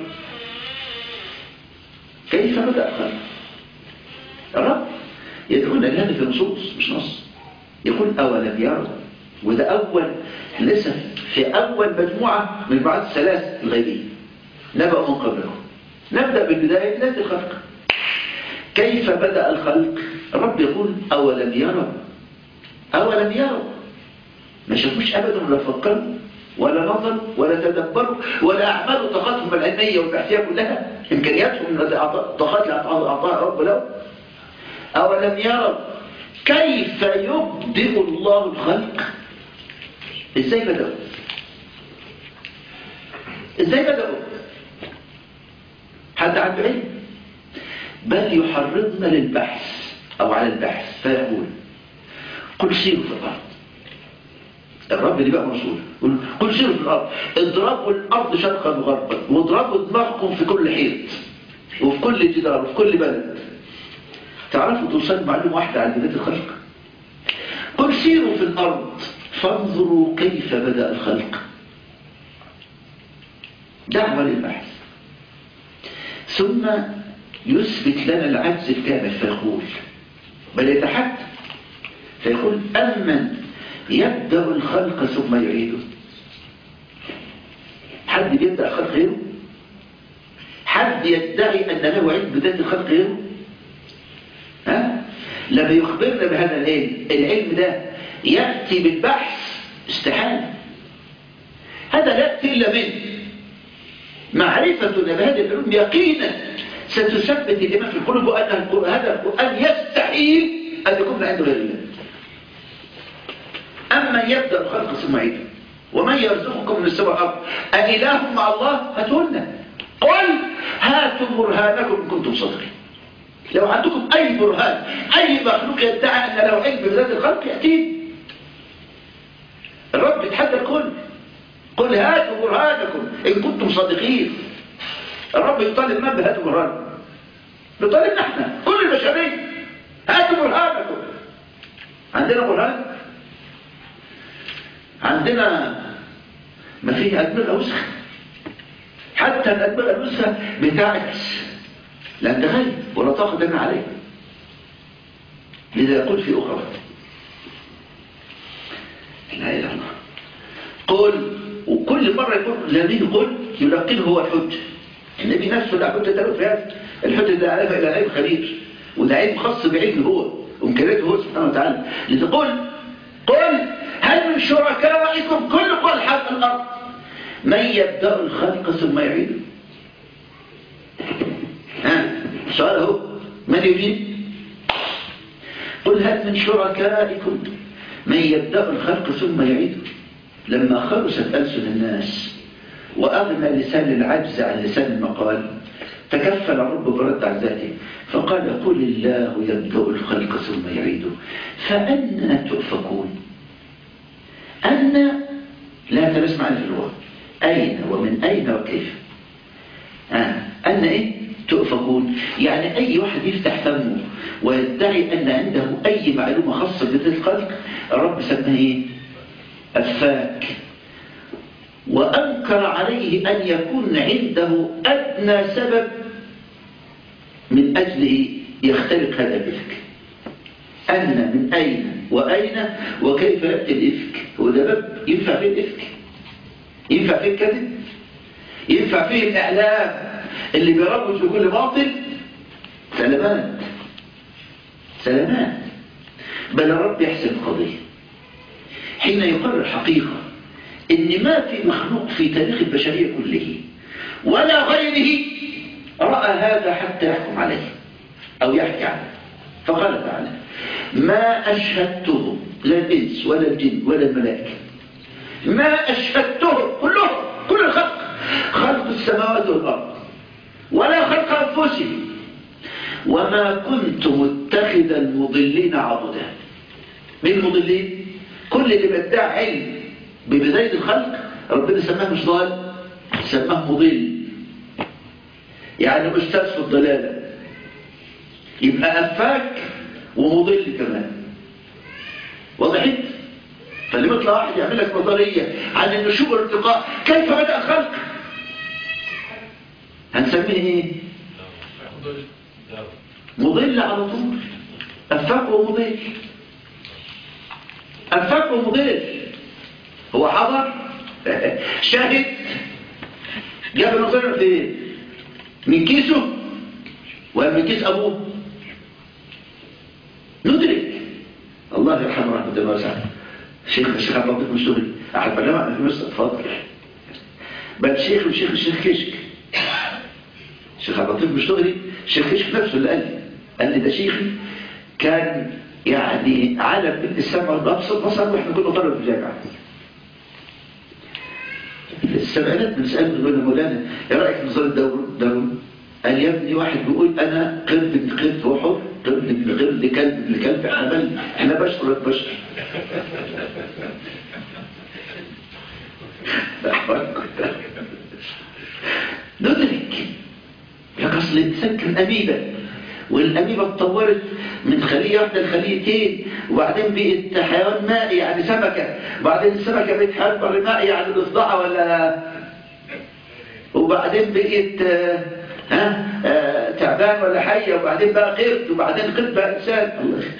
كيف بدأ الخلق؟ الرب يدعونا لهذا في نصوص مش نص، يقول أولم يروا، وده أول لسه في أول مجموعة من بعض الثلاث الغيبية نبأ من قبلكم. نبدأ بالبداية بداية الخلق. كيف بدأ الخلق؟ الرب يقول أولم يروا، أولم يروا، ما شافوش أبدا ولا فكروا ولا نظروا ولا تدبروا ولا أعملوا طاقاتهم العلمية والبحثية كلها، إمكانياتهم طاقات اللي أعطاها الرب له. أولم يروا كيف يبدئ الله الخلق؟ إزاي بدأوا؟ إزاي بدأوا؟ حد عنده علم؟ بل يحرضنا للبحث أو على البحث، فيقول قل سيروا في الأرض. الرب اللي بقى مرسول يقول قل سيروا في الأرض، اضربوا الأرض شرقا وغربا واضربوا دماغكم في كل حيط وفي كل جدار وفي كل بلد. تعرفوا توصل معلومة واحدة عن بداية الخلق؟ قل سيروا في الأرض فانظروا كيف بدأ الخلق. دعوة للبحث. ثم يثبت لنا العجز الكامل فيقول، بل يتحدى فيقول: أمن يبدأ الخلق ثم يعيده؟ حد بيبدأ الخلق غيره؟ حد يدعي أن له علم بداية الخلق غيره؟ ها؟ لما يخبرنا بهذا العلم، العلم ده يأتي بالبحث استحالة. هذا لا يأتي إلا من معرفتنا بهذه العلوم يقينا ستثبت الإيمان في القلوب أن هذا القرآن يستحيل أن يكون من عند غير الله. أما يبدأ الخلق ثم يعيده، ومن يرزقكم من السماء والأرض أإله مع الله؟ هاتوا لنا، قل هاتوا برهانكم إن كنتم صادقين. لو عندكم أي برهان، أي مخلوق يدعي أن له علم بذات الخلق يأتيه. الرب يتحدى الكل، قل هاتوا برهانكم إن كنتم صادقين. الرب يطالب من بهاتوا برهانكم؟ يطالبنا احنا كل البشرية، هاتوا برهانكم. عندنا برهان؟ عندنا ما فيه أدمغة وسخة، حتى الأدمغة الوسخة بتاعت لا تغيب ولا طاقة لنا عليه. لذا يقول في أخرى: لا إله إلا الله. قل، وكل مرة يقول الذي يقول يلقنه هو الحجة. النبي نفسه لا حجة له في هذا. الحجة ده عرفها إلى علم خبير، وده علم خاص بعلمه هو وإمكانياته هو سبحانه وتعالى. لتقول: قل هل من شركائكم كل قول حق الأرض من يبدأ الخلق ثم يعيده؟ ها سؤال اهو، من يجيب؟ قل هل من شركائكم من يبدأ الخلق ثم يعيده؟ لما خلصت ألسن الناس وأغنى لسان العجز عن لسان المقال، تكفل الرب برد عن ذاته فقال: قل الله يبدأ الخلق ثم يعيده فأنى تؤفكون. أن لا تسمع في اللغة، أين ومن أين وكيف. آه. أن إيه؟ تؤفكون، يعني أي واحد يفتح فمه ويدعي أن عنده أي معلومة خاصة بذات الخلق، الرب سماه إيه؟ أفاك. وأنكر عليه أن يكون عنده أدنى سبب من أجله يختلق هذا الإفك. أن من أين وأين وكيف يأتي الإفك. هو ده باب ينفع فيه الإفك؟ ينفع فيه الكذب؟ ينفع فيه الإعلام اللي بيروج لكل باطل؟ سلامات سلامات. بل الرب يحسن القضية حين يقرر حقيقة إن ما في مخلوق في تاريخ البشرية كله ولا غيره رأى هذا حتى يحكم عليه أو يحكي عنه. فقال تعالى: ما أشهدتهم، لا الإنس ولا الجن ولا الملائكة، ما أشهدتهم كلهم، كل الخلق، خلق السماوات والأرض ولا خلق أنفسهم وما كنت متخذ المضلين عضدا. من المضلين؟ كل اللي بيدعي علم ببداية الخلق ربنا سماه مش ضال، سماه مضل، يعني أستاذ في الضلالة، يبقى أفاك ومضل كمان. وضحت؟ فلما يطلع واحد يعمل لك نظرية عن النشوء والارتقاء، كيف بدأ الخلق؟ هنسميه ايه؟ مضل على طول. أفاك ومضل، أفاك ومضل. هو حضر شاهد جاب النظرية فين؟ من كيسه ولا من كيس أبوه؟ ندرك. الله يرحمه رحمة واسعة الشيخ الشيخ عبد اللطيف مشتغلي أحد بلغة في مصر. اتفضل. بل شيخ الشيخ الشيخ كشك الشيخ عبد اللطيف مشتغلي الشيخ كشك نفسه اللي قال لي قال لي ده شيخي كان يعني عالم بالإسلام والأبسط مصر وإحنا كنا طلبة في الجامعة في السبعينات. بنسأله نقول له: مولانا إيه رأيك في نظام الدارون؟ قال: يا ابني واحد بيقول أنا قرد ابن قرد وحر، قرد ابن قرد، كلب ابن كلب، احنا بل احنا بشر ولا بشر. ندرك يا أصل الإنسان كان أميبا، والأميبا اتطورت من خلية واحدة لخليتين، وبعدين بقت حيوان مائي يعني سمكة، وبعدين السمكة بقت حيوان بر مائي يعني ضفدعة ولا، وبعدين بقت ها آه تعبان ولا حية وبعدين بقى قرد وبعدين قرد بقى إنسان. الله يخير.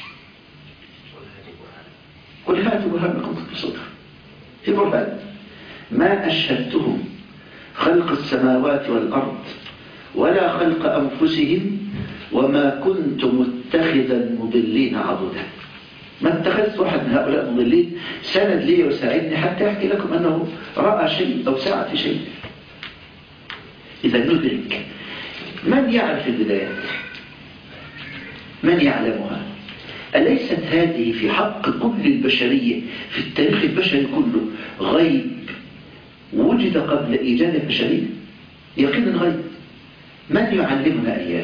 قل هاتوا برهانكم في الصدر في برهان ما أشهدتهم خلق السماوات والأرض ولا خلق أنفسهم وما كنت متخذ المضلين عضدا. ما اتخذت واحد من هؤلاء المضلين سند لي وساعدني حتى أحكي لكم أنه رأى شيء أو سعى في شيء. إذا ندرك من يعرف البدايات؟ من يعلمها؟ أليست هذه في حق كل البشرية في التاريخ البشري كله غيب وجد قبل إيجاد البشرية؟ يقين غيب. من يعلمنا إياه؟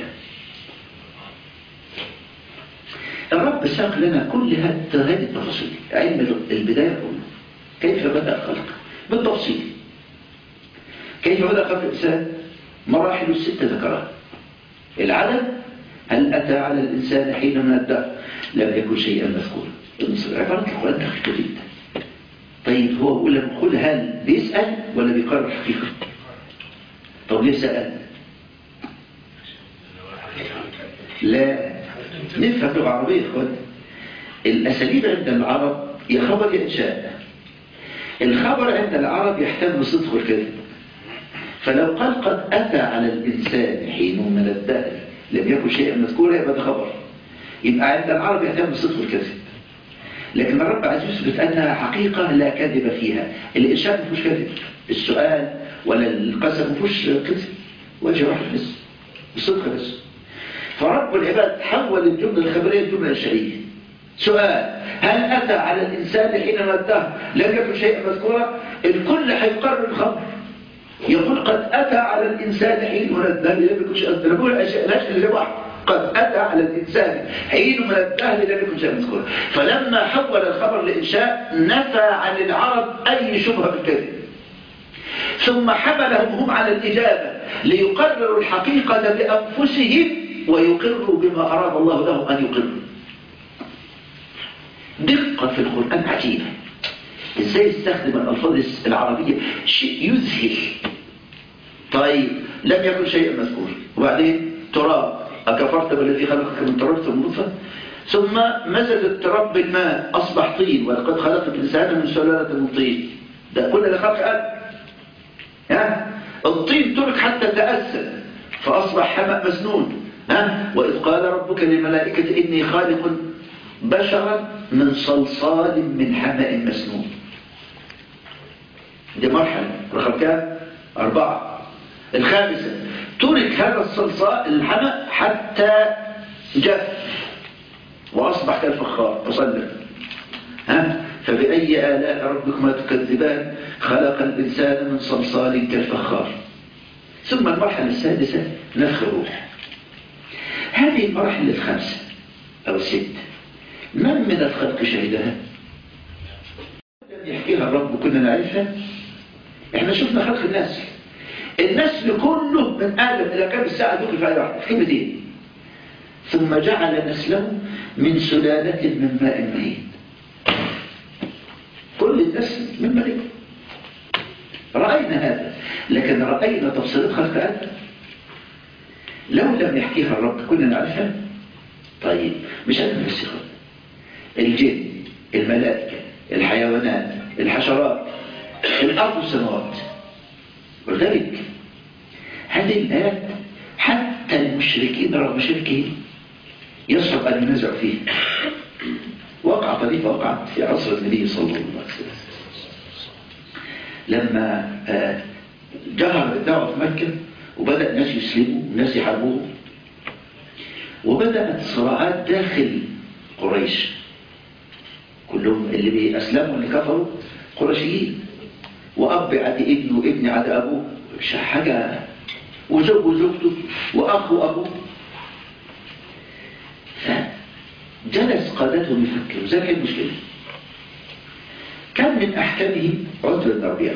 الرب ساق لنا كل هذه التفاصيل. علم البداية كله كيف بدأ الخلق بالتفصيل. كيف بدأ خلق الإنسان؟ مراحل الستة ذكرها. العدد هل أتى على الإنسان حين من الدهر لم يكن شيئا مذكورا. عبارة القرآن دقيقة جدا. طيب هو بيقول لك قل هل بيسأل ولا بيقرر حقيقة؟ طب ليه سأل؟ لا نفهم لغة عربية يا اخوان. الأساليب عند العرب يا خبر يا إنشاء. الخبر عند العرب يحتمل الصدق والكذب. فلو قال قد أتى على الإنسان حين من الدهر لم يكن شيئا مذكورا يبقى ده خبر. يبقى عند العرب يحتمل الصدق والكذب. لكن الرب عايز يثبت أنها حقيقة لا كذب فيها. الإنشاء ما فيهوش كذب. السؤال ولا القسم ما فيهوش كذب. وجه واحد بس الصدق بس. فرب العباد حول الجملة الخبرية الجملة الإنشائية. سؤال هل أتى على الإنسان حين من الدهر لم يكن شيئا مذكورا؟ الكل هيقرر الخبر. يقول قد أتى على الإنسان حين من الدهر لم يكن شيئا مذكورا. نقول الأشياء اللي واحد قد أتى على الإنسان حين من الدهر لم يكن شيئا مذكورا. فلما حول الخبر لإنشاء نفى عن العرب أي شبهة بالكذب. ثم حملهم هم على الإجابة ليقرروا الحقيقة بأنفسهم ويقروا بما أراد الله لهم أن يقروا. دقة في القرآن عجيبة. إزاي يستخدم الألفاظ العربية شيء يذهل. طيب لم يكن شيئا مذكور وبعدين تراب أكفرت بالذي خلقك من تراب ثم نطفة ثم مزج التراب بالماء أصبح طين ولقد خلقت الإنسان من سلالة من طين. ده كل اللي خلق آدم. ها الطين ترك حتى تأسد فأصبح حمأ مسنون. ها وإذ قال ربك للملائكة إني خالق بشرا من صلصال من حمأ مسنون. دي مرحلة رقم كام؟ أربعة. الخامسة ترك هذا الصلصال الحمأ حتى جف وأصبح كالفخار مصلب. ها فبأي آلاء ربكما تكذبان خلق الإنسان من صلصال كالفخار. ثم المرحلة السادسة نفخ الروح. هذه المراحل الخمسة أو الست من من الخلق شهدها؟ يحكيها الرب كنا نعرفها. احنا شفنا خلق الناس. النسل كله من آدم إلى كم الساعة دوك في آية واحدة في كلمتين. ثم جعل نسله من سلالة من ماء مهين. كل النسل من ملك. رأينا هذا لكن رأينا تفصيلات خلق آدم لو لم يحكيها الرب كنا نعرفها. طيب مش أنا بس الجن الملائكة الحيوانات الحشرات الأرض والسماوات. ولذلك هذه الآيات حتى المشركين رغم شركهم يصعب أن ينزعوا فيه. وقع طريقة وقعت في عصر النبي صلى الله عليه وسلم لما جهر الدعوة في مكة وبدأ الناس يسلموا والناس يحاربوه وبدأت صراعات داخل قريش. كلهم اللي بيأسلموا اللي كفروا قرشيين وأب عدي ابنه وابن عدي أبوه مش حاجة وزوج وزوجته وأخ وأبوه. فجلس قادتهم يفكروا ذلك المشكلة. كان من أحكامه عتبة بن ربيعة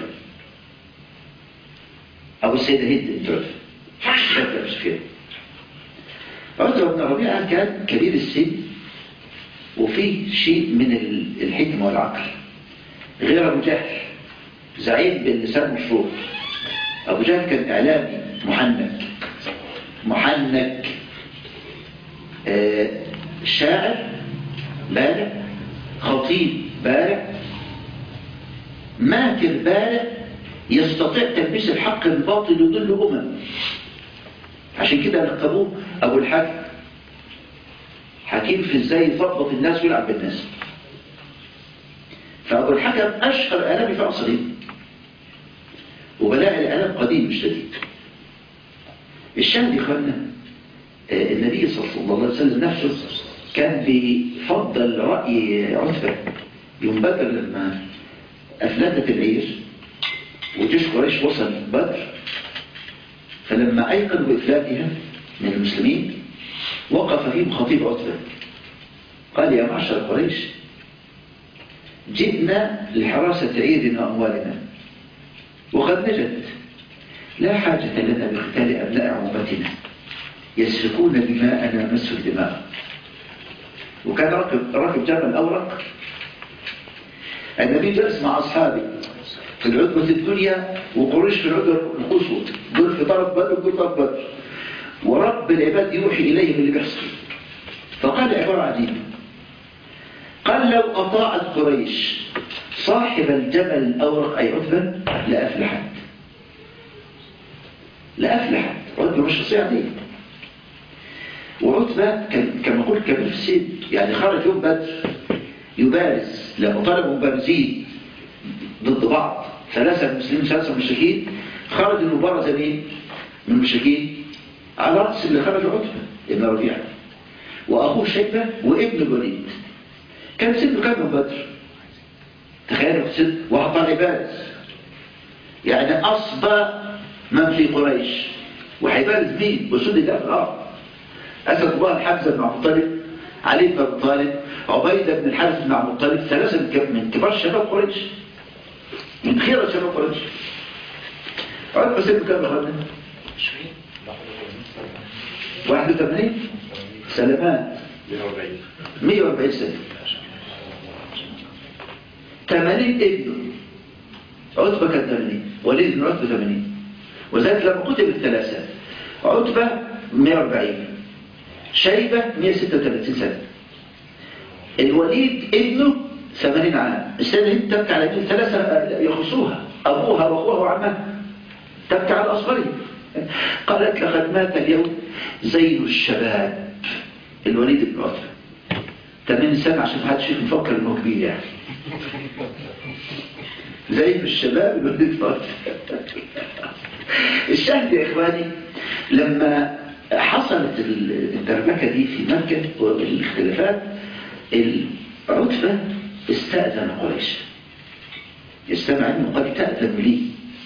أو السيدة هند بنت عتبة. عتبة بن ربيعة كان كبير السن وفيه شيء من الحكمة والعقل غير أبو جهل زعيم باللسان مشروع. أبو جهل كان إعلامي محنك محنك، آه شاعر بارع، خطيب بارع، ماكر بارع، يستطيع تلبيس الحق الباطل يضل أمم. عشان كده لقبوه أبو الحكم، حكيم في ازاي يضبط الناس ويلعب بالناس. فأبو الحكم أشهر إعلامي في عصره، وبلاء الإعلام قديم مش جديد. الشاهد يا إخوانا، النبي صلى الله عليه وسلم نفسه كان بيفضل رأي عتبة يوم بدر لما أفلتت العير وجيش قريش وصل بدر، فلما أيقنوا بإفلاتها من المسلمين وقف فيهم خطيب عتبة قال: يا معشر قريش، جئنا لحراسة عيرنا وأموالنا وقد نجت، لا حاجة لنا بقتال أبناء عمتنا يسفكون دماءنا مسف الدماء. وكان راكب راكب جبل أورق. النبي جلس مع أصحابه في العدوة الدنيا وقريش في العدوة القصوى، دول في طرف بدر ودول في طرف بدر، ورب العباد يوحي إليهم اللي بيحصل. فقال عبارة عجيبة، قال: لو أطاعت قريش صاحب الجبل الأورق أي عتبة لأفلحت. لأفلحت. عتبة مش شخصية عادية، وعتبة كما قلت كبير في السن، يعني خرج يوم بدر يبارز لما طلبوا مبارزين ضد بعض، ثلاثة مسلمين ثلاثة مشركين، خرج المبارزة مين؟ من المشركين على رأس اللي خرجوا عتبة ابن ربيعة وأخوه شيبة وابن الوليد. كان سنه كام من بدر؟ تخيلوا سن واحد طالع بارز، يعني أصبى من في قريش، وهيبارز مين؟ وسود الله في الأرض. أسد الله حمزة بن عبد الطالب، علي بن أبي طالب، عبيدة بن الحارث بن عبد الطالب، ثلاثة من كبار شباب قريش، من خيرة شباب قريش. عتبة سنه كام يا خالد؟ واحد وثمانين سلامات، مئة وأربعين سنة، ثمانين ابنه. عتبة كان ثمانين، وليد بن عتبة ثمانين، وذلك لما قتل الثلاثة عتبة مئة وأربعين، شيبة مئة وستة وثلاثين سنة، الوليد ابنه ثمانين عام. السنة دي تبكي على ابن ثلاثة يخصوها أبوها وأخوها وعمها، تبكي على أصغرهم. قالت: لقد مات اليوم زين الشباب الوليد بن عتبة. ثمانين سنة عشان ما حدش فيكم يفكر انه كبير يعني. زين الشباب الوليد بن عتبة. الشاهد يا إخواني، لما حصلت الدربكة دي في مكة والاختلافات، عتبة استأذن قريش، يستمع انه قد تأذن لي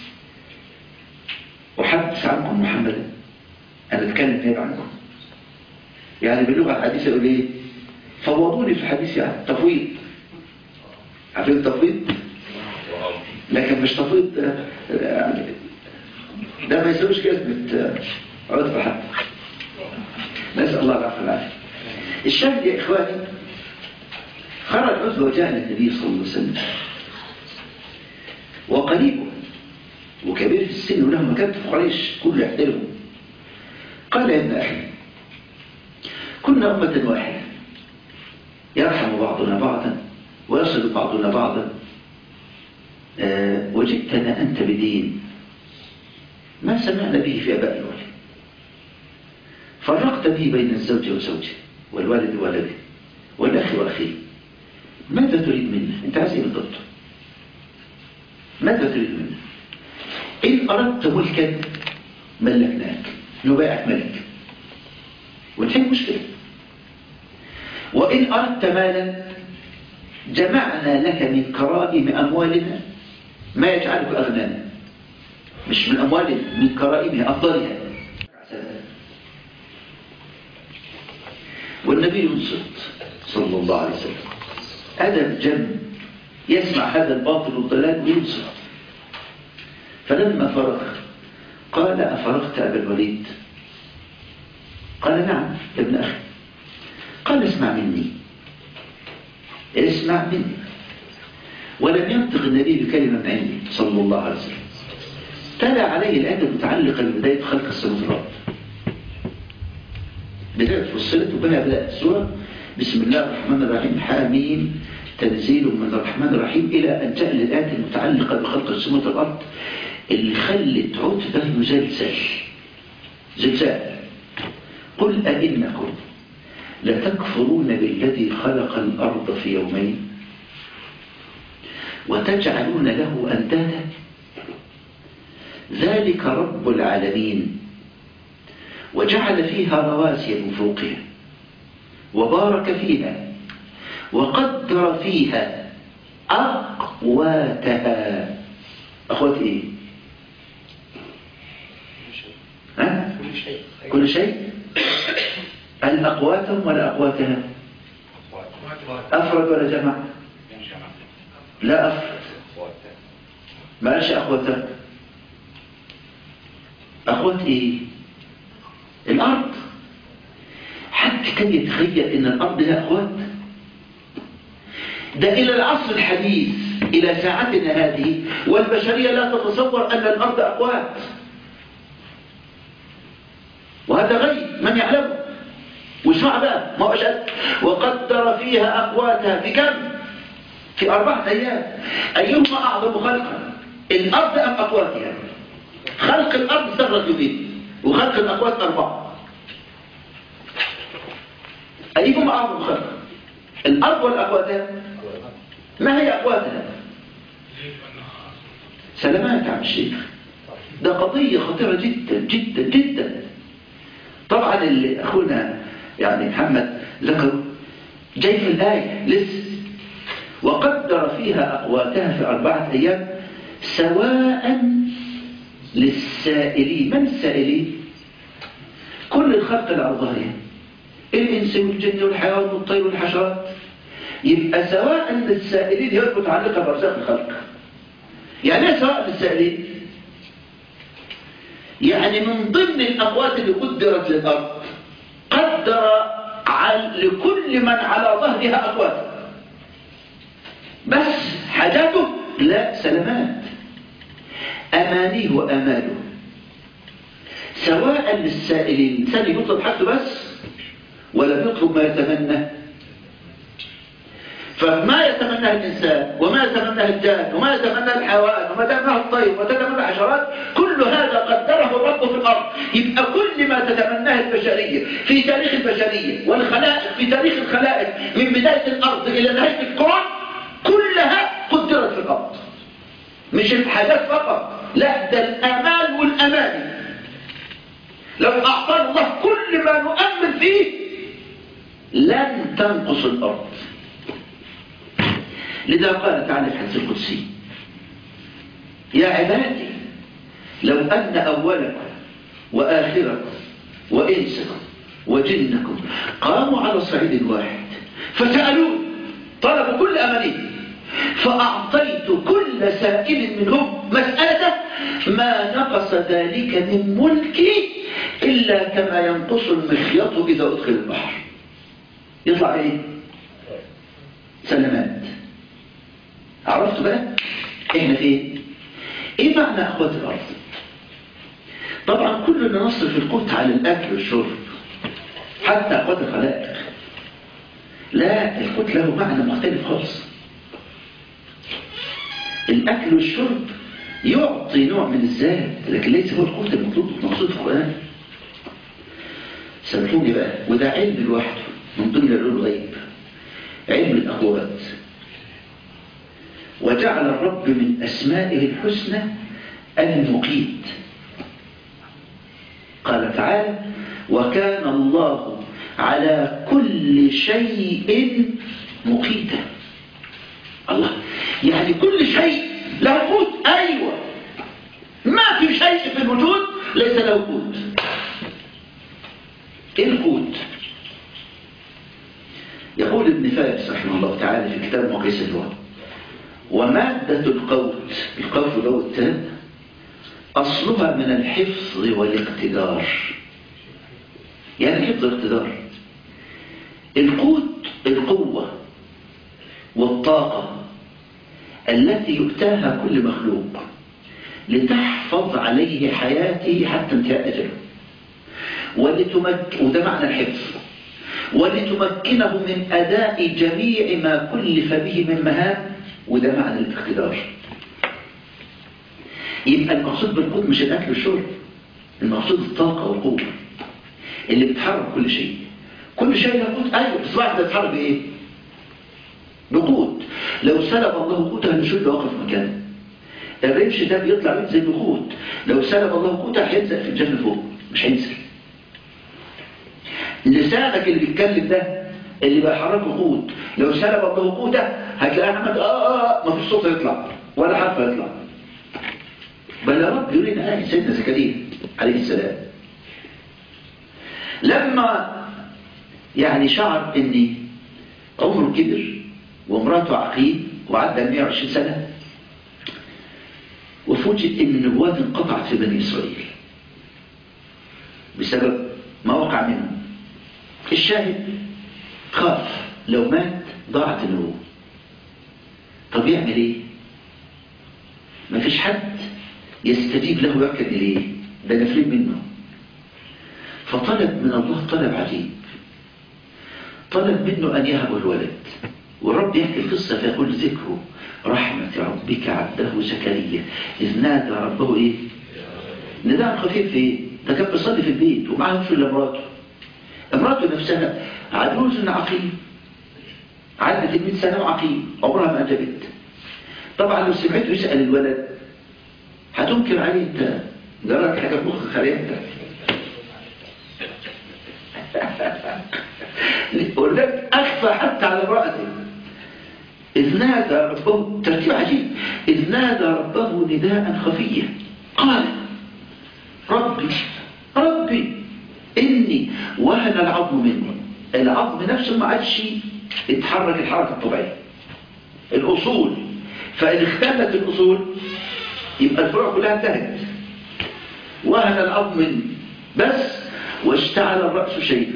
وحدث عنكم محمدا، انا اتكلم نيب عنكم. يعني باللغة الحديثة يقول ايه؟ فوضوني في الحديث، يعني تفويض. عارفين التفويض؟ لكن مش تفويض يعني ده ما يسويش كلمة عتبة حتى. نسأل الله العافية والعافية. الشاهد يا إخواني، خرج عتبة وجاء للنبي صلى الله عليه وسلم، وقريبه وكبير في السن وله مكان في قريش كله يحترمه. قال: يا ابن أخي، كنا أمة واحدة يرحم بعضنا بعضا ويصل بعضنا بعضا، أه وجئتنا أنت بدين ما سمعنا به في أباء الولد، فرقت به بين الزوج وزوجه والوالد وولده والأخ وأخيه. ماذا تريد منا؟ أنت عايز إيه بالضبط؟ ماذا تريد منا؟ إن أردت ملكا ملكناك، نبايعك ملك ونحل مشكلة، وإن أردت مالا جمعنا لك من كرائم أموالنا ما يجعلك أغنانا، مش من أموالنا، من كرائمها أفضلها. والنبي ينصت صلى الله عليه وسلم، أدم جم يسمع هذا الباطل والضلال وينصت. فلما فرغ قال: أفرغت أبا الوليد؟ قال: نعم يا ابن أخي. قال: اسمع مني، اسمع مني. ولم ينطق النبي بكلمة من عنده صلى الله عليه وسلم، تلا عليه الآية المتعلقة ببداية خلق السماوات والأرض. بداية فصلت وبها بدأت السورة. بسم الله الرحمن الرحيم، حاميم، تنزيل من الرحمن الرحيم، إلى أن جاء الآيات المتعلقة بخلق السماوات والأرض اللي خلت عتبة زلزال زلزال. قل أئنكم لتكفرون بالذي خلق الأرض في يومين وتجعلون له أندادا ذلك رب العالمين وجعل فيها رواسي من فوقها وبارك فيها وقدر فيها أقواتها. أخوات إيه؟ ها؟ كل شيء. كل شيء. هل أقواتهم ولا أقواتها؟ أفرد ولا جمع؟ لا أفرد. ما قالش أقواتها. أخوات إيه؟ الأرض. حد كان يتخيل إن الأرض لها أخوات؟ ده إلى العصر الحديث، إلى ساعتنا هذه، والبشرية لا تتصور أن الأرض أقوات، وهذا غيب من يعلمه. واسمع بقى، ما هو أشد. وقدر فيها أقواتها في كم؟ في أربعة أيام. أيهما أعظم خلقا؟ الأرض أم أقواتها؟ خلق الأرض استغرق يومين، وخلق الأقوات أربعة. أيهما أعظم خلقا؟ الأرض والأقواتها؟ ما هي أقواتها؟ سلامات يا عم الشيخ، ده قضية خطيرة جدا جدا جدا. طبعا اللي أخونا يعني محمد ذكر جاي في الآية لسه. وقدر فيها أقواتها في أربعة أيام سواء للسائلين. من السائلين؟ كل الخلق الأرضية، الإنس والجن والحيوان والطير والحشرات. يبقى سواء للسائلين هي متعلقة بأرزاق الخلق. يعني ايه سواء للسائلين؟ يعني من ضمن الأقوات اللي قدرت للأرض قدر لكل من على ظهرها أقوات، بس حاجاته لا سلامات، أمانيه وأماله. سواء للسائلين، الإنسان يطلب حاجته بس ولا يطلب ما يتمنى. فما يتمناه الإنسان وما يتمناه الجان وما يتمناه الحيوان وما يتمناه الطير وما يتمناه الحشرات، كل هذا قدره الرب في الأرض. يبقى كل ما تتمناه البشرية في تاريخ البشرية والخلائق في تاريخ الخلائق من بداية الأرض إلى نهاية الكون كلها قدرت في الأرض. مش الحاجات فقط، لا، ده الآمال والأماني. لو أعطانا الله كل ما نؤمن فيه لن تنقص الأرض. لذا قال تعالى في الحديث القدسي: يا عبادي لو أن أولكم وآخركم وإنسكم وجنكم قاموا على صعيد واحد فسألوني، طلبوا كل أمانيه، فأعطيت كل سائل منهم مسألته ما نقص ذلك من ملكي إلا كما ينقص المخيط إذا أدخل البحر. يطلع إيه؟ سلامات. عرفتوا بقى؟ إحنا فين؟ إيه معنى أخوات الأرض؟ طبعا كلنا نصرف القوت على الأكل والشرب، حتى أخوات الخلائق. لا، القوت له معنى مختلف خالص. الأكل والشرب يعطي نوع من الذات، لكن ليس هو القوت المطلوب المقصود في القرآن. سامحوني بقى، وده علم لوحده من ضمن العلوم الغيب، علم الأقوات. وجعل الرب من أسمائه الحسنى المقيت. قال تعالى: وكان الله على كل شيء مقيتا. الله، يعني كل شيء له قوت. أيوة، ما في شيء في الوجود ليس له قوت. إيه القوت؟ يقول ابن فارس رحمه الله تعالى في كتاب مقيس اللغة: ومادة القوت، القوت له التام، أصلها من الحفظ والاقتدار. يعني حفظ والاقتدار. القوت القوة والطاقة التي يؤتاها كل مخلوق لتحفظ عليه حياته حتى انتهاء أجله. ولتمك وده معنى الحفظ، ولتمكنه من أداء جميع ما كلف به من مهام، وده معنى الاقتدار. يبقى المقصود بالقوت مش الأكل والشرب، المقصود الطاقة والقوة اللي بتحرك كل شيء. كل شيء له قوت. أيوة إصبعك ده بتحرك بإيه؟ بقوت. لو سلب الله قوته هنشد واقف مكانه. الرمش ده بيطلع بيت زي القوت، لو سلب الله قوته هيلزق في الجنة فوق مش هينزل. لسانك اللي بيتكلم ده اللي بيحركه قوت، لو سلب الله قوته هتلاقي احمد اه ما فيش صوت يطلع ولا حرف يطلع. بل يا رب يرينا آية سيدنا زكريا عليه السلام لما يعني شعر ان عمره كبر ومراته عقيم وعدى مئة وعشرين سنة، وفوجئ ان النبوات انقطعت في بني اسرائيل بسبب ما وقع منهم. الشاهد خاف لو مات ضاعت النبوة. طب يعمل ايه؟ ما فيش حد يستجيب له ويركن اليه، ده نفرين منه. فطلب من الله طلب عجيب، طلب منه ان يهب الولد. والرب يحكي القصة فيقول ذكره رحمة ربك عبده زكريا إذ نادى ربه إيه؟ نداء خفيف إيه؟ ده كان بيصلي في البيت ومعه في امراته. امراته نفسها عجوز عقيم، عدت المئة سنة وعقيم عمرها ما أجبت. طبعا لو سمعته يسأل الولد هتنكر عليه أنت جرالك حاجة في مخك خليه أنت. ولذلك أخفى حتى على امرأته. إذ نادى ربه، ترتيب عجيب، إذ نادى ربه نداء خفيا قال ربي ربي إني وهن العظم مني. العظم نفسه ما عادش يتحرك الحركة الطبيعية، الأصول، فإن اختلت الأصول يبقى الفروع كلها انتهت. وهن العظم مني بس واشتعل الرأس شيئا.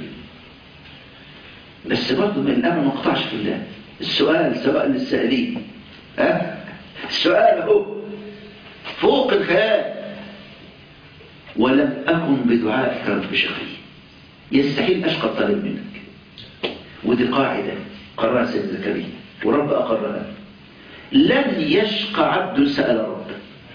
بس برضه من الأمر ما قطعش في الله. السؤال سواء للسائلين، ها السؤال هو فوق الخيال. ولم أكن بدعائك رب شقي. يستحيل أشقى الطالب منك. ودي قاعدة قررها سيد زكريا ورب أقرها، لن يشقى عبد سأل رب.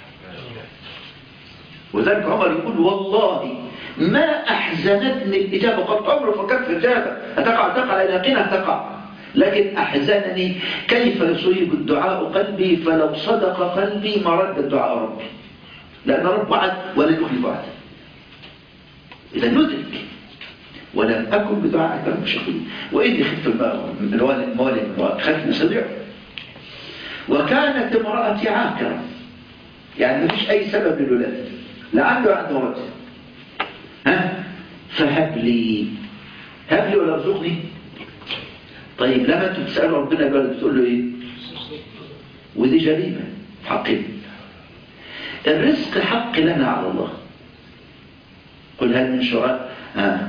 وذلك عمر يقول والله ما أحزنتني الإجابة قد عمر فكرت في الإجابة أتقع تقع على يقينها تقع، لكن أحزنني كيف يصيب الدعاء قلبي فلو صدق قلبي ما رد الدعاء ربي، لأن رب وعد ولن يخلف وعده. إذا ندرك ولم أكن بدعائك رب شقي وإني خفت الموالد خلف نسبيع. وكانت امرأتي عاكرة، يعني ما فيش أي سبب للولادة، لا عنده عنده ولد. ها فهب لي، هب لي ولا ارزقني. طيب لما انتوا تسألوا ربنا الولد بتقول له ايه؟ ودي جريمة حقيقة. الرزق حق لنا على الله. قل هل من شرعاء آه.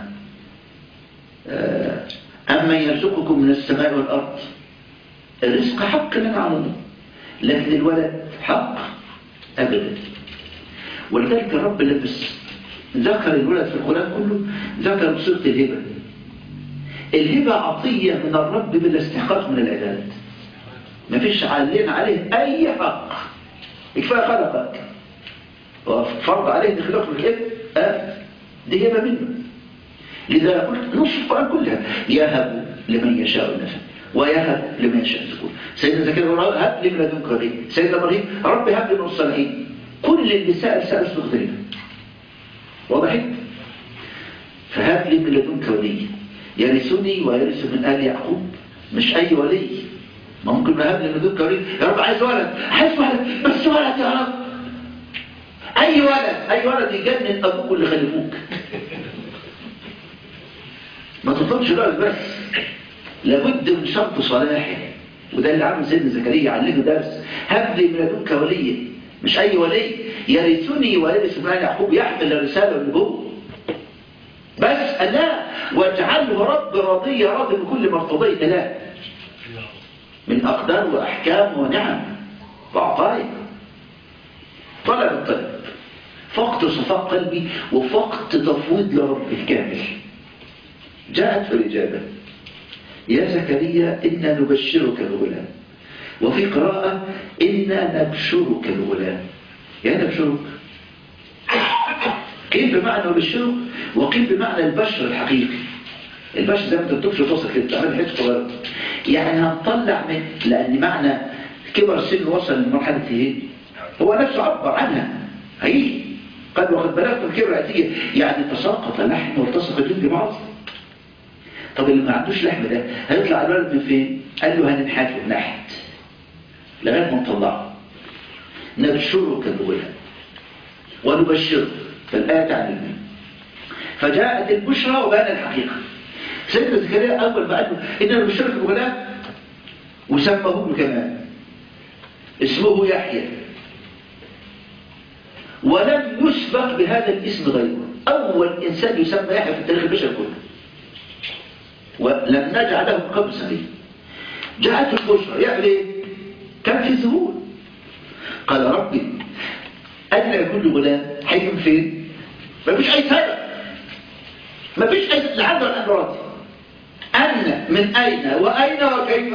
آه. أما يرزقكم من السماء والأرض. الرزق حق لنا على الله، لكن الولد حق أبدا. ولذلك الرب لبس ذكر الولد في القرآن كله، ذكر بصيغة الهبة. الهبة عطية من الرب بلا استحقاق من العباد، ما فيش علينا عليه أي حق، كفاية خلقك وفرض عليه إخلاق الهبة آه. دي هبة منه. لذا قلت نص القرآن كلها يهب لمن يشاء النفع ويهب لمن يشاء الذكور. سيدنا زكريا هب لي من لدنك وليا، سيدنا ابراهيم رب هب لي من الصالحين. كل اللي سأل سأل استخدمه. واضح؟ فهب لي من لدنك وليا يرثني ويرث من آل يعقوب. مش أي ولي، ما ممكن هب لي من لدنك وليا يا رب عايز ولد، عايز ولد بس ولد يا رب. أي ولد أي ولد يجنن أبوك اللي خلفوك. ما تطلبش ولد بس، لابد من شرط صلاحي. وده اللي عمل سيدنا زكريا، علمه درس. هب لي من لدنك وليا، مش أي ولي يرثني ويرث من آل يعقوب، يحمل الرسالة والنبوة. بس لا واجعله رب راضي راضي بكل ما ارتضيت له من أقدار وأحكام ونعم وعطايا. طلب الطلب فقط صفاء قلبي وفقط تفويض لرب الكامل. جاءت الإجابة: يا زكريا إنا نبشرك بغلام. وفي قراءة: إنا نبشرك بغلام. يعني نبشرك قيل بمعنى نبشرك، وقيل بمعنى البشر الحقيقي. البشر زي ما انت بتبشر فصل كده تعمل حته صغيره، يعني هنطلع من، لان معنى كبر السن وصل لمرحله ايه؟ هو نفسه عبر عنها هيجي قد وقد بلغت الكبر اتيه، يعني تساقط لحم والتصق جلد بعض. طب اللي ما عندوش لحم ده هيطلع الولد من فين؟ قال له هننحته نحت لغايه ما نطلعه. نبشرك بغلام ونبشرك، فالايه تعلمني. فجاءت البشرى وبان الحقيقه. سيدنا زكريا اول ما قال له اننا نبشرك بغلام وسماه ابنه كمان اسمه يحيى، ولم يسبق بهذا الاسم غيره. اول انسان يسمى يحيى في التاريخ البشري كله، ولم نجعل له قبل سبيل. جاءت البشرى يعمل ايه؟ كان في ذهول. قال ربي أن يكون له غلام، هيكون فين؟ ما فيش أي سبب، ما فيش أي لعند الأمراض. أن من أين وأين وكيف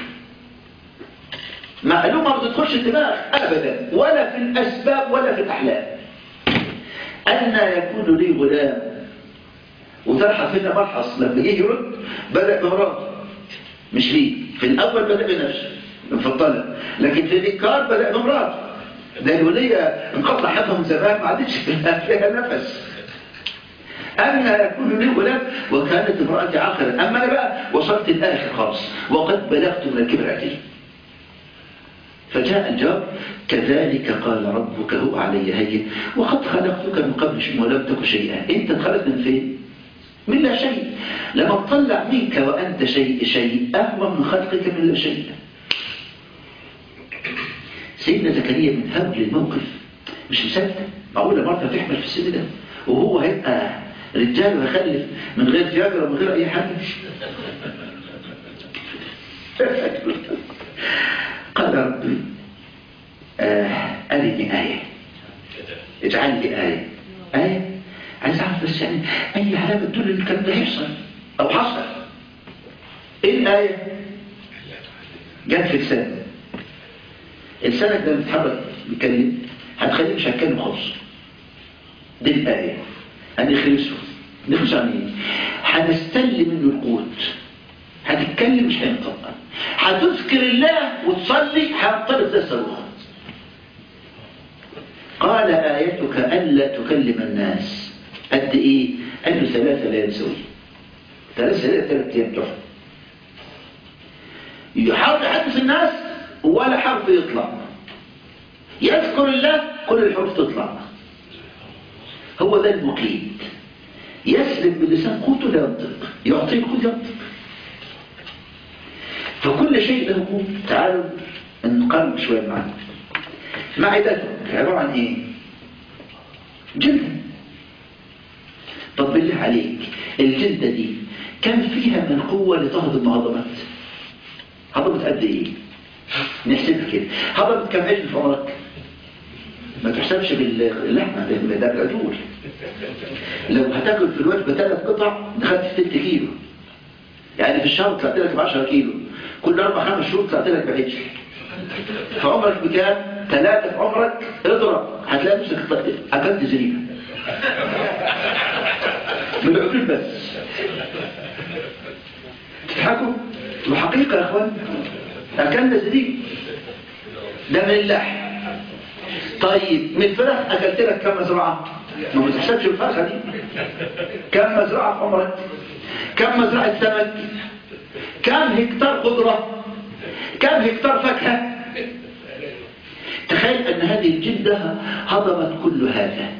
معلومة ما تدخلش الدماغ أبدا، ولا في الأسباب ولا في الأحلام. أن يكون لي غلام. وتلحظ فينا ملحظ لما جه يرد بدأ بمراته مش ليه. في الأول بدأ بنفسه مفضلة، لكن في الإنكار بدأ بمراته. ده الولية انقطع حياتهم زمان ما عادتش فيها نفس. أما يكون لي غلام وكانت امرأتي عاقرة. أما أنا بقى وصلت الآخر خالص وقد بلغت من الكبر عتي. فجاء الجواب: كذلك قال ربك هو علي هين وقد خلقتك من قبل شيء ولم تك شيئا. أنت اتخلقت من فين؟ من لا شيء. لما تطلع منك وأنت شيء شيء أهون من خلقك من لا شيء. سيدنا زكريا من هول الموقف مش مصدق. معقوله مرته تحمل في السن ده وهو هيبقى رجال ويخلف من غير فياجرا ومن غير اي حاجه؟ قال ربي آه أرني آية، اجعل لي آية. آية؟ عايز أعرف بس يعني أي علامة تدل إن الكلام ده يحصل أو حصل. إيه الآية؟ جت في لسانه. لسانك ده بيتحرك بيتكلم هتخليه مش هتكلم خالص. دي الآية. هنخلصه. نخلصه عن إيه؟ هنستلم منه القوت. هتتكلم مش هينطق. هتذكر الله وتصلي هينطلق زي الصاروخ. قال آيتك ألا تكلم الناس قد إيه؟ قال له ثلاثة ليالي سوية. ثلاثة ليالي ثلاثة أيام تحفة. يحاول يحدث الناس ولا حرف يطلع. يذكر الله كل الحروف تطلع. هو ده المقيت. يسلم بلسان قوته لا ينطق، يعطيه القوت ينطق. فكل شيء له قوت. تعالوا نقارن شويه معاه. معدته عباره عن ايه؟ جلده. طب بالله عليك الجلده دي كم فيها من قوه لتهضم هضمات؟ هضمت قد ايه؟ نحسبها كده. هضمت كم عيش في عمرك؟ ما تحسبش باللحمه ده بالعدول. لو هتاكل في الوجبه ثلاث قطع دخلت في ستة كيلو. يعني في الشهر طلعت لك ب عشرة كيلو. كل اربع خمس شهور طلعت لك بعيش. في عمرك بكام؟ ثلاثه في عمرك اضرب هتلاقي نفسك اكلت زريبه. بالعدول بس. تضحكوا؟ وحقيقه يا اخوان اكلنا زريبه. ده من اللحم. طيب من الفراخ اكلت لك كم مزرعه؟ ما بتحسبش الفرخه دي. كم مزرعه في عمرك؟ كم مزرعه سمك؟ كم هكتار خضره؟ كم هكتار فاكهه؟ تخيل ان هذه الجلده هضمت كل هذا.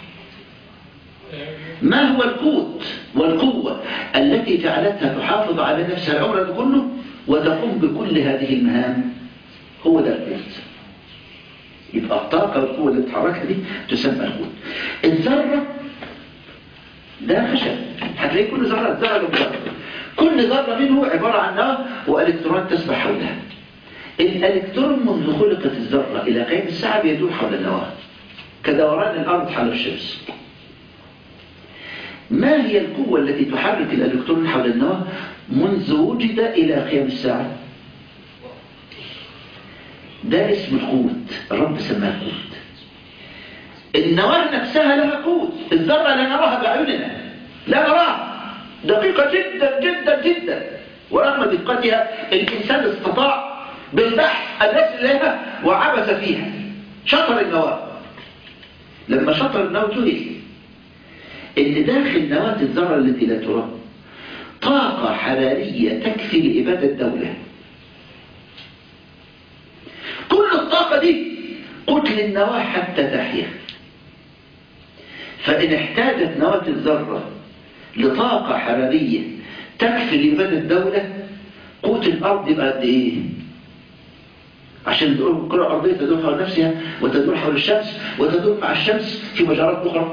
ما هو القوت والقوه التي جعلتها تحافظ على نفسها العمر ده كله وتقوم بكل هذه المهام؟ هو ده القوت. يبقى الطاقة والقوة اللي بتحركها دي تسمى القوت. الذرة ده خشب هتلاقي كل ذرة ذرة ذرة. كل ذرة منه عبارة عن نواه وإلكترون تسبح حولها. الإلكترون منذ خلقت الذرة إلى قيام الساعة بيدور حول النواة. كدوران الأرض حول الشمس. ما هي القوة التي تحرك الإلكترون حول النواة منذ وجد إلى قيام الساعة؟ ده اسم القوت، الرب سماه قوت. النواة نفسها لها قوت، الذرة لا نراها بأعيننا، لا نراها، دقيقة جدا جدا جدا، ورغم دقتها الإنسان استطاع بالبحث الناس لها وعبث فيها. شطر النواة، لما شطر النواة جهل إن داخل نواة الذرة التي لا ترى طاقة حرارية تكفي لإبادة الدولة. كل الطاقة دي قتل النواة حتى تحيا. فإن احتاجت نواة الذرة لطاقة حرارية تكفي لإبادة الدولة، قوت الأرض يبقى قد إيه؟ عشان تدور الكرة الأرضية تدور حول نفسها وتدور حول الشمس وتدور مع الشمس في مجرات أخرى.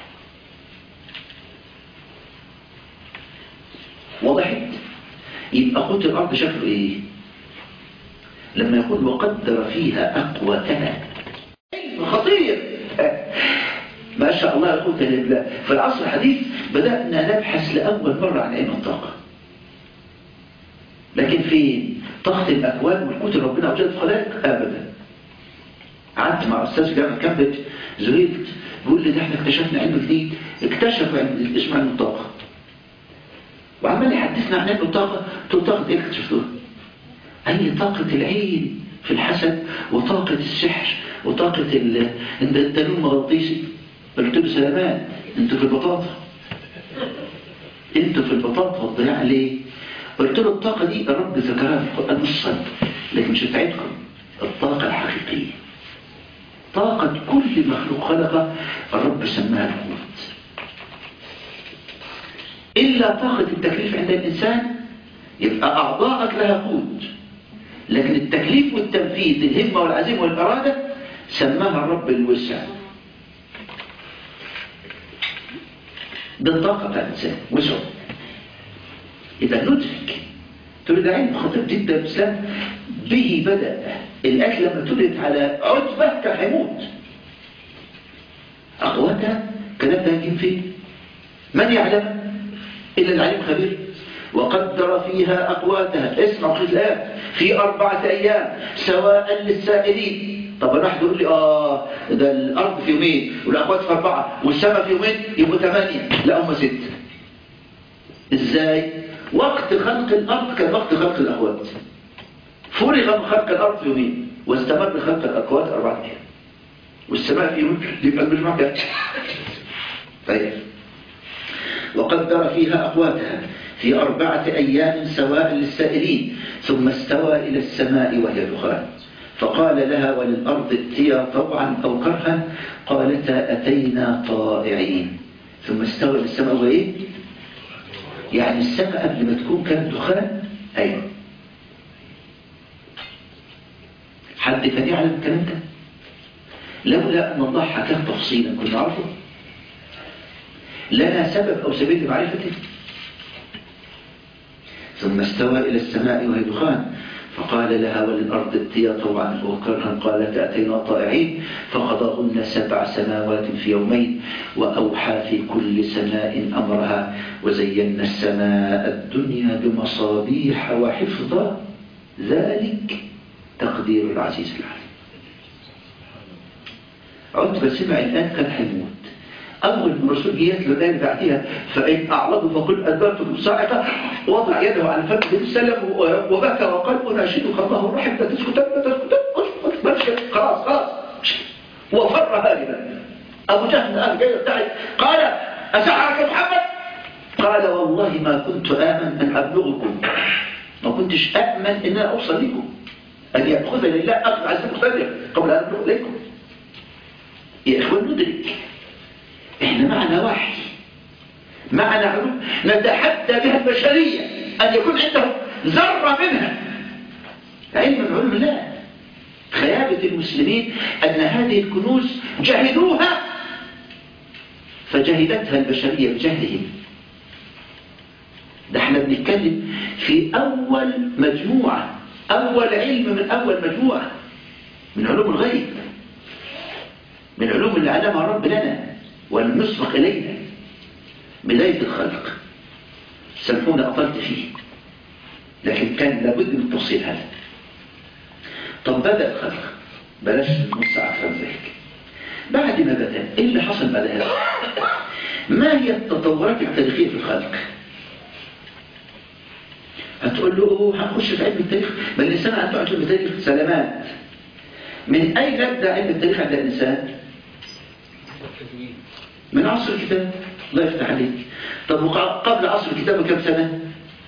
وضحت؟ يبقى قوت الأرض شكله إيه؟ لما يقول وقدر فيها أقواتها، خطير. ما شاء الله لا قوة إلا بالله. في العصر الحديث بدأنا نبحث لأول مرة عن علم الطاقة، لكن في طاقة الأكوان والقوت اللي ربنا أوجد في خلائق أبدا. قعدت مع أستاذ جامعة كامبريدج زويلت بيقول لي ده احنا اكتشفنا علم جديد، اكتشفوا علم اسمه علم الطاقة، وعمال يحدثنا عن علم الطاقة. قلت له طاقة ايه اكتشفتوها؟ أي طاقة العين في الحسد، وطاقة السحر، وطاقة التنويم المغناطيسي. قلت له سلامات، انتوا في البطاطا، انتوا في البطاطا والضياع ليه؟ قلت له الطاقة دي الرب ذكرها في القرآن نصا، لكن مش بتاعتكم. الطاقة الحقيقية طاقة كل مخلوق خلقه الرب سماها القوت. إلا طاقة التكليف عند الإنسان يبقى أعضاءك لها قوت، لكن التكليف والتنفيذ الهمة والعزيمة والإرادة سماها الرب الوسع. ده الطاقة بتاع الإنسان وسع. إذا ندرك تقول ده علم خطير جدا الإسلام به بدأ. الأكل لما تولد على عتبة كان هيموت. أقواتها كانت هاجم فيه من يعلم إلا العليم خبير. وقدر فيها أقواتها، اسمع الآن، في أربعة أيام سواء للسائلين. طب الواحد يقول لي آه ده الأرض في يومين والأقوات في أربعة والسماء في يومين يبقوا ثمانية، لا هم ست. إزاي؟ وقت خلق الأرض كان وقت خلق الأقوات، فرغ من خلق الأرض في يومين واستمر خلق الأقوات أربعة أيام، والسماء في يومين، يبقى المجموع كام؟ طيب وقدر فيها أقواتها في أربعة أيام سواء للسائلين، ثم استوى إلى السماء وهي دخان فقال لها وللأرض ائتيا طوعا أو كرها قالتا أتينا طائعين. ثم استوى إلى السماء وإيه؟ يعني السماء قبل ما تكون كانت دخان. أيوة. حد كان يعلم الكلام ده؟ لولا أن الله حكاه تفصيلا كنا نعرفه. لنا سبب أو سبيل لمعرفته. ثم استوى إلى السماء وهي دخان فقال لها وللأرض ائتيا طوعا وكرها قالتا أتينا طائعين فقضاهن سبع سماوات في يومين وأوحى في كل سماء أمرها وزينا السماء الدنيا بمصابيح وحفظا ذلك تقدير العزيز العليم. عتبة سمع الآن كان حيموت. أول ما الرسول جيت له الآن بعدها فإن أعرضوا فقل أدبرتكم صاعقة وضع يده على فمه سلم وبكى وقال أناشدك الله الرحم لا تسكتن لا تسكتن اسكت خلاص خلاص وفر هاربا. أبو جهل قال جاي يبتعد قال أسحرك محمد؟ قال والله ما كنت آمن أن أبلغكم، ما كنتش أأمن أن أنا أوصل لكم، أن يأخذ لله أخذ عز مقتدر قبل أن أبلغ إليكم. يا إخوان ندرك إحنا معنا وحي، معنا علوم نتحدى بها البشرية أن يكون عندهم ذرة منها علم من علم الله. خيابة المسلمين أن هذه الكنوز جهلوها فجهلتها البشرية بجهلهم. ده احنا بنتكلم في أول مجموعة، أول علم من أول مجموعة من علوم الغيب، من علوم اللي علمها الرب لنا ولم نسبق إلينا. بداية الخلق سامحوني أطلت فيه، لكن كان لابد من تفصيل هذا. طب بدأ الخلق، بلاش نص أكثر ذلك. بعد ما بدأ إيه اللي حصل بعد هذا؟ ما هي التطورات التاريخية في الخلق؟ هتقول له هنخش في علم التاريخ، بل الإنسان عنده علم التاريخ سلامات. من أين يبدأ علم التاريخ عند الإنسان؟ من عصر الكتاب. الله يفتح عليك. طب قبل عصر الكتاب كم سنة؟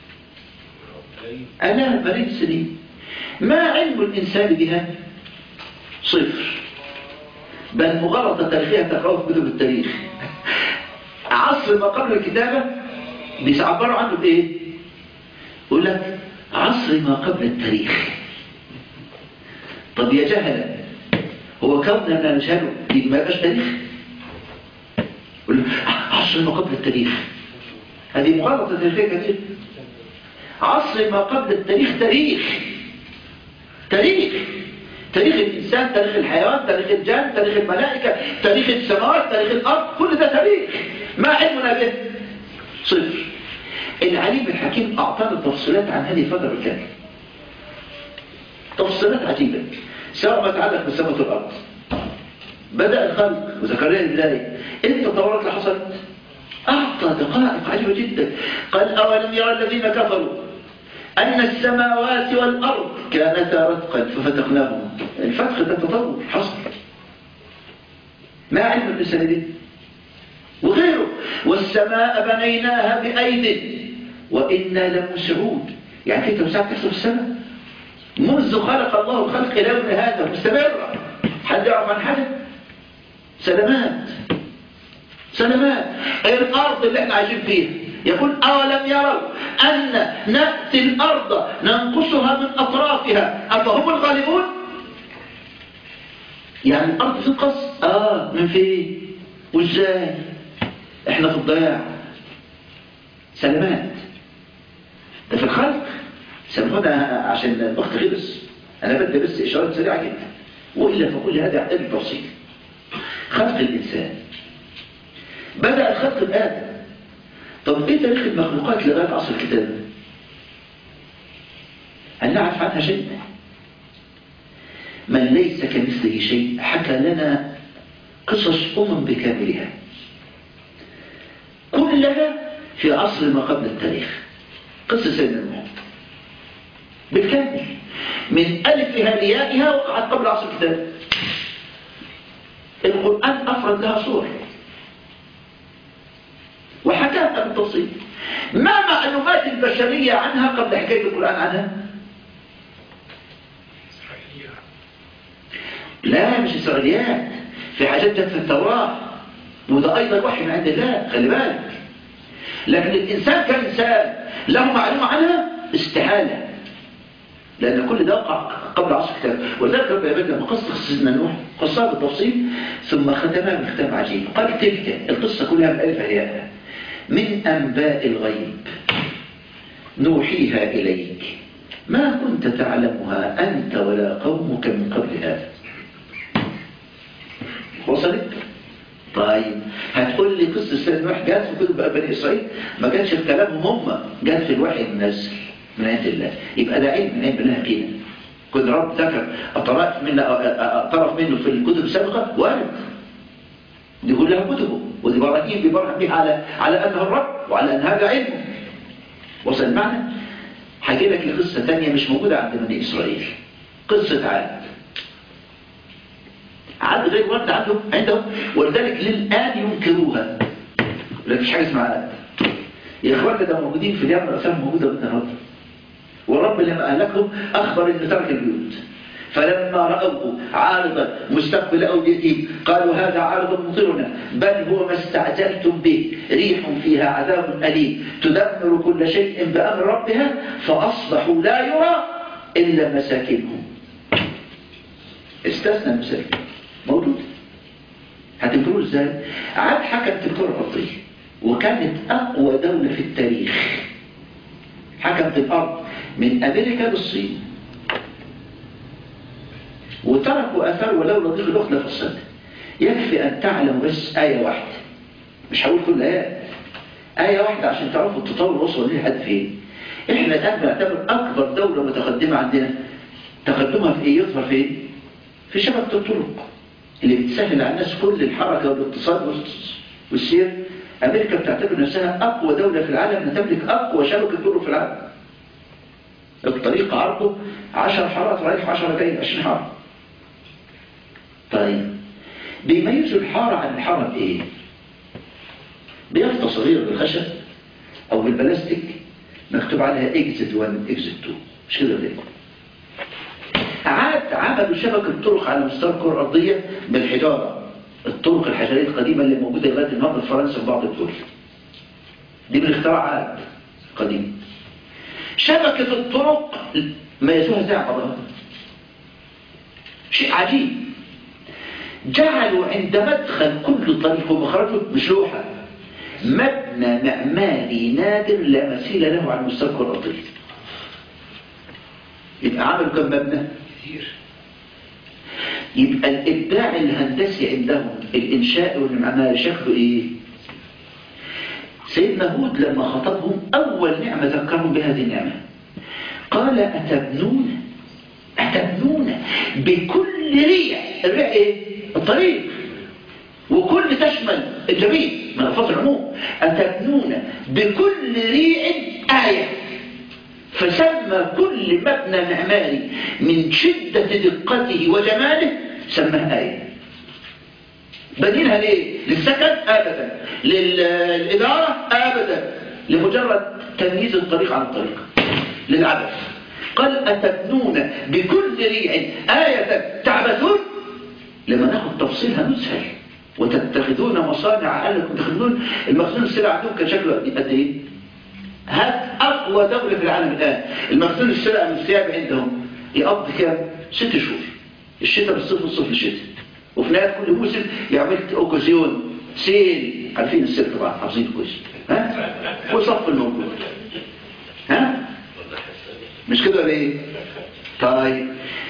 آلاف ملايين السنين. ما علم الإنسان بها؟ صفر. بل مغالطة تاريخية تقرأه في كتب التاريخ. عصر ما قبل الكتابة بيعبروا عنه بإيه؟ يقول لك عصر ما قبل التاريخ. طب يا جهلة، هو كوننا نجهله ما يبقاش تاريخ؟ يقول لك عصر ما قبل التاريخ، هذه مغالطة تاريخية كثير. عصر ما قبل التاريخ تاريخ تاريخ تاريخ الإنسان، تاريخ الحيوان، تاريخ الجن، تاريخ الملائكة، تاريخ السماوات، تاريخ الأرض، كل ده تاريخ. ما علمنا به؟ صفر. العليم الحكيم أعطانا تفصيلات عن هذه الفترة بالكامل، تفصيلات عجيبة، سواء ما يتعلق بالسماء والأرض. بدأ الخلق وذكرنا البداية، إيه التطورات اللي حصلت؟ أعطى دقائق عجيبة جدا. قال أولم يرى الذين كفروا أن السماوات والأرض كانتا رتقا ففتقناهم. الفتح ده تطور حصل. ما علم الإنسان دي وغيره. والسماء بنيناها بأيد وإنا لموسعون. يعني في توسعات تحصل في السماء منذ خلق الله الخلق إلى يوم هذا مستمرة. حد يعرف عن حاجة؟ سلامات سلامات. الأرض اللي احنا عايشين فيها يقول أولم يروا أن نأتي الأرض ننقصها من أطرافها أفهم الغالبون؟ يعني الأرض تنقص؟ آه من فين؟ وإزاي؟ احنا في الضياع. سلامات. ده في الخلق. سامحونا عشان الوقت خلص، أنا بدي بس إشارات سريعة جدا، وإلا فكل هذا يحتاج تفصيل. خلق الإنسان بدأ الخلق بآدم. طب إيه تاريخ المخلوقات لغاية عصر الكتاب؟ هل نعرف عنها شيء؟ من ليس كمثله شيء حكى لنا قصص أمم بكاملها كلها في عصر ما قبل التاريخ. قصة سيدنا نوح بالكامل من ألفها ليائها وقعت قبل عصر الكتاب. القرآن أفرد لها صور وحكاها بالتفصيل. ما معلومات البشرية عنها قبل حكاية القرآن عنها؟ لا مش إسرائيليات، في حاجات جت في التوراة وده أيضا وحي من عند الله، خلي بالك. لكن الإنسان كإنسان له معلومة عنها استحالة، لأن كل ده وقع قبل عصر الكتاب. ولذلك رب العباد لما قصة سيدنا نوح قصها بالتفصيل ثم ختمها بختام عجيب. قال تلك القصة كلها من ألف هيئة من أنباء الغيب نوحيها إليك ما كنت تعلمها أنت ولا قومك من قبل هذا. وصلت؟ طيب هتقول لي قصة سيدنا نوح جات في كتب بني إسرائيل؟ ما جاتش في كلامهم هم، جات في الوحي النازل من عند الله. يبقى ده علم من علم الله كده. كنت رب ذكر أطراف منه طرف منه في الكتب السابقة وارد، دي كلها كتبه، ودي براهين بيبرهن بها على على أنه الرب وعلى أن هذا علمه. وصل المعنى؟ حكي لك قصة ثانية مش موجودة عند بني إسرائيل، قصة عاد. عاد غير ورد عندهم عندهم ولذلك للآن ينكروها. لا فيش حاجة اسمها عاد يا إخواننا، ده موجودين في اليمن، الأسام موجودة بالنهارده. والرب لما أهلكهم أخبر إنه ترك البيوت، فلما رأوه عارضا مستقبل أوديتهم قالوا هذا عارض ممطرنا بل هو ما استعجلتم به ريح فيها عذاب أليم تدمر كل شيء بأمر ربها فأصبحوا لا يرى إلا مساكنهم. استثنى المساكن موجود. هتنكروه ازاي؟ عاد حكمت الكرة الأرضية وكانت أقوى دولة في التاريخ. حكمت الأرض من أمريكا للصين وتركوا أثار ولولا ضيق الأخت في الصين. يكفي أن تعلم بس آية واحدة، مش هقول كل آيات، آية واحدة عشان تعرفوا التطور وصل ليه لحد فين. إحنا الآن بنعتبر أكبر دولة متقدمة عندنا تقدمها في إيه؟ يظهر في إيه؟ في شبكة الطرق اللي بتسهل على الناس كل الحركة والاقتصاد والسير. أمريكا بتعتبر نفسها أقوى دولة في العالم، تملك أقوى شبكة طرق في العالم. الطريق عرضه عشر حارات رايح عشرة جاي، عشرين حارة. طيب بيميزوا الحارة عن الحارة بإيه؟ بيافطة صغيرة بالخشب أو بالبلاستيك مكتوب عليها إكزت واحد إكزت اتنين، مش كده ليه؟ عاد عملوا شبكة طرق على مستوى الكرة الأرضية بالحجارة، الطرق الحجرية القديمة اللي موجودة لغاية النهارده في فرنسا في بعض الدول. دي من اختراعات قديمة. شبكة الطرق ميزوها زي بعضها. شيء عجيب. جعلوا عند مدخل كل طريق ومخرجه مش لوحة، مبنى معماري نادر لا مثيل له على مستوى الكرة الأرضية. يبقى عملوا كم مبنى؟ كثير. يبقى الإبداع الهندسي عندهم الإنشاء والمعماري شكله إيه؟ سيدنا هود لما خطبهم أول نعمة ذكرهم بهذه النعمة، قال أتبنون أتبنون بكل ريع. الريع إيه؟ الطريق، وكل تشمل الجميع من ألفاظ العموم. أتبنون بكل ريع آية، فسمى كل مبنى معماري من شدة دقته وجماله سماه آية. بدينها ليه؟ للسكن أبدا، للإدارة أبدا، لمجرد تمييز الطريق عن الطريق، للعبث. قال أتبنون بكل ريع آية تعبثون. لما ناخد تفصيلها نسهل. وتتخذون مصانع لعلكم تخدمون. المخزون السلع عندهم كان شكله قد ايه؟ هات أقوى دولة في العالم الآن، المخزون السلع من الثياب عندهم يقضي كام؟ ست شهور. الشتاء بالصيف والصيف الشتاء، وفي نهاية كل موسم يعمل أوكازيون سيل. عارفين السيل طبعا، حافظين كويس، ها؟ وصف الموجود، ها؟ مش كده ولا ايه؟ طيب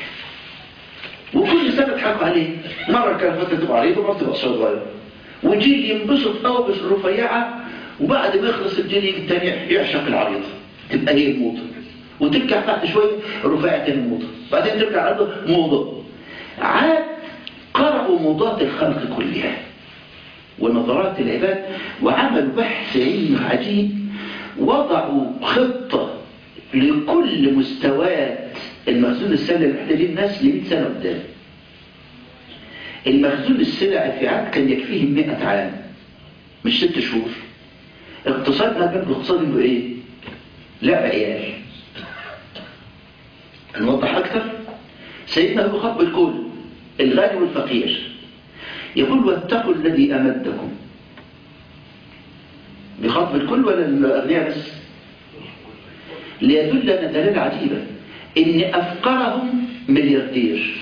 وكل سنة تضحكوا عليه. مرة كان فترة تبقى عريضة ومرة تبقى صغيرة، وجيل ينبسط قوي بس رفيعة، وبعد ما يخلص الجيل الثاني يعشق العريضة، تبقى هي الموضة، وترجع بعد شوية رفيعة تاني الموضة، بعدين ترجع عريضة موضة. عاد قرأوا موضات الخلق كلها ونظرات العباد، وعملوا بحث علمي عجيب، وضعوا خطة لكل مستويات المخزون السلع اللي محتاجين الناس ل مئة سنة قدام. المخزون السلع في عاد كان يكفيهم مئة عام، مش ست شهور. اقتصادنا كان الاقتصاد انه ايه؟ لعب عيال. نوضح اكتر. سيدنا هو خطب الكل، الغني والفقير، يقول واتقوا الذي امدكم. بخطب الكل ولا الاغنياء بس؟ ليدلنا دلاله عجيبه ان افقرهم ملياردير.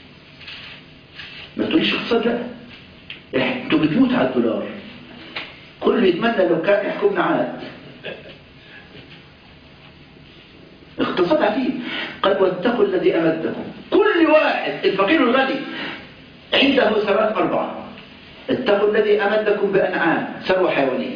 ما تقوليش اقتصاد، لا، انتوا بتموت على الدولار. كل يتمنى لو كان يحكمنا عاد. اقتصاد عجيب. قال واتقوا الذي امدكم. كل واحد، الفقير والغني، عنده ثروات اربعه. اتقوا الذي امدكم بانعام، ثروه حيوانيه،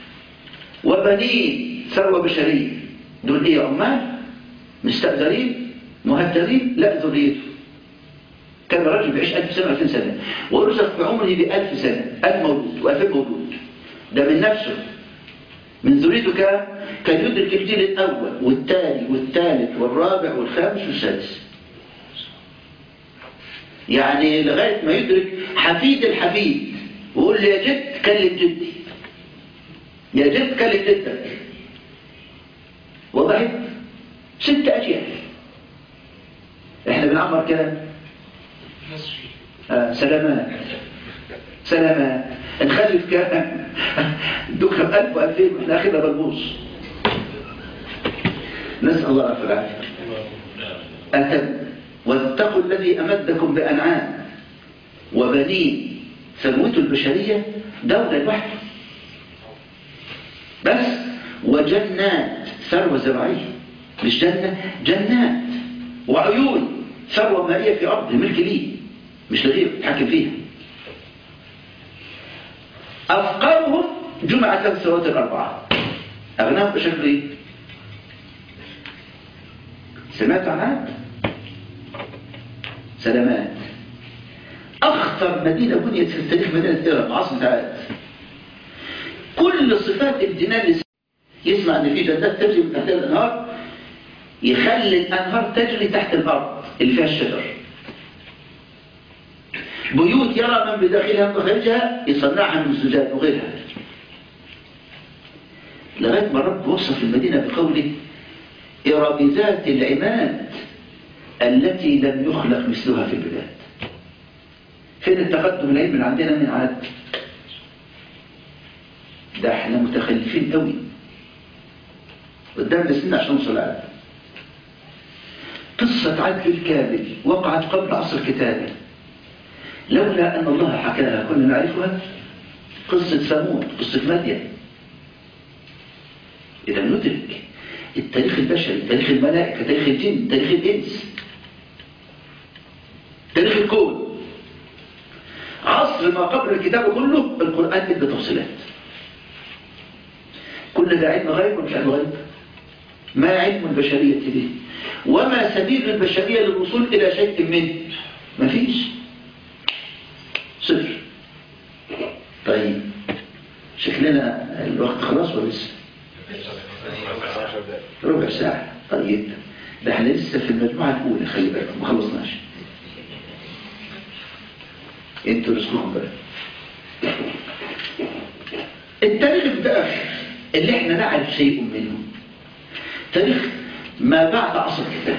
وبنين، ثروه بشريه. دول ايه؟ عمال مستأجرين مهدرين؟ لا، ذريته. كان الرجل بيعيش ألف سنة ألفين سنة، ورزق في عمره بألف سنة، ألف مولود وألفين مولود. ده من نفسه، من ذريته. كان كان يدرك الجيل الأول والثاني والثالث والرابع والخامس والسادس، يعني لغاية ما يدرك حفيد الحفيد، ويقول لي يا جد كلم جدي، يا جد كلم جدك. وضحت؟ ست أجيال. احنا بنعمر كده آه سلامات سلامات. نخلف كام؟ دوك ألف وألفين واحنا اخرنا بلبوص. نسأل الله العافية والعافية. أتم واتقوا الذي أمدكم بأنعام وبنين. ثروته البشرية دولة لوحده بس. وجنات، ثروة زراعية، مش جنة، جنات. وعيون، ثروة مائية في أرض الملك ليه، مش لغيره يتحكم فيها. جمعت له السنوات الأربعة، أغنام بشكل إيه؟ سمعت عن عاد؟ سلامات أخطر مدينة بنيت في التاريخ مدينة إيران عاصمة عاد. كل صفات امتنان يسمع أن في جدات تجري من تحت الأنهار، يخلي الأنهار تجري تحت الأرض اللي فيها الشجر. بيوت يرى من بداخلها وخارجها يصنعها من الزجاج وغيرها، لغاية ما الرب وصف المدينة بقوله إرم ذات العماد التي لم يخلق مثلها في البلاد. فين التقدم العلمي اللي عندنا من عاد؟ ده احنا متخلفين قوي، قدام سنين عشان نوصل عاد. قصة عاد بالكامل وقعت قبل عصر الكتابة، لولا أن الله حكاها كنا نعرفها. قصة ثمود، قصة مدين. إذا ندرك التاريخ البشري، تاريخ الملائكة، تاريخ الجن، تاريخ الإنس، تاريخ الكون. عصر ما قبل الكتاب كله القرآن ادى تفصيلات. كل ده علم غيب ومش علم غيب؟ ما علم البشرية به؟ وما سبيل البشرية للوصول إلى شيء منه؟ ما فيش، صفر. طيب شكلنا الوقت خلاص ولا لسه؟ ربع ساعة. طيب ده احنا لسه في المجموعة الأولى، خلي بالكم ما خلصناش. انتوا رسمهم بقى. التاريخ الآخر اللي احنا نعرف شيء منه تاريخ ما بعد عصر الكتاب،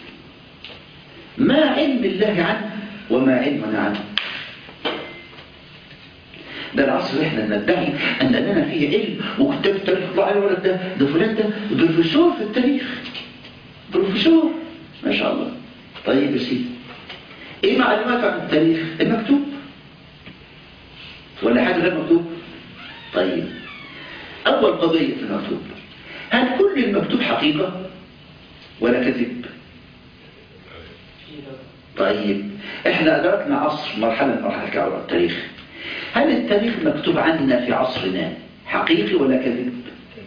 ما علم الله عنه وما علمنا عنه. ده العصر اللي احنا ندعي ان لنا فيه علم وكتاب التاريخ يطلع عليه ولا ده ده فلان ده بروفيسور في التاريخ، بروفيسور ما شاء الله. طيب يا سيدي، ايه معلومات عن التاريخ؟ المكتوب ولا حاجه غير مكتوب؟ طيب اول قضيه في المكتوب، هل كل المكتوب حقيقه ولا كذب؟ طيب احنا ادركنا عصر مرحله من مراحل كعبه التاريخ، هل التاريخ مكتوب عنا في عصرنا حقيقي ولا كذب؟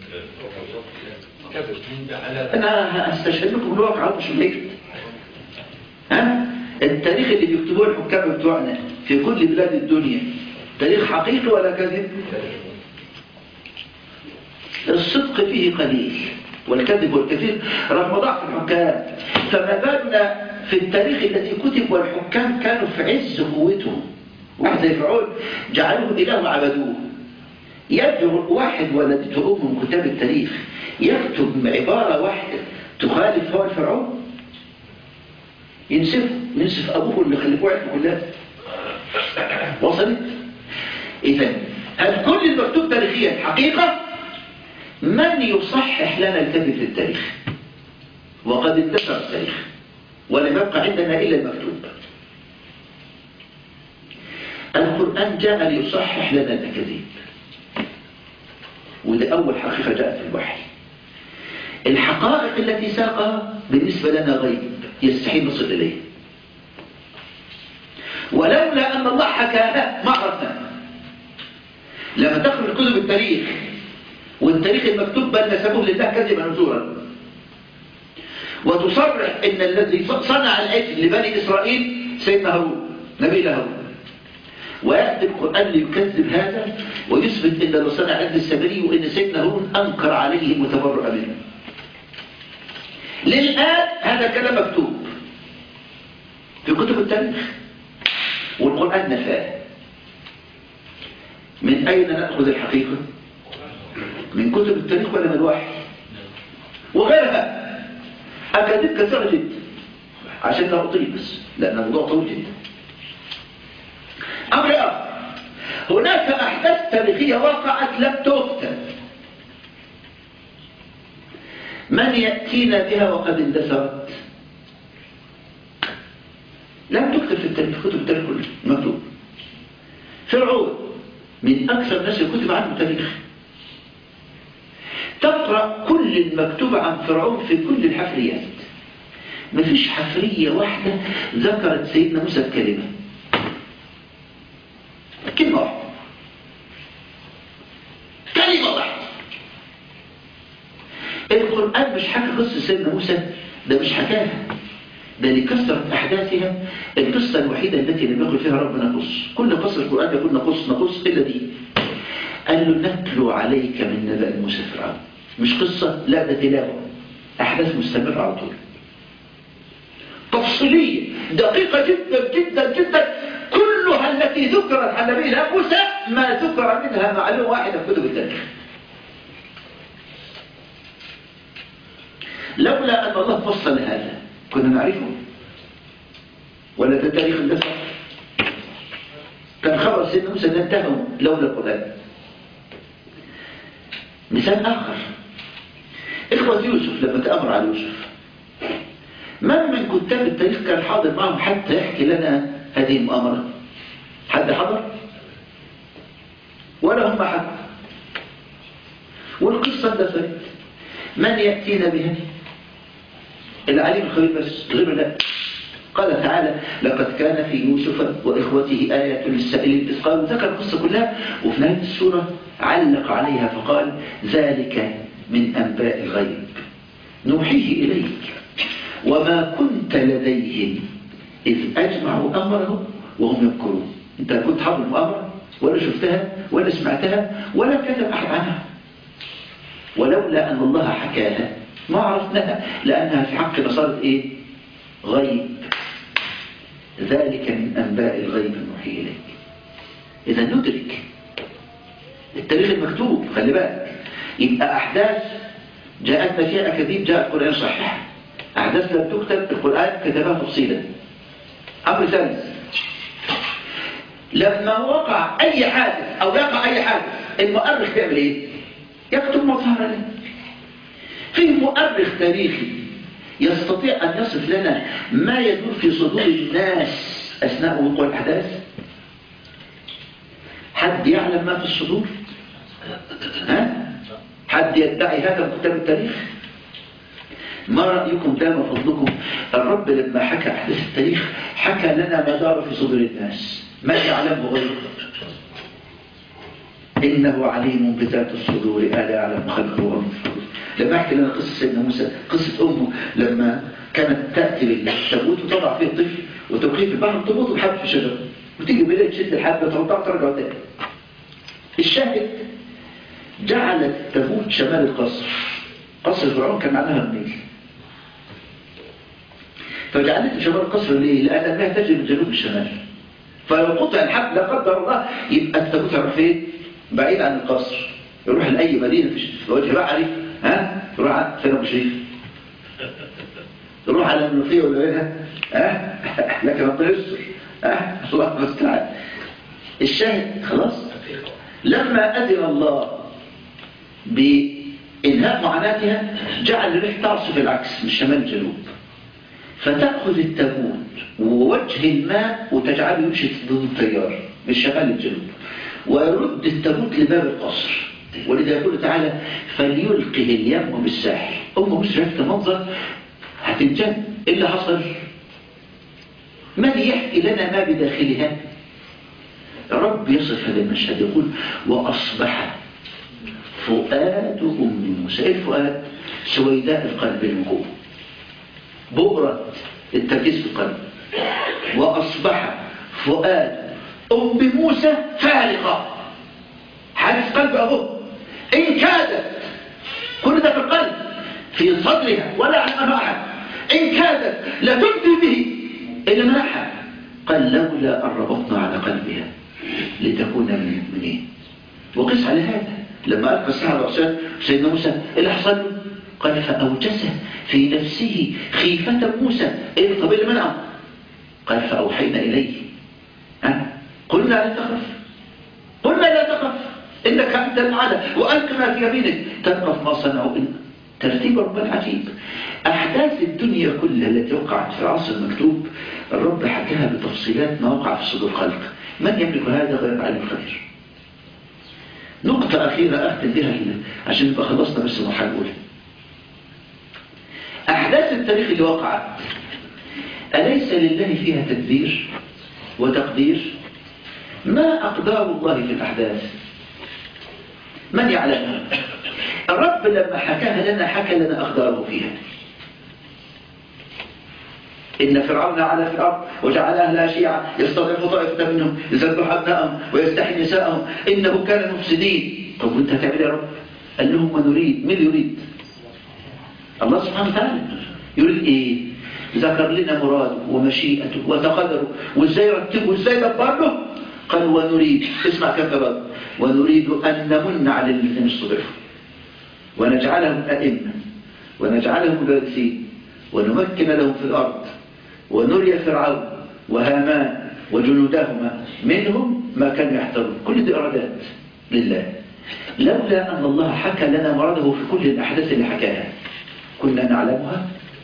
انا استشهد لكم الواقع مش الحكم. ها التاريخ اللي بيكتبوه الحكام بتوعنا في كل بلاد الدنيا تاريخ حقيقي ولا كذب؟ الصدق فيه قليل والكذب والكثير رغم ضعف الحكام. فما بالنا في التاريخ الذي كتب والحكام كانوا في عز قوتهم. واحد زي فرعون جعلوه إله وعبدوه. يدعو واحد ولدته أمه من كتاب التاريخ يكتب عبارة واحدة تخالف هو الفرعون، ينسف ينسف أبوه اللي خلفوه عرفه كلها. وصلت؟ إذن هل كل المكتوب تاريخيا حقيقة؟ من يصحح لنا الكذب في التاريخ؟ وقد انتشر التاريخ ولم يبقى عندنا إلا المكتوب. القرآن جاء ليصحح لنا الأكاذيب، وده أول حقيقة جاءت في الوحي. الحقائق التي ساقها بالنسبة لنا غيب يستحيل نصل إليه، ولولا أن الله حكاها ما عرفنا. لما تخرج كتب التاريخ والتاريخ المكتوب بل نسبوه لله كذبا وزورا، وتصرح ان الذي صنع العجل لبني اسرائيل سيدنا هارون نبي هارون، ويأتي القرآن ليكذب هذا ويثبت ان اللي صنع العجل السامري وان سيدنا هارون انكر عليه وتبرأ منه. للآن هذا كلام مكتوب في كتب التاريخ والقرآن نفاه. من أين نأخذ الحقيقة؟ من كتب التاريخ ولا من الوحي وغيرها؟ أكاذيب كثيرة جدا عشان لا أطيل بس لأن الموضوع طويل جدا. أمر آخر، هناك أحداث تاريخية وقعت لم تكتب، من يأتينا بها وقد اندثرت؟ لم تكتب في التاريخ، كتب التاريخ كله مكتوب. فرعون من أكثر الناس كتب عنه تاريخ، تقرأ كل المكتوب عن فرعون في كل الحفريات، مفيش حفرية واحدة ذكرت سيدنا موسى بكلمة، كلمة واحدة مش حكى قصة سيدنا موسى، ده مش حكاها، ده لكثرة أحداثها القصة الوحيدة التي لم يقل فيها ربنا نقص. كل قصة القرآن يقول نقص نقص إلا دي. قال له نتلو عليك من نبأ موسى فرعون. مش قصة، لا ده تلاوة، أحداث مستمرة على طول، تفصيلية دقيقة جدا جدا جدا، كلها التي ذكرت عن نبينا موسى ما ذكر منها معلومة واحدة في كتب التاريخ. لولا أن الله فصل هذا كنا نعرفه، ولا ده تاريخ اندثر، كان خبر سيدنا موسى ده انتهى لولا القرآن. مثال آخر، إخوة يوسف لما تأمر على يوسف، من من كتاب التاريخ كان حاضر معهم حتى يحكي لنا هذه المؤامرة؟ حد حضر؟ ولا هم حد. والقصة اندثرت، من يأتينا بها؟ العليم الخبير بس، غير لا. قال تعالى لقد كان في يوسف وإخوته آية للسائلين إذ قالوا، ذكر القصة كلها، وفي نهاية السورة علق عليها فقال ذلك من أنباء الغيب نوحيه إليك وما كنت لديهم إذ أجمعوا أمرهم وهم يمكرون. أنت كنت حاضر المؤامرة ولا شفتها ولا سمعتها ولا كتب أحد عنها، ولولا أن الله حكاها ما عرفناها، لأنها في حقنا صارت إيه؟ غيب. ذلك من أنباء الغيب نوحي إليك. إذا ندرك التاريخ المكتوب، خلي بالك، يبقى أحداث جاءتنا فيها أكاذيب جاء القرآن صحيح، أحداث لم تكتب القرآن كتبها تفصيلا. أمر ثالث، لما وقع أي حادث أو يقع أي حادث المؤرخ يعمل إيه؟ يكتب ما ظهر له. في مؤرخ تاريخي يستطيع أن يصف لنا ما يدور في صدور الناس أثناء وقوع الأحداث؟ حد يعلم ما في الصدور؟ ها؟ حد يدعي هذا من كتاب التاريخ؟ ما رأيكم دام فضلكم الرب لما حكى أحداث التاريخ حكى لنا ما دار في صدور الناس، ما يعلمه غيره. إنه عليم بذات الصدور ألا يعلم خلقه وهم الصدور. لما أحكي لنا قصة سيدنا موسى، قصة أمه لما كانت تأتي بالتابوت وتضع فيه الطفل وتلقيه في البحر تربطه بحبل في شجرة وتيجي بداية تشد الحبل تربطها ترجع تاني. الشاهد جعل التابوت شمال القصر، قصر فرعون كان معناها النيل، فجعلته شمال القصر ليه؟ لأنها تجري من جنوب الشمال، فلو قطع الحبل لا قدر الله يبقى التابوت يروح فين؟ بعيد عن القصر، يروح لأي مدينة في وجه بحري، ها؟ يروح فين أبو شريف؟ يروح على المنوفية ولا غيرها؟ ها؟ لكن ربنا يستر، ها؟ الله المستعان. الشاهد خلاص، لما أذن الله بإنهاء معاناتها جعل الريح تعصف العكس من شمال الجنوب، فتأخذ التابوت ووجه الماء وتجعله يمشي ضد التيار من شمال الجنوب، ويرد التابوت لباب القصر. ولذا يقول تعالى فليلقه اليم بالساحل. أم موسى شافت منظر هتنجن، إيه اللي حصل؟ من يحكي لنا ما بداخلها؟ رب يصف هذا المشهد يقول وأصبح فؤاد أم موسى. إيه الفؤاد؟ سويداء القلب المكوب، بؤرة التركيز في القلب. وأصبح فؤاد أم موسى فارغة، حادث قلب أبوه، إن كادت، كل ده في القلب في صدرها ولا عنها أحد، إن كادت لتبدي به إلى منحها. قال لولا أن ربطنا على قلبها لتكون من المؤمنين. وقس على هذا لما ألقى السحرة العصيان سيدنا موسى إيه اللي حصل له؟ قال فأوجس في نفسه خيفة موسى. إيه طب اللي منعه؟ قال فأوحينا إليه أه؟ قلنا لا تخف، قلنا لا تخف إنك أنت الأعلى وألق ما في يمينك تلقف ما صنعوا. ترتيب ربنا عجيب. أحداث الدنيا كلها التي وقعت في العصر المكتوب الرب حكاها بتفصيلات ما وقع في صدور الخلق. من يملك هذا غير علم الخير؟ نقطة أخيرة أختم بها عشان نبقى خلصنا بس المرحلة الأولى. أحداث التاريخ اللي وقعت أليس لله فيها تدبير وتقدير؟ ما أقدار الله في الأحداث؟ من يعلمها؟ الرب لما حكاها لنا حكى لنا أخباره فيها. إن فرعون علا في الأرض وجعل أهلها شيعا يستضعف طائفة منهم يذبح أبنائهم ويستحيي نساءهم إنه كان مفسدين. طب وأنت هتعمل يا رب؟ قال لهم ونريد. مين يريد؟ الله سبحانه وتعالى. يريد إيه؟ ذكر لنا مراده ومشيئته وتقدره وإزاي رتبه وإزاي دبر له. قال ونريد. اسمع كيف رد. ونريد أن نمن على الذين استضعفوا ونجعلهم أئمة ونجعلهم الوارثين ونمكن لهم في الأرض ونري فرعون وهامان وجنودهما منهم ما كانوا يحترون. كل دي إرادات لله. لولا أن الله حكى لنا مراده في كل الأحداث اللي حكاها كنا نعلمها.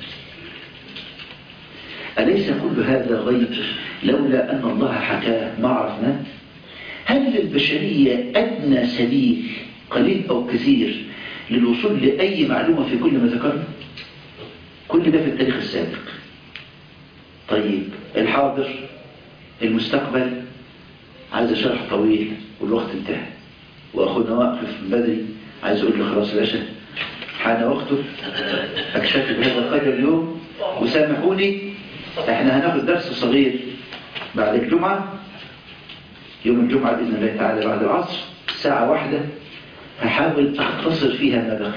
أليس كل هذا غيب لولا أن الله حكاه ما عرفناه؟ هل للبشرية أدنى سبيل قليل أو كثير للوصول لأي معلومة في كل ما ذكرنا؟ كل ده في التاريخ السابق. طيب الحاضر المستقبل عايز شرح طويل والوقت انتهى، وأخونا واقف بدري عايز أقول له خلاص يا باشا حان وقته أكشف بهذا القدر اليوم. وسامحوني احنا هناخد درس صغير بعد الجمعة، يوم الجمعة بإذن الله تعالى بعد العصر ساعة واحدة، هحاول أختصر فيها ما بقي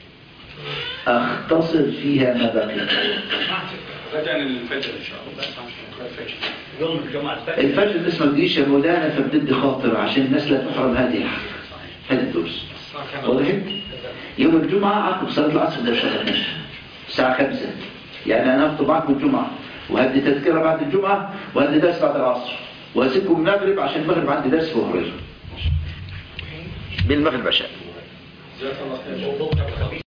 أختصر فيها ما بقي غدا الفجر إن شاء الله. يوم الجمعة الفجر اسمه تجيش يا مولانا فبدي خاطر عشان الناس لا تحرم هذه الحق هذا الدرس. واضح؟ يوم الجمعة عقب صلاة العصر ده شغل الساعة خمسة، يعني أنا أخطب معكم الجمعة وهدي تذكرة بعد الجمعة وهدي درس بعد العصر وهسيبكم المغرب عشان المغرب عندي درس في هريرة بالمغرب عشان